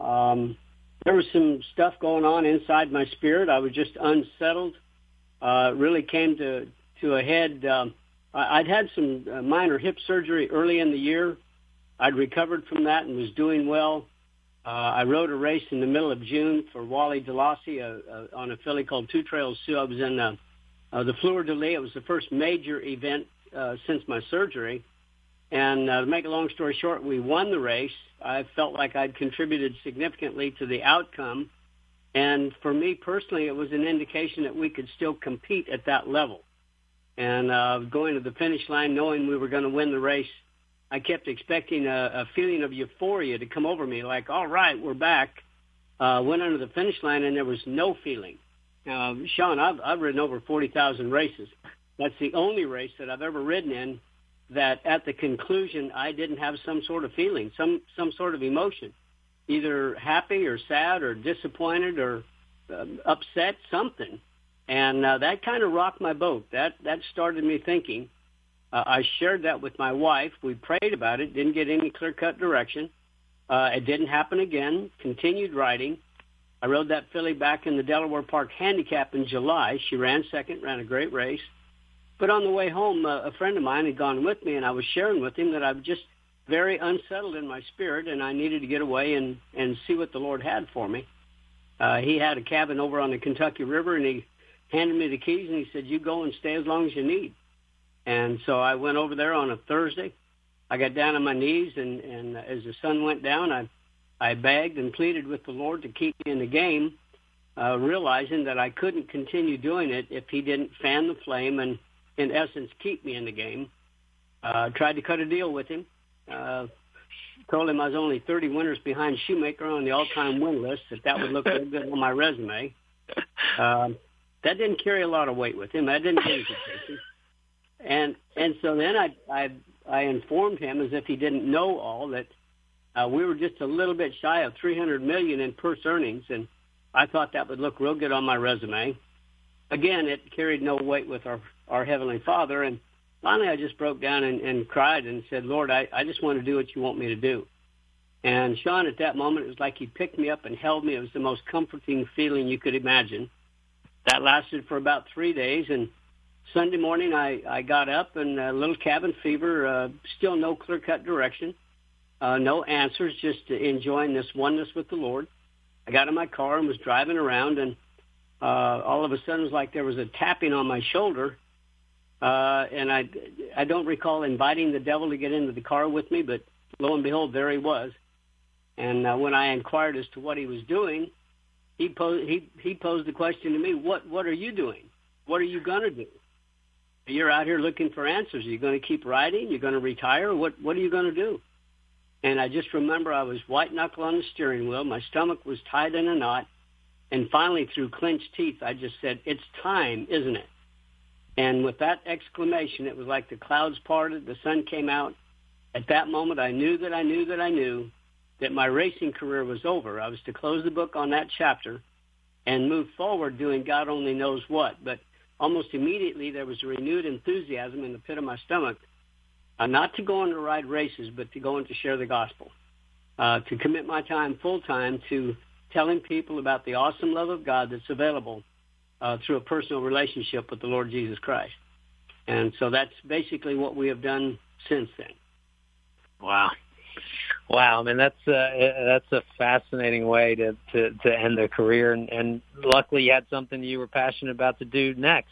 S7: There was some stuff going on inside my spirit. I was just unsettled. It really came to a head. I'd had some minor hip surgery early in the year. I'd recovered from that and was doing well. I rode a race in the middle of June for Wally DeLossie on a filly called Two Trails Sioux. I was in the Fleur de Lis. It was the first major event since my surgery. And to make a long story short, we won the race. I felt like I'd contributed significantly to the outcome. And for me personally, it was an indication that we could still compete at that level. And going to the finish line, knowing we were going to win the race, I kept expecting a feeling of euphoria to come over me, like, all right, we're back. Went under the finish line, and there was no feeling. Sean, I've ridden over 40,000 races. That's the only race that I've ever ridden in that at the conclusion I didn't have some sort of feeling, some sort of emotion, either happy or sad or disappointed or upset, something. And that kind of rocked my boat. That started me thinking. I shared that with my wife. We prayed about it, didn't get any clear-cut direction. It didn't happen again, continued riding. I rode that filly back in the Delaware Park Handicap in July. She ran second, ran a great race. But on the way home, a friend of mine had gone with me, and I was sharing with him that I was just very unsettled in my spirit, and I needed to get away and see what the Lord had for me. He had a cabin over on the Kentucky River, and he handed me the keys, and he said, you go and stay as long as you need. And so I went over there on a Thursday. I got down on my knees, and as the sun went down, I begged and pleaded with the Lord to keep me in the game, realizing that I couldn't continue doing it if he didn't fan the flame and, in essence, keep me in the game. Tried to cut a deal with him. Told him I was only 30 winners behind Shoemaker on the all-time win list, that would look really good on my resume. That didn't carry a lot of weight with him. That didn't get his attention. And so then I informed him, as if he didn't know all, that we were just a little bit shy of $300 million in purse earnings, and I thought that would look real good on my resume. Again, it carried no weight with our Heavenly Father, and finally I just broke down and cried and said, Lord, I just want to do what you want me to do. And Sean, at that moment, it was like he picked me up and held me. It was the most comforting feeling you could imagine. That lasted for about 3 days, and Sunday morning I got up and a little cabin fever, still no clear-cut direction, no answers, just enjoying this oneness with the Lord. I got in my car and was driving around, and all of a sudden it was like there was a tapping on my shoulder, and I don't recall inviting the devil to get into the car with me, but lo and behold, there he was. And when I inquired as to what he was doing, he posed the question to me, what are you doing? What are you going to do? You're out here looking for answers. Are you going to keep riding? You're going to retire? What are you going to do? And I just remember I was white-knuckle on the steering wheel. My stomach was tied in a knot. And finally, through clenched teeth, I just said, it's time, isn't it? And with that exclamation, it was like the clouds parted, the sun came out. At that moment, I knew that my racing career was over. I was to close the book on that chapter and move forward doing God only knows what. But almost immediately, there was a renewed enthusiasm in the pit of my stomach, not to go on to ride races, but to go on to share the gospel, to commit my time full-time to telling people about the awesome love of God that's available through a personal relationship with the Lord Jesus Christ. And so that's basically what we have done since then.
S6: Wow. I mean, that's a fascinating way to end their career, and luckily you had something you were passionate about to do next.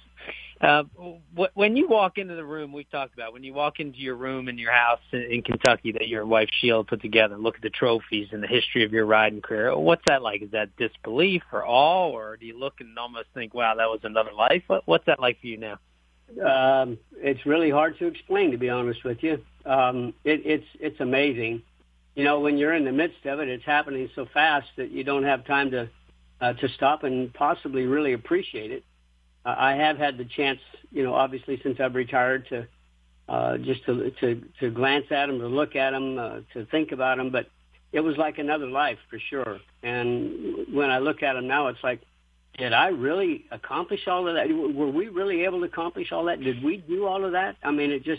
S6: When you walk into the room, we've talked about, when you walk into your room in your house in Kentucky that your wife Sheila put together and look at the trophies and the history of your riding career, what's that like? Is that disbelief or awe, or do you look and almost think, wow, that was another life? What's that like for you now?
S7: It's really hard to explain, to be honest with you. It's amazing. You know, when you're in the midst of it, it's happening so fast that you don't have time to stop and possibly really appreciate it. I have had the chance, you know, obviously since I've retired, to just to glance at them, to look at them, to think about them. But it was like another life for sure. And when I look at them now, it's like, did I really accomplish all of that? Were we really able to accomplish all that? Did we do all of that? I mean, it just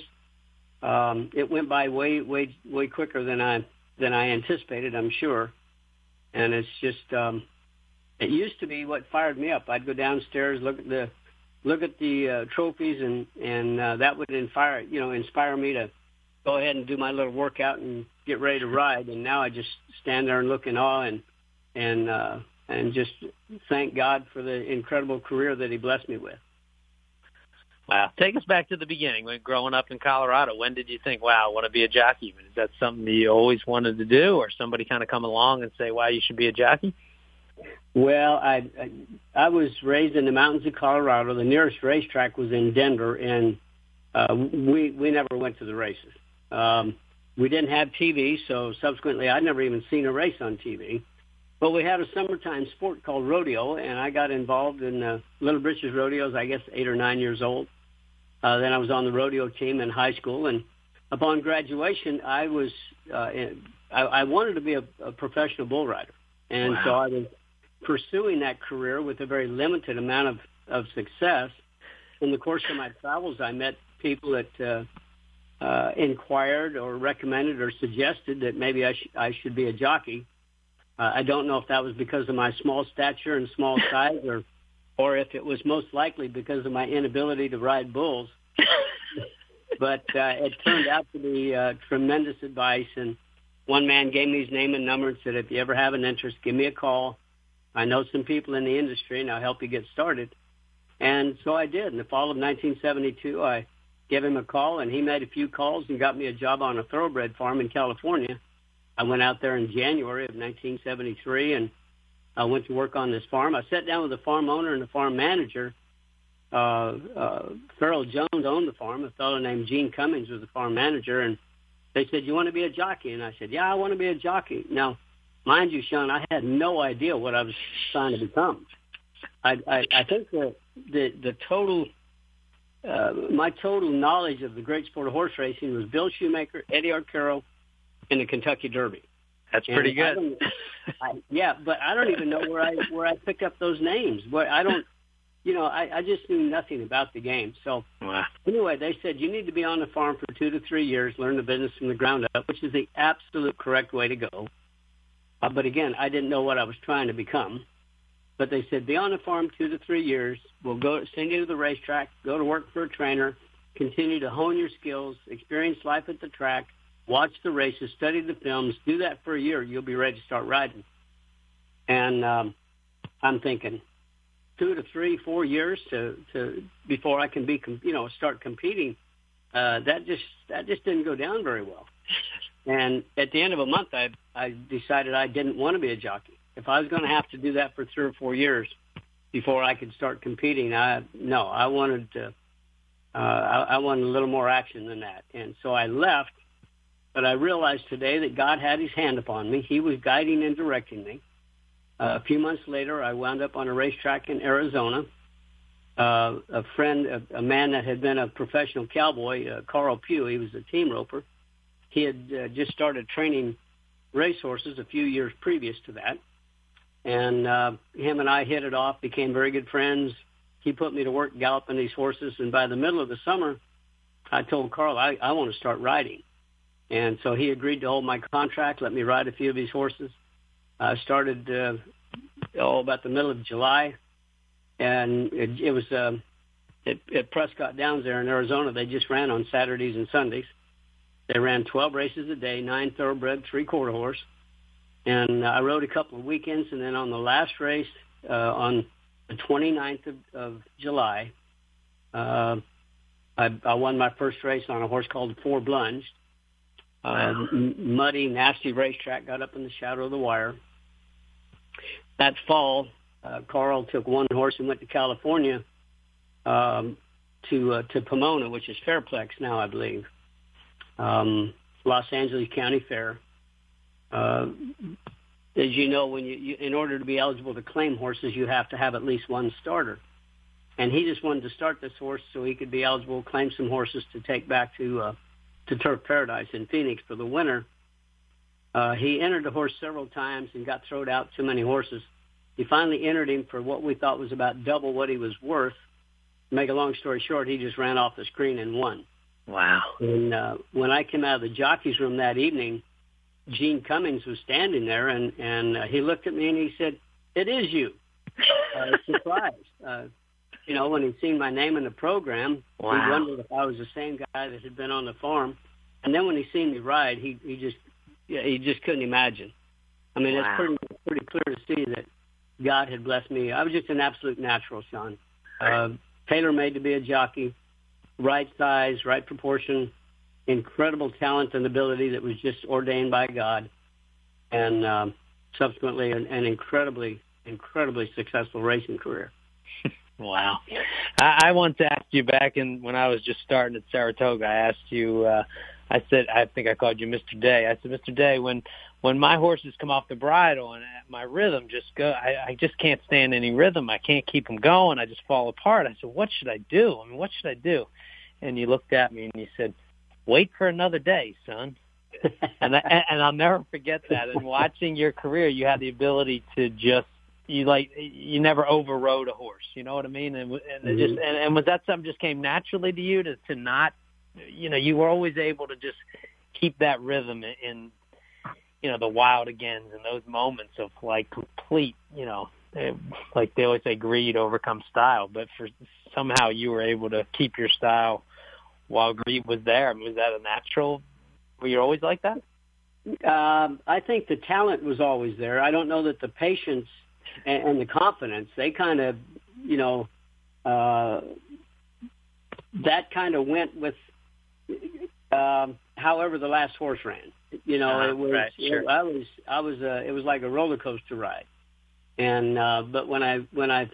S7: it went by way quicker than I anticipated, I'm sure. And it's just it used to be what fired me up. I'd go downstairs, look at the trophies, and that would inspire me to go ahead and do my little workout and get ready to ride. And now I just stand there and look in awe and just thank God for the incredible career that He blessed me with.
S6: Wow. Take us back to the beginning. When growing up in Colorado, when did you think, wow, I want to be a jockey? Is that something that you always wanted to do, or somebody kind of come along and say, wow, you should be a jockey?
S7: Well, I was raised in the mountains of Colorado. The nearest racetrack was in Denver, and we never went to the races. We didn't have TV, so subsequently I'd never even seen a race on TV. But we had a summertime sport called rodeo, and I got involved in Little Britches rodeos, I guess 8 or 9 years old. Then I was on the rodeo team in high school, and upon graduation, I wanted to be a professional bull rider. And wow. So I was pursuing that career with a very limited amount of success. In the course of my travels, I met people that inquired or recommended or suggested that maybe I should be a jockey. I don't know if that was because of my small stature and small size, or if it was most likely because of my inability to ride bulls. But it turned out to be tremendous advice. And one man gave me his name and number and said, if you ever have an interest, give me a call. I know some people in the industry, and I'll help you get started. And so I did. In the fall of 1972, I gave him a call, and he made a few calls and got me a job on a thoroughbred farm in California. I went out there in January of 1973, and I went to work on this farm. I sat down with the farm owner and the farm manager. Farrell Jones owned the farm. A fellow named Gene Cummings was the farm manager, and they said, you want to be a jockey? And I said, yeah, I want to be a jockey. Now, mind you, Sean, I had no idea what I was trying to become. I think the total, my total knowledge of the great sport of horse racing was Bill Shoemaker, Eddie Arcaro, in the Kentucky Derby.
S6: That's pretty good.
S7: Yeah, but I don't even know where I picked up those names. But I don't, I just knew nothing about the game. So Anyway, they said you need to be on the farm for 2 to 3 years, learn the business from the ground up, which is the absolute correct way to go. But again, I didn't know what I was trying to become. But they said, be on the farm 2 to 3 years. We'll send you to the racetrack, go to work for a trainer, continue to hone your skills, experience life at the track, watch the races, study the films, do that for a year, you'll be ready to start riding. And I'm thinking 2 to 3, 4 years to before I can start competing. That just didn't go down very well. And at the end of a month, I decided I didn't want to be a jockey. If I was going to have to do that for 3 or 4 years before I could start competing, I wanted a little more action than that. And so I left. But I realized today that God had His hand upon me. He was guiding and directing me. A few months later, I wound up on a racetrack in Arizona. A friend, a man that had been a professional cowboy, Carl Pugh, he was a team roper. He had just started training racehorses a few years previous to that. And him and I hit it off, became very good friends. He put me to work galloping these horses. And by the middle of the summer, I told Carl, I want to start riding. And so he agreed to hold my contract, let me ride a few of these horses. I started about the middle of July. and it was at Prescott Downs there in Arizona. They just ran on Saturdays and Sundays. They ran 12 races a day, 9 thoroughbred, 3/4 horse. And I rode a couple of weekends, and then on the last race on the 29th of July, I won my first race on a horse called Four Blunged. Muddy, nasty racetrack, got up in the shadow of the wire. That fall, Carl took one horse and went to California to Pomona, which is Fairplex now, I believe. Los Angeles County Fair. As you know, when you in order to be eligible to claim horses, you have to have at least one starter. And he just wanted to start this horse so he could be eligible to claim some horses to take back to Turf Paradise in Phoenix for the winter. He entered the horse several times and got thrown out too many horses. He finally entered him for what we thought was about double what he was worth. To make a long story short, he just ran off the screen and won.
S6: Wow. And
S7: when I came out of the jockey's room that evening, Gene Cummings was standing there, and he looked at me and he said, "It is you." Surprised. When he'd seen my name in the program, He wondered if I was the same guy that had been on the farm. And then when he seen me ride, he just couldn't imagine. I mean, It's pretty clear to see that God had blessed me. I was just an absolute natural, Sean. Tailor-made to be a jockey, right size, right proportion, incredible talent and ability that was just ordained by God, and subsequently an incredibly, incredibly successful racing career.
S6: Wow. I once asked you back when I was just starting at Saratoga, I asked you, I think I called you Mr. Day. I said, Mr. Day, when my horses come off the bridle and my rhythm just I just can't stand any rhythm. I can't keep them going. I just fall apart. I said, what should I do? What should I do? And you looked at me and you said, wait for another day, son. and I'll never forget that. And watching your career, you had the ability to just, you never overrode a horse. You know what I mean? And was that something just came naturally to you to not, you were always able to just keep that rhythm in the wild agains and those moments of like complete, like they always say, greed overcomes style. But somehow you were able to keep your style while greed was there. I mean, was that a natural? Were you always like that?
S7: I think the talent was always there. I don't know that the patience and the confidence, they kind of, that kind of went with however the last horse ran. It was, right, sure. It was like a roller coaster ride. And but when I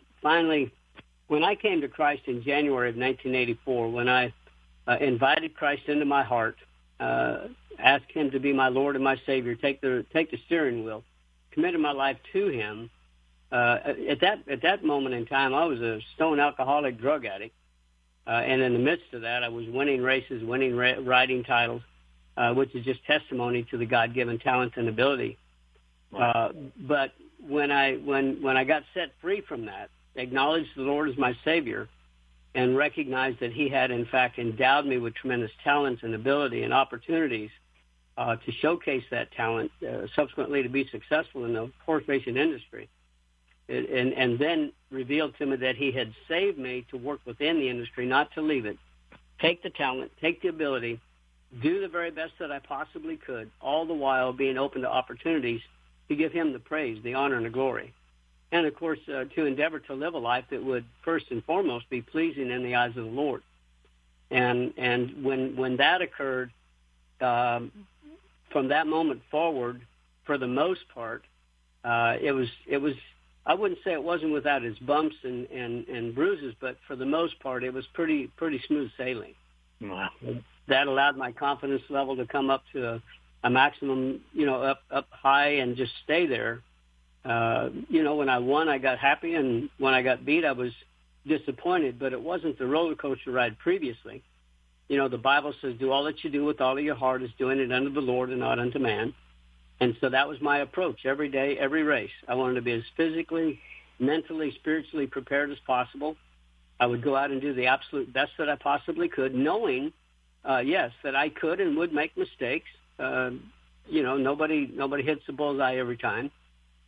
S7: came to Christ in January of 1984, when I invited Christ into my heart, asked him to be my Lord and my Savior, take the steering wheel, committed my life to him. At that moment in time, I was a stone alcoholic drug addict, and in the midst of that, I was winning races, winning riding titles, which is just testimony to the God-given talent and ability. Wow. But when I got set free from that, acknowledged the Lord as my Savior, and recognized that He had, in fact, endowed me with tremendous talents and ability and opportunities to showcase that talent, subsequently to be successful in the horse racing industry, and then revealed to me that He had saved me to work within the industry, not to leave it. Take the talent, take the ability, do the very best that I possibly could, all the while being open to opportunities to give Him the praise, the honor, and the glory. And, of course, to endeavor to live a life that would first and foremost be pleasing in the eyes of the Lord. And when that occurred, from that moment forward, for the most part, it was I wouldn't say it wasn't without its bumps and bruises, but for the most part, it was pretty smooth sailing.
S6: Wow.
S7: That allowed my confidence level to come up to a maximum, up high and just stay there. When I won, I got happy, and when I got beat, I was disappointed, but it wasn't the roller coaster ride previously. The Bible says, do all that you do with all of your heart is doing it unto the Lord and not unto man. And so that was my approach every day, every race. I wanted to be as physically, mentally, spiritually prepared as possible. I would go out and do the absolute best that I possibly could, knowing, yes, that I could and would make mistakes. Nobody hits the bullseye every time.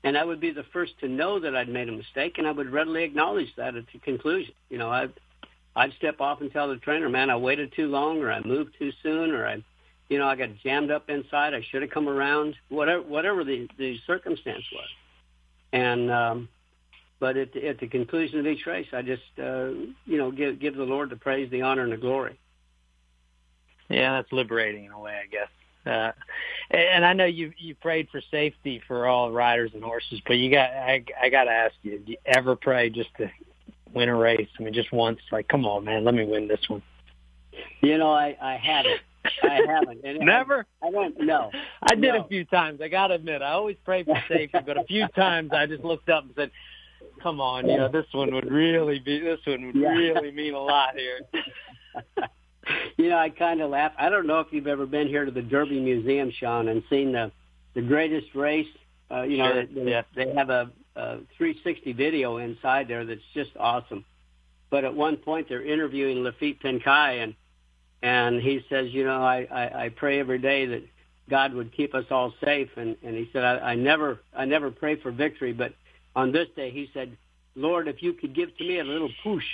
S7: And I would be the first to know that I'd made a mistake, and I would readily acknowledge that at the conclusion. You know, I'd step off and tell the trainer, man, I waited too long, or I moved too soon, or I got jammed up inside. I should have come around, whatever the circumstance was. And but at the conclusion of each race, I just give the Lord the praise, the honor, and the glory.
S6: Yeah, that's liberating in a way, I guess. And I know you prayed for safety for all riders and horses, but I got to ask you, do you ever pray just to win a race? I mean, just once, like, come on, man, let me win this one.
S7: You know, I haven't. I haven't. And
S6: Never?
S7: I don't know.
S6: I did a few times. I got to admit, I always pray for safety, but a few times I just looked up and said, come on, this one would really mean a lot here.
S7: You know, I kind of laugh. I don't know if you've ever been here to the Derby Museum, Sean, and seen the greatest race.
S6: Sure.
S7: They have a 360 video inside there that's just awesome. But at one point, they're interviewing Laffit Pincay, and he says, I pray every day that God would keep us all safe. And he said, I never pray for victory, but on this day, he said, Lord, if you could give to me a little push.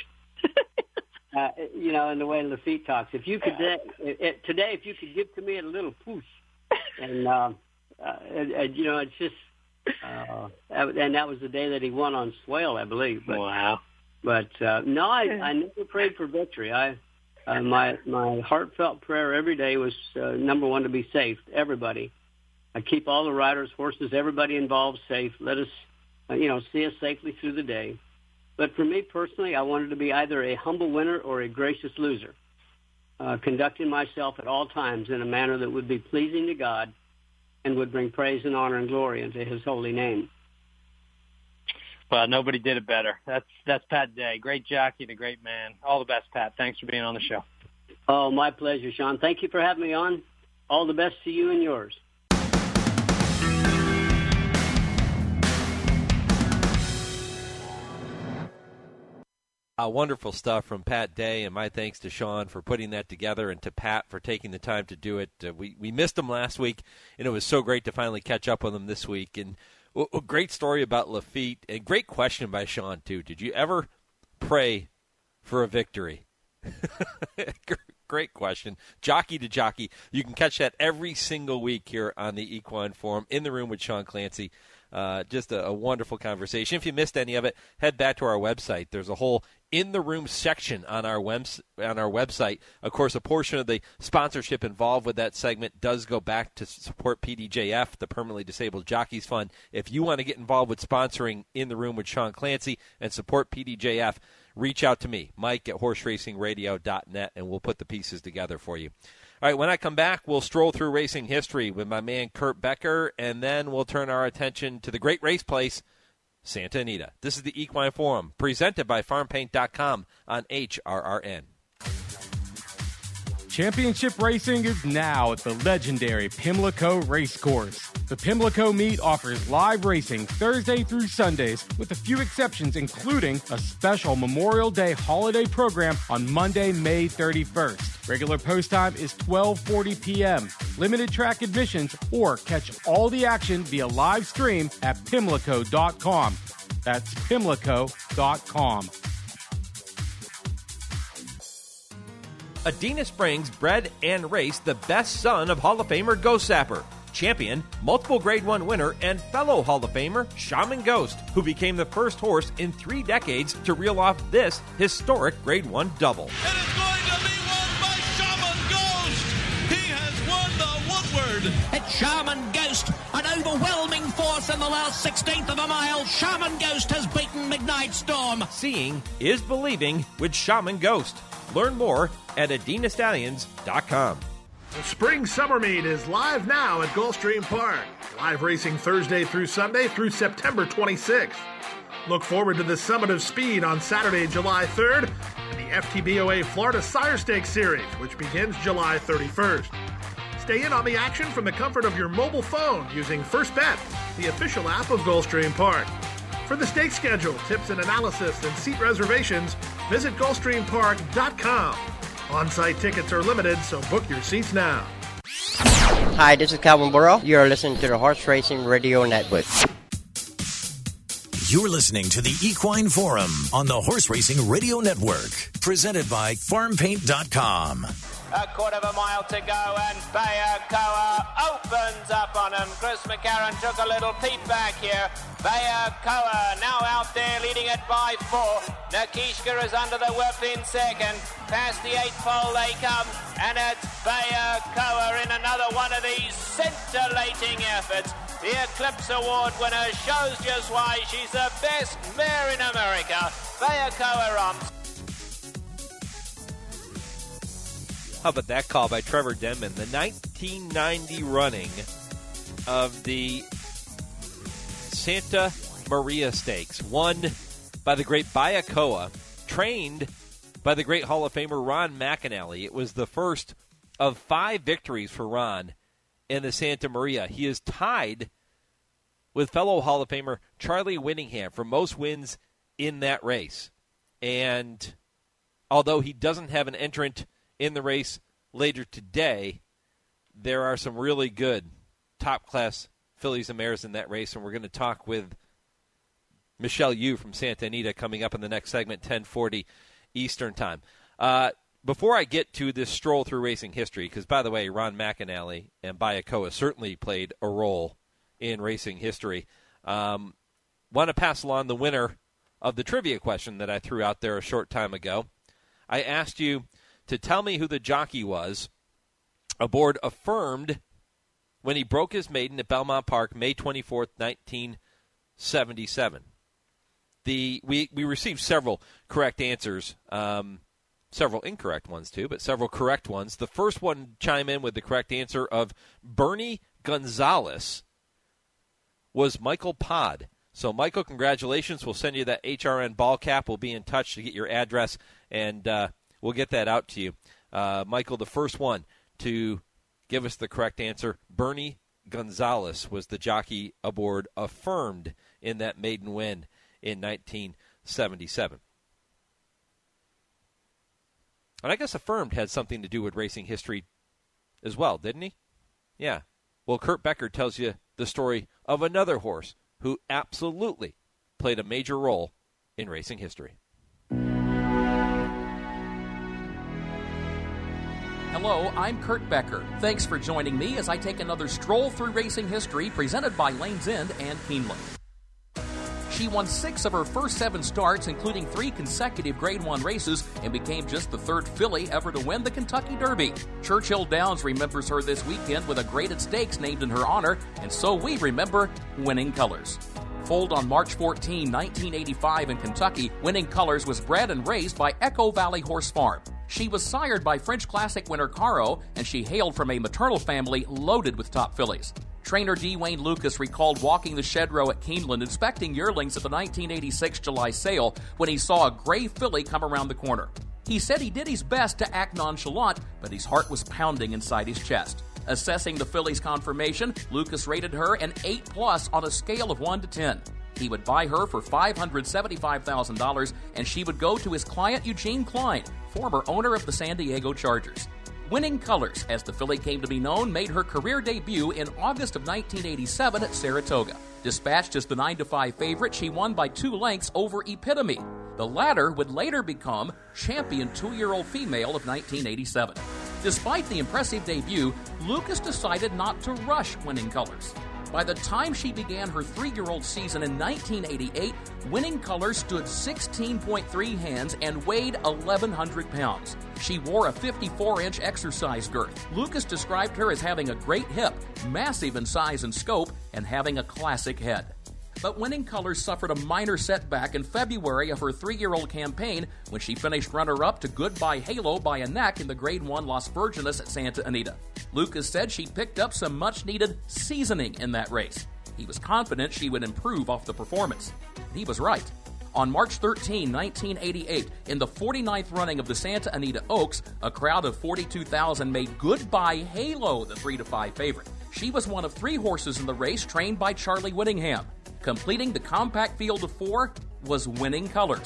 S7: In the way Laffit talks, if you could today, if you could give to me a little push, and it's just, and that was the day that he won on Swale, I believe. But,
S6: wow!
S7: But no, I never prayed for victory. My heartfelt prayer every day was number one, to be safe. Everybody, I keep all the riders, horses, everybody involved safe. Let us, see us safely through the day. But for me personally, I wanted to be either a humble winner or a gracious loser, conducting myself at all times in a manner that would be pleasing to God and would bring praise and honor and glory into his holy name.
S6: Well, nobody did it better. That's Pat Day. Great jockey and a great man. All the best, Pat. Thanks for being on the show.
S7: Oh, my pleasure, Sean. Thank you for having me on. All the best to you and yours.
S5: Wonderful stuff from Pat Day, and my thanks to Sean for putting that together and to Pat for taking the time to do it. We missed him last week, and it was so great to finally catch up with him this week. And a great story about Laffit, and great question by Sean, too. Did you ever pray for a victory? Great question. Jockey to jockey. You can catch that every single week here on the Equine Forum, In the Room with Sean Clancy. Just a wonderful conversation. If you missed any of it, head back to our website. There's a whole In the Room section on our website. Of course, a portion of the sponsorship involved with that segment does go back to support PDJF, the Permanently Disabled Jockeys Fund. If you want to get involved with sponsoring In the Room with Sean Clancy and support PDJF, reach out to me, Mike at horseracingradio.net, and we'll put the pieces together for you. All right, when I come back, we'll stroll through racing history with my man Kurt Becker, and then we'll turn our attention to the great race place, Santa Anita. This is the Equine Forum, presented by FarmPaint.com on HRRN.
S8: Championship racing is now at the legendary Pimlico Racecourse. The Pimlico meet offers live racing Thursday through Sundays, with a few exceptions, including a special Memorial Day holiday program on Monday, May 31st. Regular post time is 12:40 p.m. Limited track admissions, or catch all the action via live stream at Pimlico.com. That's Pimlico.com.
S16: Adena Springs bred and raced the best son of Hall of Famer Ghost Sapper, champion, multiple Grade 1 winner, and fellow Hall of Famer Shaman Ghost, who became the first horse in 3 decades to reel off this historic Grade 1 double.
S10: It is going to be won by Shaman Ghost. He has won the Woodward.
S11: It's Shaman Ghost, an overwhelming force in the last 16th of a mile. Shaman Ghost has beaten Midnight Storm.
S16: Seeing is believing with Shaman Ghost. Learn more at AdenaStallions.com.
S12: The Spring Summer Meet is live now at Gulfstream Park. Live racing Thursday through Sunday through September 26th. Look forward to the Summit of Speed on Saturday, July 3rd, and the FTBOA Florida Sire Stakes Series, which begins July 31st. Stay in on the action from the comfort of your mobile phone using First Bet, the official app of Gulfstream Park. For the stake schedule, tips and analysis, and seat reservations, visit GulfstreamPark.com. On-site tickets are limited, so book your seats now.
S23: Hi, this is Calvin Burrow. You're listening to the Horse Racing Radio Network.
S1: You're listening to the Equine Forum on the Horse Racing Radio Network, presented by FarmPaint.com.
S2: A quarter of a mile to go, and Bayakoa opens up on him. Chris McCarron took a little peep back here. Bayakoa now out there, leading it by 4. Nakishka is under the whip in second. Past the 8-pole they come, and it's Bayakoa in another one of these scintillating efforts. The Eclipse Award winner shows just why she's the best mare in America. Bayakoa Romps.
S5: How about that call by Trevor Denman? The 1990 running of the Santa Maria Stakes, won by the great Bayakoa, trained by the great Hall of Famer Ron McAnally. It was the first of 5 victories for Ron in the Santa Maria. He is tied with fellow Hall of Famer Charlie Whittingham for most wins in that race. And although he doesn't have an entrant in the race later today, there are some really good top-class fillies and mares in that race, and we're going to talk with Michelle Yu from Santa Anita coming up in the next segment, 10:40 Eastern Time. Before I get to this stroll through racing history, because, by the way, Ron McAnally and Bayakoa certainly played a role in racing history, want to pass along the winner of the trivia question that I threw out there a short time ago. I asked you to tell me who the jockey was aboard Affirmed when he broke his maiden at Belmont Park May 24th, 1977. We received several correct answers, several incorrect ones too, but several correct ones. The first one to chime in with the correct answer of Bernie Gonzalez was Michael Pod. So, Michael, congratulations. We'll send you that HRN ball cap. We'll be in touch to get your address, and we'll get that out to you. Michael, the first one to give us the correct answer, Bernie Gonzalez was the jockey aboard Affirmed in that maiden win in 1977. And I guess Affirmed had something to do with racing history as well, didn't he? Yeah. Well, Kurt Becker tells you the story of another horse who absolutely played a major role in racing history.
S13: Hello, I'm Kurt Becker. Thanks for joining me as I take another stroll through racing history presented by Lane's End and Keeneland. She won 6 of her first 7 starts, including 3 consecutive Grade 1 races, and became just the 3rd filly ever to win the Kentucky Derby. Churchill Downs remembers her this weekend with a graded stakes named in her honor, and so we remember Winning Colors. Foaled on March 14, 1985 in Kentucky, Winning Colors was bred and raised by Echo Valley Horse Farm. She was sired by French Classic winner Caro, and she hailed from a maternal family loaded with top fillies. Trainer D. Wayne Lucas recalled walking the shed row at Keeneland inspecting yearlings at the 1986 July sale when he saw a gray filly come around the corner. He said he did his best to act nonchalant, but his heart was pounding inside his chest. Assessing the filly's conformation, Lucas rated her an 8+ on a scale of 1 to 10. He would buy her for $575,000, and she would go to his client Eugene Klein, former owner of the San Diego Chargers. Winning Colors, as the filly came to be known, made her career debut in August of 1987 at Saratoga. Dispatched as the 9-5 favorite, she won by 2 lengths over Epitome. The latter would later become champion 2-year-old female of 1987. Despite the impressive debut, Lucas decided not to rush Winning Colors. By the time she began her 3-year-old season in 1988, Winning Colors stood 16.3 hands and weighed 1,100 pounds. She wore a 54-inch exercise girth. Lucas described her as having a great hip, massive in size and scope, and having a classic head. But Winning Colors suffered a minor setback in February of her 3-year-old campaign when she finished runner-up to Goodbye Halo by a neck in the Grade 1 Las Virgenes at Santa Anita. Lucas said she picked up some much-needed seasoning in that race. He was confident she would improve off the performance. And he was right. On March 13, 1988, in the 49th running of the Santa Anita Oaks, a crowd of 42,000 made Goodbye Halo the 3-5 favorite. She was one of 3 horses in the race trained by Charlie Whittingham. Completing the compact field of 4 was Winning Colors.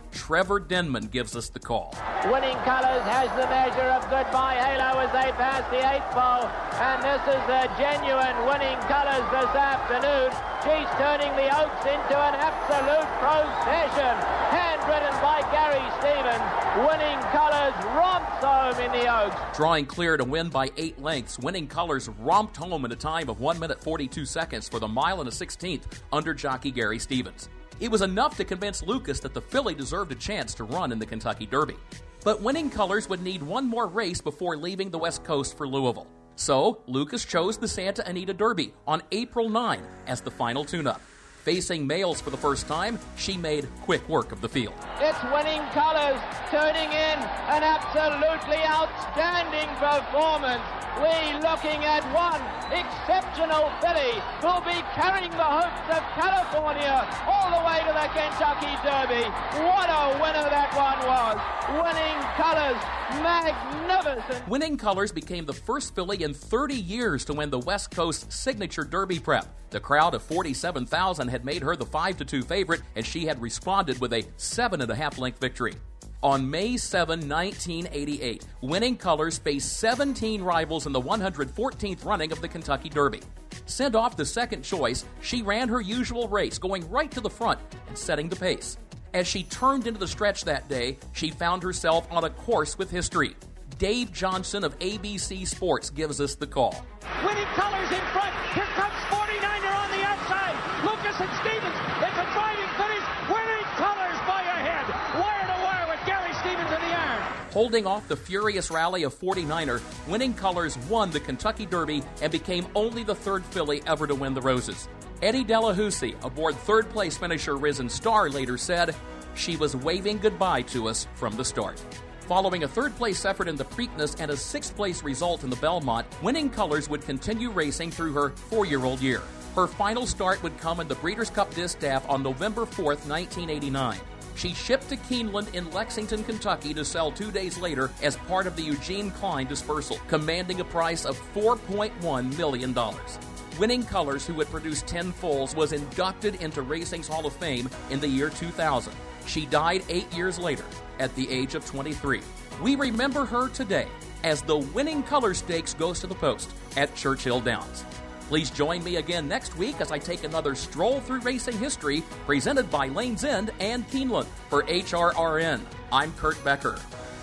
S13: Trevor Denman gives us the call.
S2: Winning Colours has the measure of Goodbye Halo as they pass the 8th pole, and this is the genuine Winning Colours this afternoon. She's turning the Oaks into an absolute procession. Handwritten by Gary Stevens. Winning Colours romps home in the Oaks.
S13: Drawing clear to win by 8 lengths, Winning Colours romped home in a time of 1 minute 42 seconds for the mile and a 16th under jockey Gary Stevens. It was enough to convince Lucas that the filly deserved a chance to run in the Kentucky Derby. But Winning Colours would need one more race before leaving the West Coast for Louisville. So, Lucas chose the Santa Anita Derby on April 9 as the final tune-up. Facing males for the first time, she made quick work of the field.
S2: It's Winning Colours turning in an absolutely outstanding performance. We're looking at one exceptional filly who'll be carrying the hopes of California all the way to the Kentucky Derby. What a winner that one was. Winning Colours, magnificent.
S13: Winning Colours became the first filly in 30 years to win the West Coast Signature Derby Prep. The crowd of 47,000 had made her the 5-2 favorite, and she had responded with a 7.5-length victory. On May 7, 1988, Winning Colours faced 17 rivals in the 114th running of the Kentucky Derby. Sent off the second choice, she ran her usual race, going right to the front and setting the pace. As she turned into the stretch that day, she found herself on a course with history. Dave Johnson of ABC Sports gives us the call.
S11: Winning Colours in front. Here comes 49er on the outside. Lucas and Stevens. It's a driving finish. Winning Colours by a head. Wire to wire with Gary Stevens in the iron.
S13: Holding off the furious rally of 49er, Winning Colours won the Kentucky Derby and became only the third filly ever to win the Roses. Eddie Delahousie, aboard third-place finisher Risen Star, later said, "She was waving goodbye to us from the start." Following a third-place effort in the Preakness and a sixth-place result in the Belmont, Winning Colours would continue racing through her 4-year-old year. Her final start would come in the Breeders' Cup Distaff on November 4th, 1989. She shipped to Keeneland in Lexington, Kentucky to sell 2 days later as part of the Eugene Klein dispersal, commanding a price of $4.1 million. Winning Colours, who had produced 10 foals, was inducted into Racing's Hall of Fame in the year 2000. She died 8 years later at the age of 23. We remember her today as the Winning Colours Stakes goes to the post at Churchill Downs. Please join me again next week as I take another stroll through racing history presented by Lane's End and Keeneland. For HRRN, I'm Kurt Becker.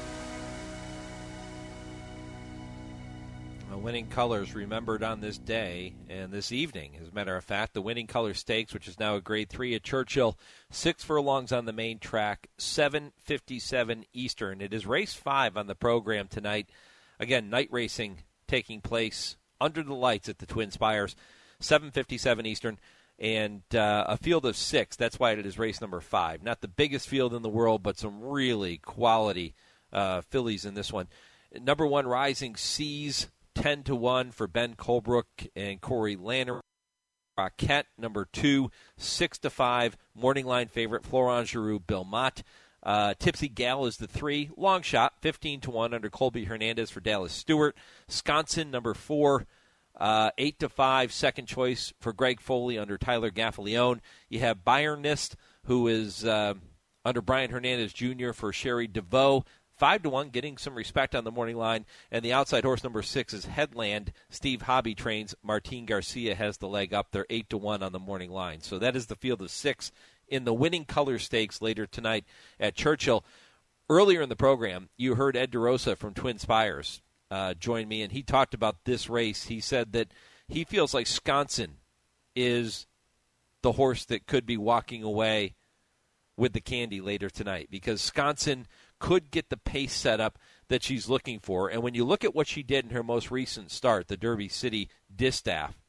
S5: Winning Colours remembered on this day and this evening. As a matter of fact, the Winning Colours Stakes, which is now a Grade 3 at Churchill, 6 furlongs on the main track, 7:57 Eastern. It is race 5 on the program tonight. Again, night racing taking place under the lights at the Twin Spires, 7:57 Eastern, and a field of 6. That's why it is race number 5. Not the biggest field in the world, but some really quality fillies in this one. Number 1, Rising Seas, 10-1 for Ben Colebrook and Corey Lanner. Roquette, number 2, 6-5. Morning line favorite, Florent Giroux, Bill Mott. Tipsy Gal is the 3. Long shot, 15-1 under Colby Hernandez for Dallas Stewart. Sconson, number 4, 8-5. Second choice for Greg Foley under Tyler Gaffalione. You have Bayernist, who is under Brian Hernandez Jr. for Sherry DeVoe. 5-1, getting some respect on the morning line. And the outside horse, number 6, is Headland. Steve Hobby trains. Martin Garcia has the leg up. They're 8-1 on the morning line. So that is the field of 6 in the Winning Colours Stakes later tonight at Churchill. Earlier in the program, you heard Ed DeRosa from Twin Spires join me, and he talked about this race. He said that he feels like Sconson is the horse that could be walking away with the candy later tonight, because Sconson could get the pace set up that she's looking for. And when you look at what she did in her most recent start, the Derby City Distaff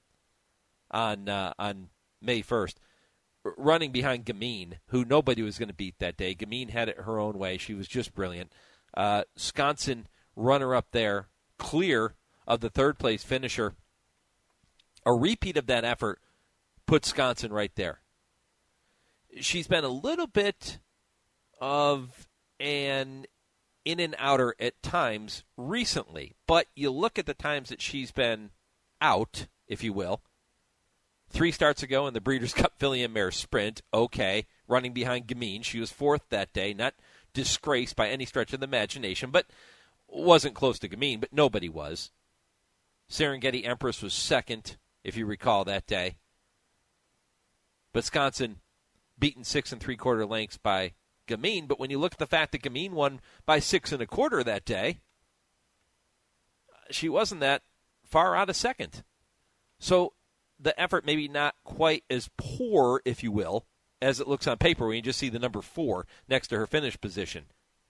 S5: on May 1st, running behind Gamine, who nobody was going to beat that day. Gamine had it her own way. She was just brilliant. Sconson, runner up there, clear of the third-place finisher. A repeat of that effort puts Sconson right there. She's been a little bit of an in and outer at times recently, but you look at the times that she's been out, if you will. 3 starts ago in the Breeders' Cup Filly and Mare Sprint, okay. running behind Gamine. She was fourth that day, not disgraced by any stretch of the imagination, but wasn't close to Gamine, but nobody was. Serengeti Empress was second, if you recall that day. But Wisconsin beaten 6 3/4 lengths by Gamine. But when you look at the fact that Gamine won by 6 1/4 that day, she wasn't that far out of second. So the effort maybe not quite as poor, if you will, as it looks on paper when you just see the number 4 next to her finish position.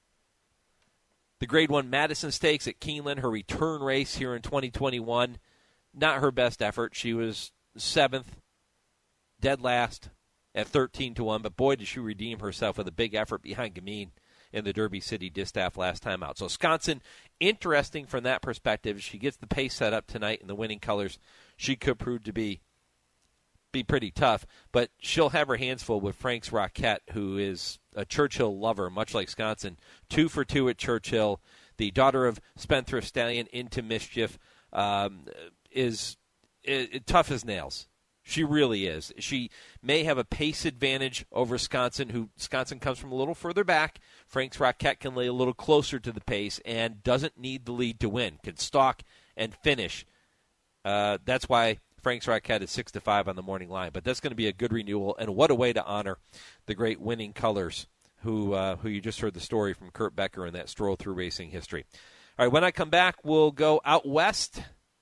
S5: The Grade 1 Madison Stakes at Keeneland, her return race here in 2021, not her best effort. She was 7th, dead last at 13-1, but boy, did she redeem herself with a big effort behind Gamine in the Derby City Distaff last time out. So Wisconsin, interesting from that perspective. She gets the pace set up tonight in the winning colors. She could prove to be pretty tough, but she'll have her hands full with Franks Roquette, who is a Churchill lover, much like Wisconsin. 2 for 2 at Churchill. The daughter of Spendthrift Stallion Into Mischief is tough as nails. She really is. She may have a pace advantage over Wisconsin, who Wisconsin comes from a little further back. Franks Roquette can lay a little closer to the pace and doesn't need the lead to win. Can stalk and finish. That's why Franks Roquette is 6-5 on the morning line. But that's going to be a good renewal, and what a way to honor the great winning colors who you just heard the story from Kurt Becker in that stroll through racing history. All right, when I come back, we'll go out west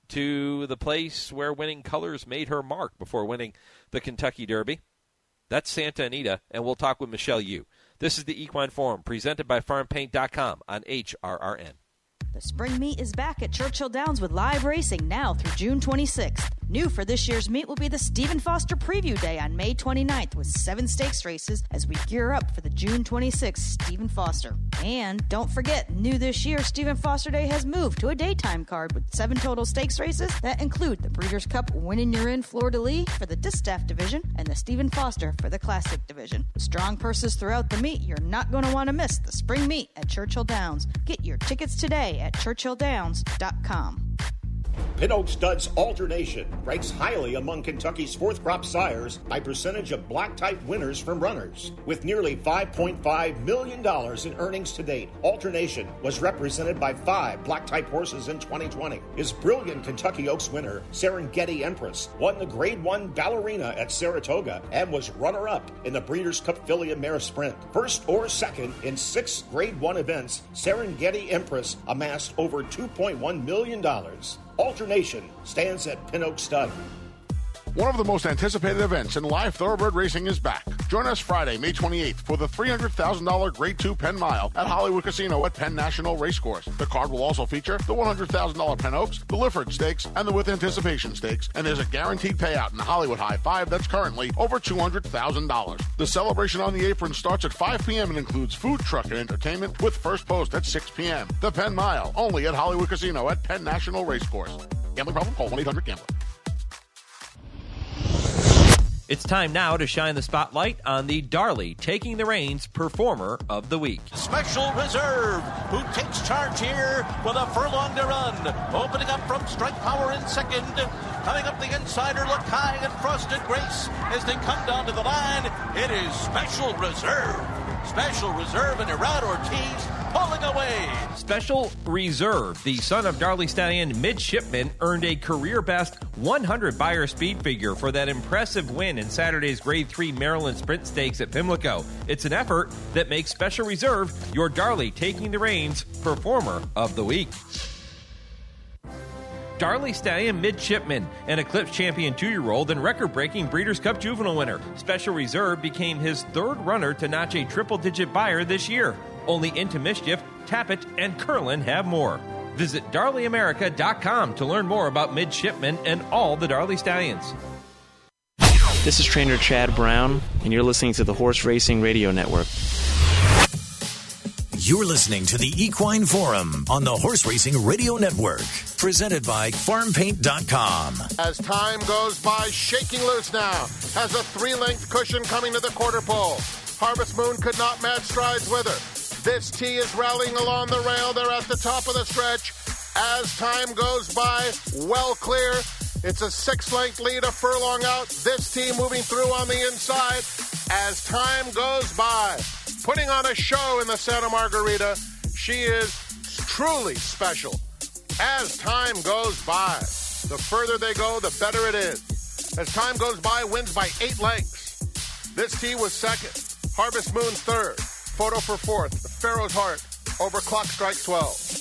S5: to the place where winning colors made her mark before winning the Kentucky Derby. That's Santa Anita, and we'll talk with Michelle Yu. This is the Equine Forum, presented by FarmPaint.com on HRRN.
S14: The spring meet is back at Churchill Downs with live racing now through June 26th. New for this year's meet will be the Stephen Foster Preview Day on May 29th with 7 stakes races as we gear up for the June 26th Stephen Foster. And don't forget, new this year, Stephen Foster Day has moved to a daytime card with 7 total stakes races that include the Breeders' Cup Winning You're In Fleur-de-Lis for the Distaff Division and the Stephen Foster for the Classic Division. With strong purses throughout the meet, you're not going to want to miss the spring meet at Churchill Downs. Get your tickets today at churchilldowns.com.
S15: Pin Oak Studs Alternation ranks highly among Kentucky's fourth crop sires by percentage of black type winners from runners. With nearly $5.5 million in earnings to date, Alternation was represented by 5 black type horses in 2020. His brilliant Kentucky Oaks winner, Serengeti Empress, won the Grade 1 Ballerina at Saratoga and was runner-up in the Breeders' Cup Filly and Mare Sprint. First or second in 6 Grade 1 events, Serengeti Empress amassed over $2.1 million. Alternation stands at Pin Oak Stud.
S18: One of the most anticipated events in live thoroughbred racing is back. Join us Friday, May 28th for the $300,000 Grade 2 Penn Mile at Hollywood Casino at Penn National Racecourse. The card will also feature the $100,000 Penn Oaks, the Lifford Stakes, and the With Anticipation Stakes, and there's a guaranteed payout in the Hollywood High 5 that's currently over $200,000. The celebration on the apron starts at 5 p.m. and includes food truck and entertainment with first post at 6 p.m. The Penn Mile, only at Hollywood Casino at Penn National Racecourse. Gambling problem? Call 1-800-GAMBLER.
S16: It's time now to shine the spotlight on the Darley Taking the Reins Performer of the Week.
S10: Special Reserve, who takes charge here with a furlong to run. Opening up from Strike Power in second. Coming up the inside are Lakai and Frosted Grace as they come down to the line. It is Special Reserve. Special Reserve and Irad Ortiz pulling away.
S16: Special Reserve, the son of Darley Stallion Midshipman, earned a career-best 100 Beyer speed figure for that impressive win in Saturday's Grade 3 Maryland Sprint Stakes at Pimlico. It's an effort that makes Special Reserve your Darley Taking the Reins Performer of the Week. Darley Stallion Midshipman, an Eclipse champion 2-year-old and record-breaking Breeders' Cup Juvenile winner. Special Reserve became his 3rd runner to notch a triple-digit Beyer this year. Only Into Mischief, Tappet, and Curlin have more. Visit DarleyAmerica.com to learn more about Midshipman and all the Darley Stallions.
S17: This is trainer Chad Brown, and you're listening to the Horse Racing Radio Network.
S1: You're listening to the Equine Forum on the Horse Racing Radio Network, presented by FarmPaint.com.
S23: As time goes by, Shaking Loose now has a 3-length cushion coming to the quarter pole. Harvest Moon could not match strides with her. This tee is rallying along the rail. They're at the top of the stretch. As time goes by, well clear. It's a 6-length lead, a furlong out. This tee moving through on the inside. As Time Goes By. Putting on a show in the Santa Margarita. She is truly special. As Time Goes By. The further they go, the better it is. As Time Goes By wins by 8 lengths. This tee was second. Harvest Moon third. Photo for fourth. The Pharaoh's Heart over Clock Strike 12.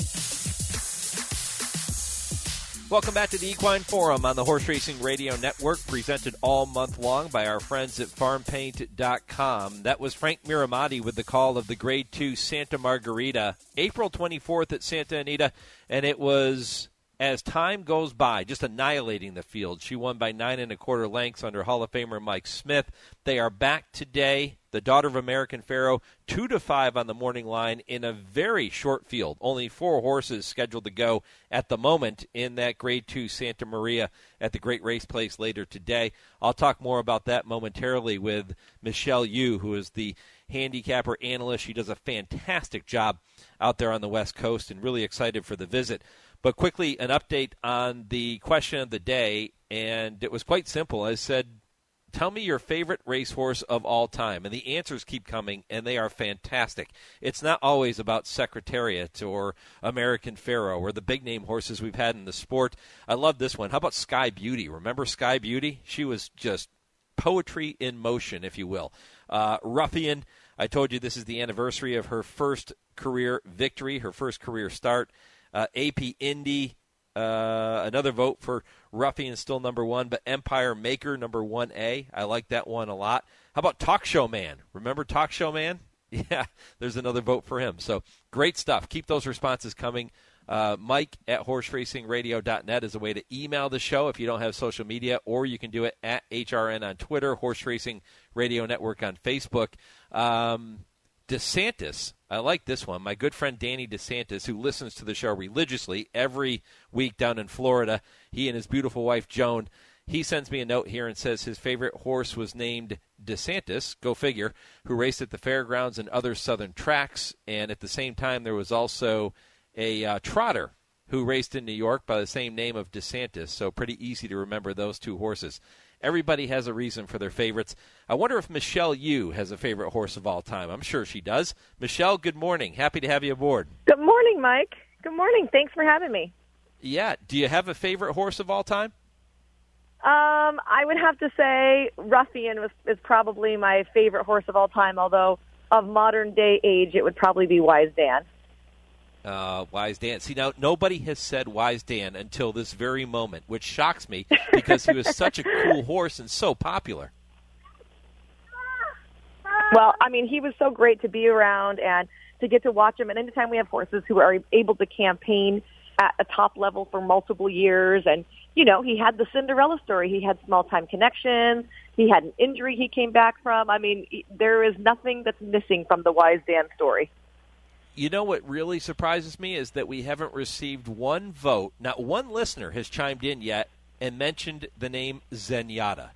S5: Welcome back to the Equine Forum on the Horse Racing Radio Network, presented all month long by our friends at farmpaint.com. That was Frank Miramati with the call of the Grade 2 Santa Margarita, April 24th at Santa Anita, and it was As Time Goes By, just annihilating the field. She won by 9 1/4 lengths under Hall of Famer Mike Smith. They are back today. The Daughter of American Pharaoh, 2-5 on the morning line in a very short field. Only 4 horses scheduled to go at the moment in that Grade 2 Santa Maria at the Great Race Place later today. I'll talk more about that momentarily with Michelle Yu, who is the handicapper analyst. She does a fantastic job out there on the West Coast, and really excited for the visit. But quickly, an update on the question of the day, and it was quite simple. I said, tell me your favorite racehorse of all time. And the answers keep coming, and they are fantastic. It's not always about Secretariat or American Pharaoh or the big-name horses we've had in the sport. I love this one. How about Sky Beauty? Remember Sky Beauty? She was just poetry in motion, if you will. Ruffian, I told you this is the anniversary of her first career victory, her first career start. AP Indy, another vote for Ruffian, still number 1, but Empire Maker, number 1A. I like that one a lot. How about Talk Show Man? Remember Talk Show Man? Yeah, there's another vote for him. So great stuff. Keep those responses coming. Mike at horseracingradio.net is a way to email the show if you don't have social media, or you can do it at HRN on Twitter, Horse Racing Radio Network on Facebook. DeSantis, I like this one. My good friend Danny DeSantis, who listens to the show religiously every week down in Florida, he and his beautiful wife Joan, he sends me a note here and says his favorite horse was named DeSantis, go figure, who raced at the fairgrounds and other southern tracks. And at the same time, there was also a trotter who raced in New York by the same name of DeSantis. So pretty easy to remember those 2 horses. Everybody has a reason for their favorites. I wonder if Michelle Yu has a favorite horse of all time. I'm sure she does. Michelle, good morning. Happy to have you aboard.
S19: Good morning, Mike. Good morning. Thanks for having me.
S5: Yeah. Do you have a favorite horse of all time?
S19: I would have to say Ruffian is probably my favorite horse of all time, although of modern-day age, it would probably be Wise Dan.
S5: Wise Dan. See, now, nobody has said Wise Dan until this very moment, which shocks me because he was such a cool horse and so popular.
S19: Well, I mean, he was so great to be around and to get to watch him. And anytime we have horses who are able to campaign at a top level for multiple years, and, you know, he had the Cinderella story. He had small-time connections. He had an injury he came back from. I mean, there is nothing that's missing from the Wise Dan story.
S5: You know what really surprises me is that we haven't received one vote. Not one listener has chimed in yet and mentioned the name Zenyatta.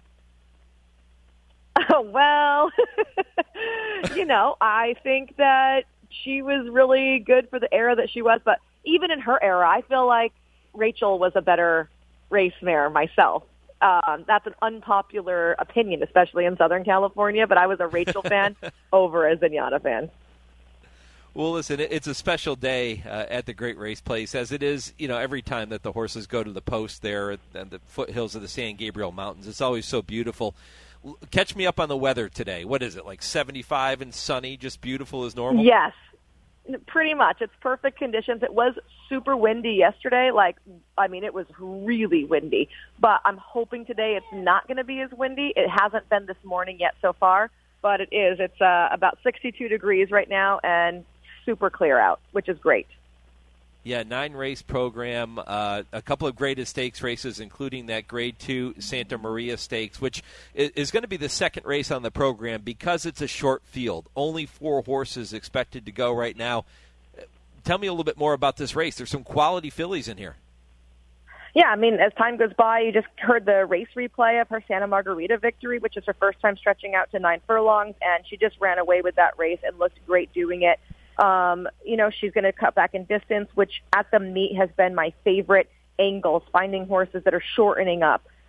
S19: Oh, well, you know, I think that she was really good for the era that she was. But even in her era, I feel like Rachel was a better race mare myself. That's an unpopular opinion, especially in Southern California. But I was a Rachel fan over a Zenyatta fan.
S5: Well, listen, it's a special day at the Great Race Place, as it is, you know, every time that the horses go to the post there at the foothills of the San Gabriel Mountains. It's always so beautiful. Catch me up on the weather today. What is it, like 75 and sunny, just beautiful as normal?
S19: Yes, pretty much. It's perfect conditions. It was super windy yesterday. It was really windy. But I'm hoping today it's not going to be as windy. It hasn't been this morning yet so far, but it is. It's about 62 degrees right now and super clear out, which is great.
S5: Yeah, 9-race program, a couple of graded stakes races, including that Grade 2 Santa Maria Stakes, which is going to be the second race on the program because it's a short field. Only 4 horses expected to go right now. Tell me a little bit more about this race. There's some quality fillies in here.
S19: Yeah, I mean, as time goes by, you just heard the race replay of her Santa Margarita victory, which is her first time stretching out to 9 furlongs, and she just ran away with that race and looked great doing it. She's going to cut back in distance, which at the meet has been my favorite angles, finding horses that are shortening up.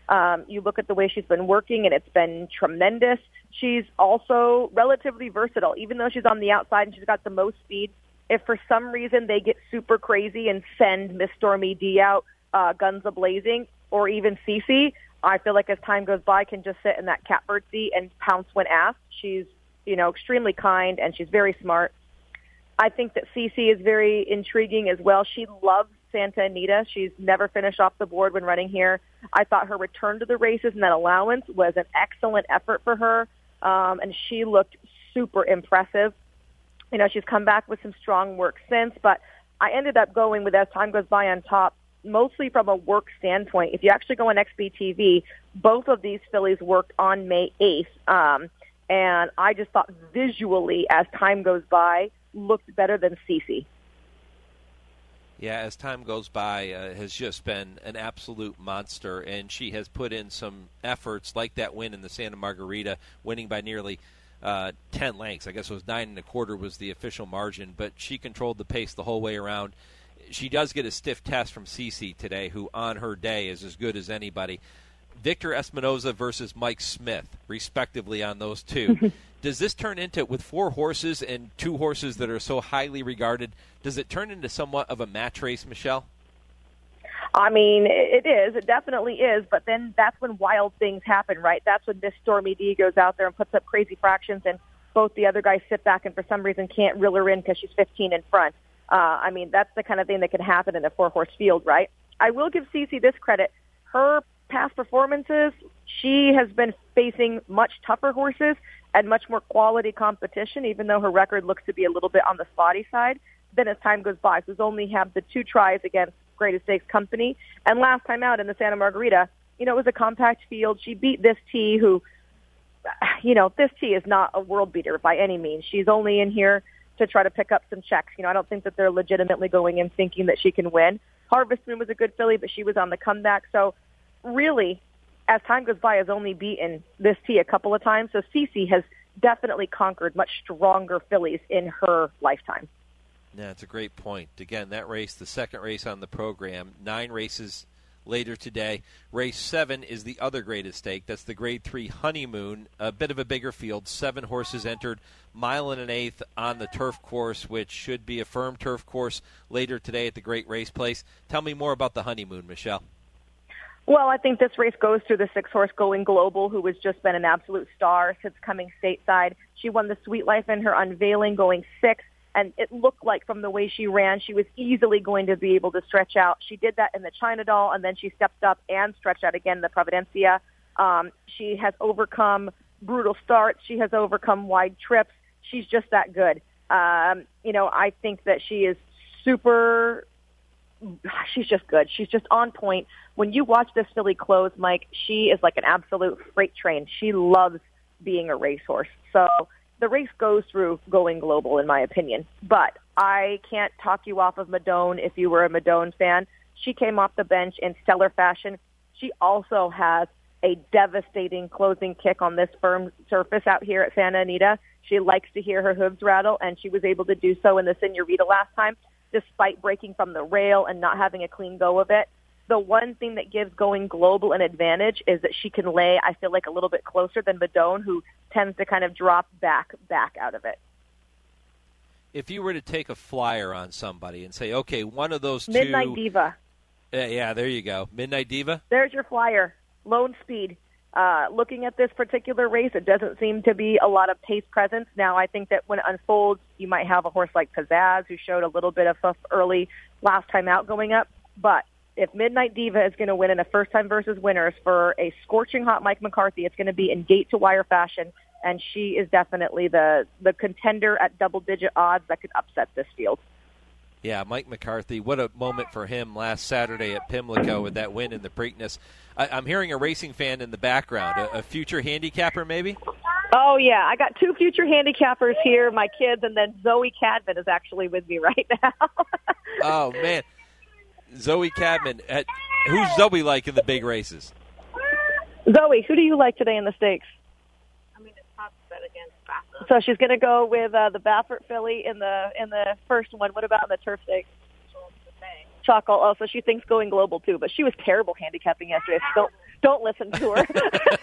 S19: You look at the way she's been working, and it's been tremendous. She's also relatively versatile, even though she's on the outside and she's got the most speed. If for some reason they get super crazy and send Miss Stormy D out guns a-blazing, or even Cece, I feel like as time goes by, can just sit in that catbird seat and pounce when asked. She's, extremely kind, and she's very smart. I think that Cece is very intriguing as well. She loves Santa Anita. She's never finished off the board when running here. I thought her return to the races and that allowance was an excellent effort for her, and she looked super impressive. She's come back with some strong work since, but I ended up going with As Time Goes By on top, mostly from a work standpoint. If you actually go on XBTV, both of these fillies worked on May 8th, and I just thought visually, As Time Goes By, looked better than Cece.
S5: Yeah, As Time Goes By has just been an absolute monster, and she has put in some efforts like that win in the Santa Margarita, winning by nearly 10 lengths. I guess it was 9 1/4 was the official margin, but she controlled the pace the whole way around. She does get a stiff test from Cece today, who on her day is as good as anybody. Victor Espinoza versus Mike Smith, respectively, on those two. Does this turn into, with 4 horses and 2 horses that are so highly regarded, does it turn into somewhat of a match race, Michelle?
S19: I mean, it is. It definitely is. But then that's when wild things happen, right? That's when Miss Stormy D goes out there and puts up crazy fractions, and both the other guys sit back and for some reason can't reel her in because she's 15 in front. I mean, that's the kind of thing that can happen in a 4-horse field, right? I will give Cece this credit. Her past performances, she has been facing much tougher horses and much more quality competition, even though her record looks to be a little bit on the spotty side. Then as time goes by, she's only had the 2 tries against Greatest Stakes Company. And last time out in the Santa Margarita, it was a compact field. She beat this T who, this T is not a world beater by any means. She's only in here to try to pick up some checks. I don't think that they're legitimately going in thinking that she can win. Harvest Moon was a good filly, but she was on the comeback. So really, As Time Goes By, has only beaten this T a couple of times. So Cece has definitely conquered much stronger fillies in her lifetime.
S5: Yeah, it's a great point. Again, that race, the second race on the program, 9 races later today. Race 7 is the other greatest stake. That's the Grade 3 Honeymoon, a bit of a bigger field. 7 horses entered, 1 1/8 on the turf course, which should be a firm turf course later today at the Great Race Place. Tell me more about the Honeymoon, Michelle.
S19: Well, I think this race goes through the 6-horse Going Global, who has just been an absolute star since coming stateside. She won the Sweet Life in her unveiling, going 6th. And it looked like from the way she ran, she was easily going to be able to stretch out. She did that in the China Doll, and then she stepped up and stretched out again in the Providencia. She has overcome brutal starts. She has overcome wide trips. She's just that good. I think that she is she's just good. She's just on point. When you watch this filly close, Mike, she is like an absolute freight train. She loves being a racehorse. So the race goes through Going Global, in my opinion. But I can't talk you off of Madone if you were a Madone fan. She came off the bench in stellar fashion. She also has a devastating closing kick on this firm surface out here at Santa Anita. She likes to hear her hooves rattle, and she was able to do so in the Senorita last time, despite breaking from the rail and not having a clean go of it. The one thing that gives Going Global an advantage is that she can lay, I feel like, a little bit closer than Madone, who tends to kind of drop back out of it.
S5: If you were to take a flyer on somebody and say, okay, one of those two...
S19: Midnight Diva.
S5: Yeah, there you go. Midnight Diva?
S19: There's your flyer. Lone Speed. Looking at this particular race, it doesn't seem to be a lot of pace presence. Now, I think that when it unfolds, you might have a horse like Pizzazz, who showed a little bit of hoof early last time out going up. But if Midnight Diva is going to win in a first-time versus winners for a scorching hot Mike McCarthy, it's going to be in gate-to-wire fashion, and she is definitely the contender at double-digit odds that could upset this field.
S5: Yeah, Mike McCarthy, what a moment for him last Saturday at Pimlico with that win in the Preakness. I'm hearing a racing fan in the background, a future handicapper maybe?
S19: Oh, yeah. I got 2 future handicappers here, my kids, and then Zoe Cadman is actually with me right now.
S5: Oh, man. Zoe Cadman. Who's Zoe like in the big races?
S19: Zoe, who do you like today in the stakes?
S20: I mean, it's tough to bet against Baffert.
S19: So she's going to go with the Baffert filly in the first one. What about in the turf stakes? Chockle. Oh, so she thinks Going Global too, but she was terrible handicapping yesterday. Don't listen to her.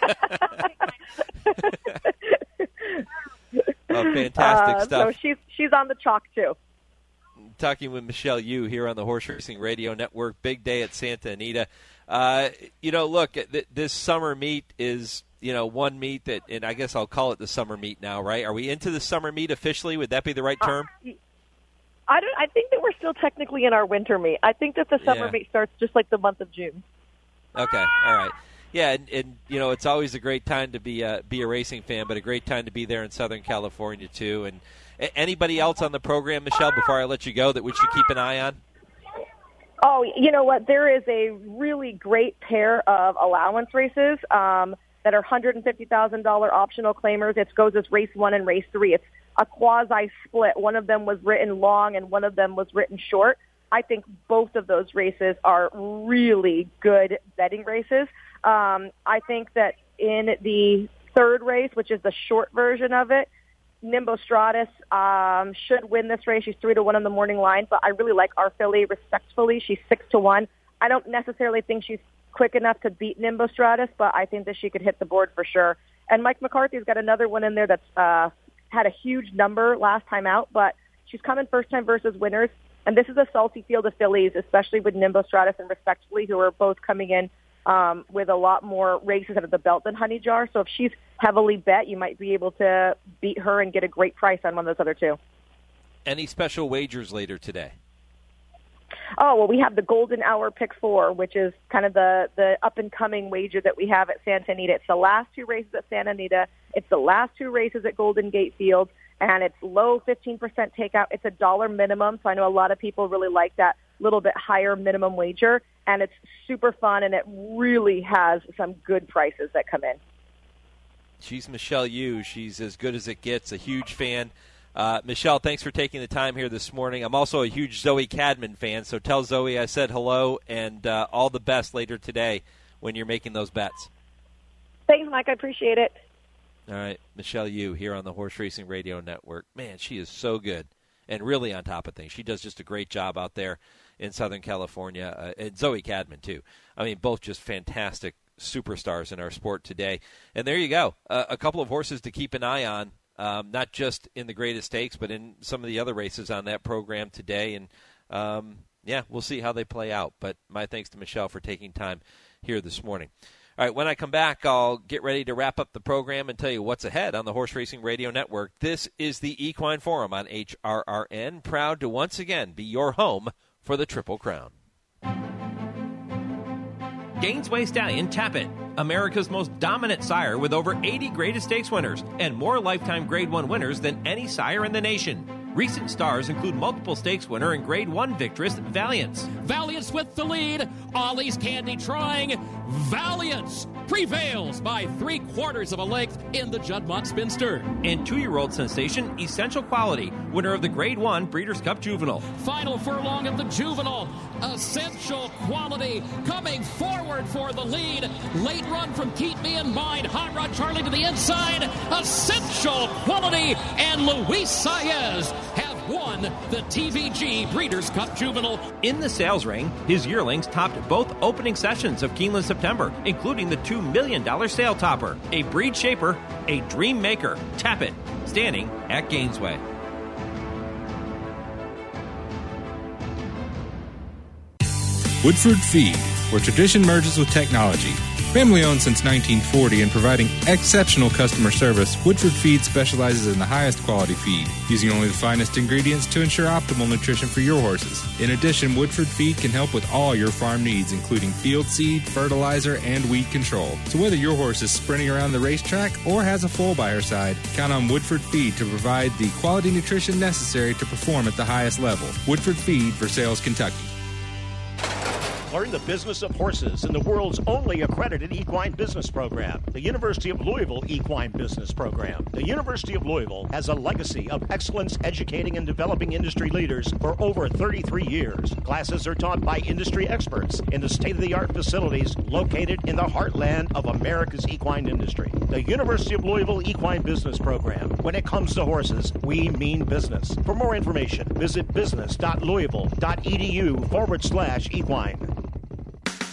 S5: Oh, fantastic stuff.
S19: So she's on the chalk, too.
S5: Talking with Michelle Yu here on the Horse Racing Radio Network. Big day at Santa Anita. Look, this summer meet is, one meet that, and I guess I'll call it the summer meet now, right? Are we into the summer meet officially? Would that be the right term?
S19: I think that we're still technically in our winter meet. I think that the summer meet starts just like the month of June.
S5: Okay, all right. Yeah, and it's always a great time to be a racing fan, but a great time to be there in Southern California too. And anybody else on the program, Michelle, before I let you go, that we should keep an eye on?
S19: Oh, you know what? There is a really great pair of allowance races that are $150,000 optional claimers. It goes as race 1 and race 3. It's a quasi-split. One of them was written long and one of them was written short. I think both of those races are really good betting races. I think that in the third race, which is the short version of it, Nimbo Stratus should win this race. She's 3-1 on the morning line, but I really like our filly respectfully. She's 6-1. I don't necessarily think she's quick enough to beat Nimbo Stratus, but I think that she could hit the board for sure. And Mike McCarthy's got another one in there that's had a huge number last time out, but she's coming first time versus winners. And this is a salty field of fillies, especially with Nimbo Stratus and Respectfully, who are both coming in with a lot more races out of the belt than Honey Jar. So if she's heavily bet, you might be able to beat her and get a great price on one of those other two.
S5: Any special wagers later today?
S19: Oh, well, we have the Golden Hour Pick 4, which is kind of the up-and-coming wager that we have at Santa Anita. It's the last two races at Santa Anita. It's the last two races at Golden Gate Field, and it's low 15% takeout. It's $1 minimum, so I know a lot of people really like that little bit higher minimum wager, and it's super fun, and it really has some good prices that come in.
S5: She's Michelle Yu. She's as good as it gets, a huge fan. Michelle, thanks for taking the time here this morning. I'm also a huge Zoe Cadman fan, so tell Zoe I said hello and all the best later today when you're making those bets.
S19: Thanks, Mike. I appreciate it.
S5: All right, Michelle Yu here on the Horse Racing Radio Network. Man, she is so good and really on top of things. She does just a great job out there in Southern California, and Zoe Cadman, too. I mean, both just fantastic superstars in our sport today. And there you go, a couple of horses to keep an eye on. Not just in the Greatest Stakes, but in some of the other races on that program today. And, we'll see how they play out. But my thanks to Michelle for taking time here this morning. All right, when I come back, I'll get ready to wrap up the program and tell you what's ahead on the Horse Racing Radio Network. This is the Equine Forum on HRRN, proud to once again be your home for the Triple Crown.
S16: Gainesway Stallion Tappet, America's most dominant sire with over 80 Greatest Stakes winners and more lifetime Grade 1 winners than any sire in the nation. Recent stars include multiple stakes winner and Grade 1 victress Valiance.
S3: Valiance with the lead. Ollie's Candy trying. Valiance prevails by 3/4 of a length in the Juddmonte Spinster.
S16: And 2-year-old sensation Essential Quality, winner of the Grade 1 Breeders' Cup Juvenile.
S3: Final furlong of the Juvenile. Essential Quality coming forward for the lead. Late run from Keep Me in Mind. Hot Rod Charlie to the inside. Essential Quality and Luis Saez have won the TVG Breeders' Cup Juvenile.
S16: In the sales ring, his yearlings topped both opening sessions of Keeneland September, including the $2 million sale topper. A breed shaper, a dream maker. Tappet, standing at Gainesway.
S21: Woodford Feed, where tradition merges with technology. Family owned since 1940 and providing exceptional customer service, Woodford Feed specializes in the highest quality feed, using only the finest ingredients to ensure optimal nutrition for your horses. In addition, Woodford Feed can help with all your farm needs, including field seed, fertilizer, and weed control. So whether your horse is sprinting around the racetrack or has a foal by her side, count on Woodford Feed to provide the quality nutrition necessary to perform at the highest level. Woodford Feed, Versailles, Kentucky.
S15: Learn the business of horses in the world's only accredited equine business program, the University of Louisville Equine Business Program. The University of Louisville has a legacy of excellence educating and developing industry leaders for over 33 years. Classes are taught by industry experts in the state-of-the-art facilities located in the heartland of America's equine industry. The University of Louisville Equine Business Program. When it comes to horses, we mean business. For more information, visit business.louisville.edu/equine.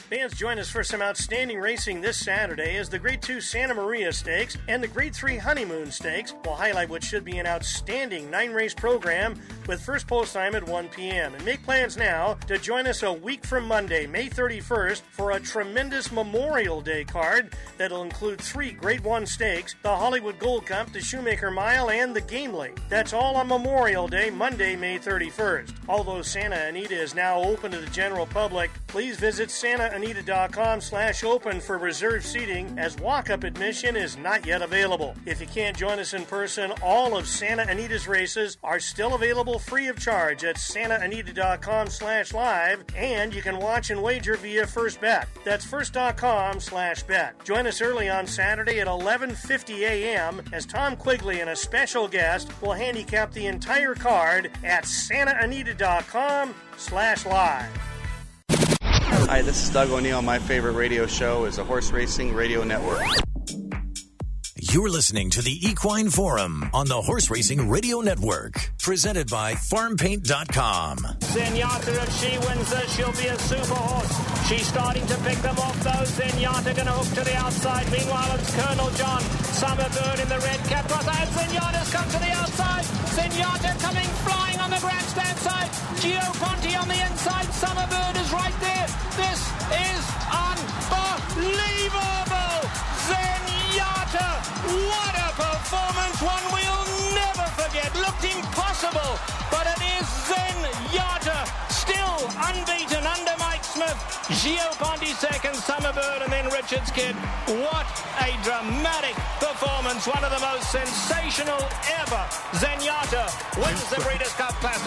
S4: Fans, join us for some outstanding racing this Saturday as the Grade 2 Santa Maria Stakes and the Grade 3 Honeymoon Stakes will highlight what should be an outstanding 9-race program with first post time at 1 p.m. And make plans now to join us a week from Monday, May 31st, for a tremendous Memorial Day card that'll include 3 Grade 1 stakes, the Hollywood Gold Cup, the Shoemaker Mile, and the Gamely. That's all on Memorial Day, Monday, May 31st. Although Santa Anita is now open to the general public, please visit santaanita.com/open for reserved seating, as walk-up admission is not yet available. If you can't join us in person, all of Santa Anita's races are still available free of charge at santaanita.com/live, and you can watch and wager via First Bet. That's first.com/bet. Join us early on Saturday at 11:50 a.m. as Tom Quigley and a special guest will handicap the entire card at santaanita.com/live.
S9: Hi, this is Doug O'Neill. My favorite radio show is the Horse Racing Radio Network.
S1: You're listening to the Equine Forum on the Horse Racing Radio Network, presented by FarmPaint.com.
S11: Zenyatta, if she wins this, she'll be a super horse. She's starting to pick them off, though. Zenyatta going to hook to the outside. Meanwhile, it's Colonel John Summerbird in the red cap cross. And Zenyatta's come to the outside. Zenyatta coming flying on the grandstand side. Gio Ponti on the inside. Summerbird is right there. This is unbelievable. Zenyatta, what a performance, one we'll never forget. Looked impossible, but it is Zenyatta, still unbeaten under Mike Smith. Gio Ponti second, Summerbird, and then Richard's Kid. What a dramatic performance, one of the most sensational ever. Zenyatta wins the Breeders' Cup Classic.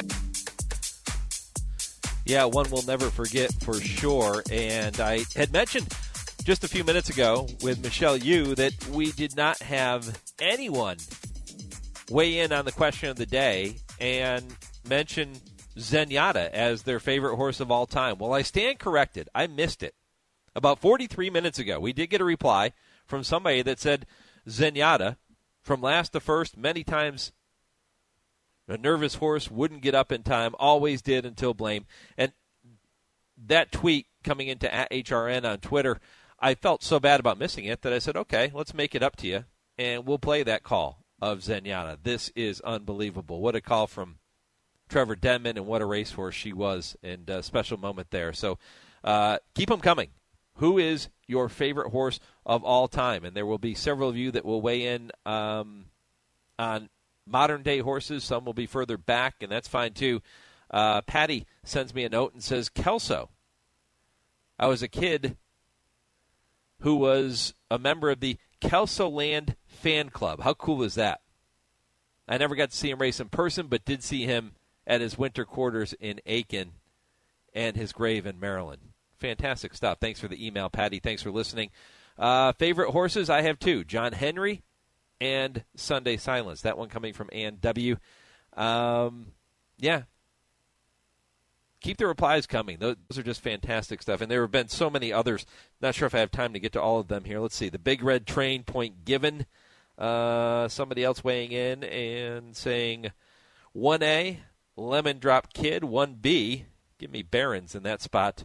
S5: Yeah, one we'll never forget for sure. And I had mentioned just a few minutes ago with Michelle Yu that we did not have anyone weigh in on the question of the day and mention Zenyatta as their favorite horse of all time. Well, I stand corrected. I missed it. About 43 minutes ago, we did get a reply from somebody that said Zenyatta, from last to first, many times a nervous horse, wouldn't get up in time, always did until blame. And that tweet coming into @HRN on Twitter, I felt so bad about missing it that I said, okay, let's make it up to you, and we'll play that call of Zenyatta. This is unbelievable. What a call from Trevor Denman, and what a racehorse she was, and a special moment there. So keep them coming. Who is your favorite horse of all time? And there will be several of you that will weigh in on modern-day horses. Some will be further back, and that's fine too. Patty sends me a note and says, Kelso. I was a kid who was a member of the Kelso Land fan club. How cool is that? I never got to see him race in person, but did see him at his winter quarters in Aiken and his grave in Maryland. Fantastic stuff. Thanks for the email, Patty. Thanks for listening. Favorite horses? I have 2. John Henry and Sunday Silence. That one coming from Ann W. Yeah. Keep the replies coming. Those are just fantastic stuff. And there have been so many others. Not sure if I have time to get to all of them here. Let's see. The Big Red Train, Point Given. Somebody else weighing in and saying 1A, Lemon Drop Kid. 1B, give me Barons in that spot.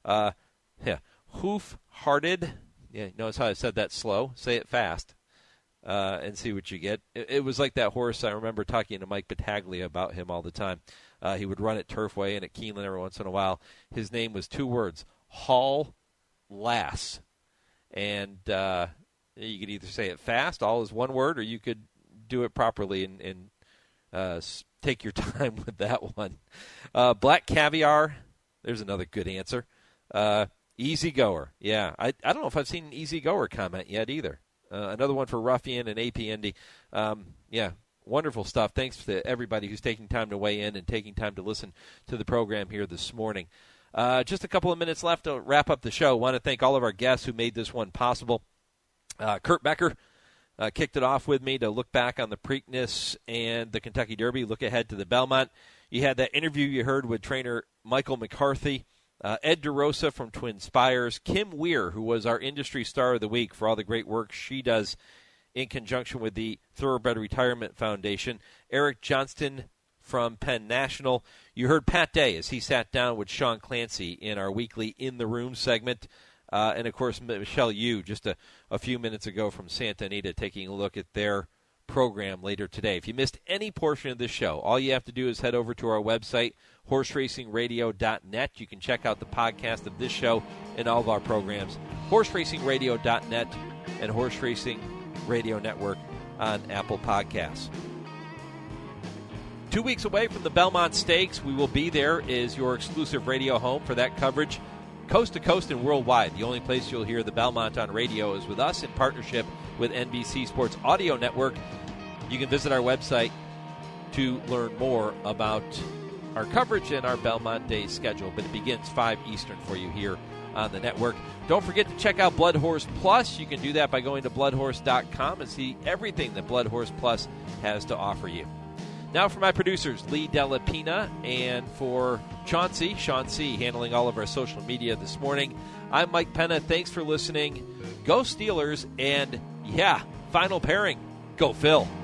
S5: Hoof Hearted. Yeah, notice how I said that slow. Say it fast. And see what you get. It was like that horse. I remember talking to Mike Battaglia about him all the time. He would run at Turfway and at Keeneland every once in a while. His name was 2 words, Hall Lass. And you could either say it fast, all is 1 word, or you could do it properly and take your time with that one. Black Caviar, there's another good answer. Easy Goer. Yeah, I don't know if I've seen an Easy Goer comment yet either. Another one for Ruffian and AP Indy. Yeah, wonderful stuff. Thanks to everybody who's taking time to weigh in and taking time to listen to the program here this morning. Just a couple of minutes left to wrap up the show. Want to thank all of our guests who made this one possible. Kurt Becker kicked it off with me to look back on the Preakness and the Kentucky Derby, look ahead to the Belmont. You had that interview you heard with trainer Michael McCarthy. Ed DeRosa from Twin Spires, Kim Weir, who was our industry star of the week for all the great work she does in conjunction with the Thoroughbred Retirement Foundation, Eric Johnston from Penn National. You heard Pat Day as he sat down with Sean Clancy in our weekly In the Room segment. And, of course, Michelle Yu just a few minutes ago from Santa Anita taking a look at their program later today. If you missed any portion of this show, all you have to do is head over to our website, horseracingradio.net. You can check out the podcast of this show and all of our programs, horseracingradio.net and Horse Racing Radio Network on Apple Podcasts. 2 weeks away from the Belmont Stakes, we will be there as your exclusive radio home for that coverage, coast to coast and worldwide. The only place you'll hear the Belmont on radio is with us in partnership with NBC Sports Audio Network. You can visit our website to learn more about our coverage and our Belmont Day schedule, but it begins 5 Eastern for you here on the network. Don't forget to check out Blood Horse Plus. You can do that by going to bloodhorse.com and see everything that Blood Horse Plus has to offer you. Now for my producers, Lee Della Pina, and for Sean C. handling all of our social media this morning. I'm Mike Penna. Thanks for listening. Go Steelers, and final pairing, go Phil.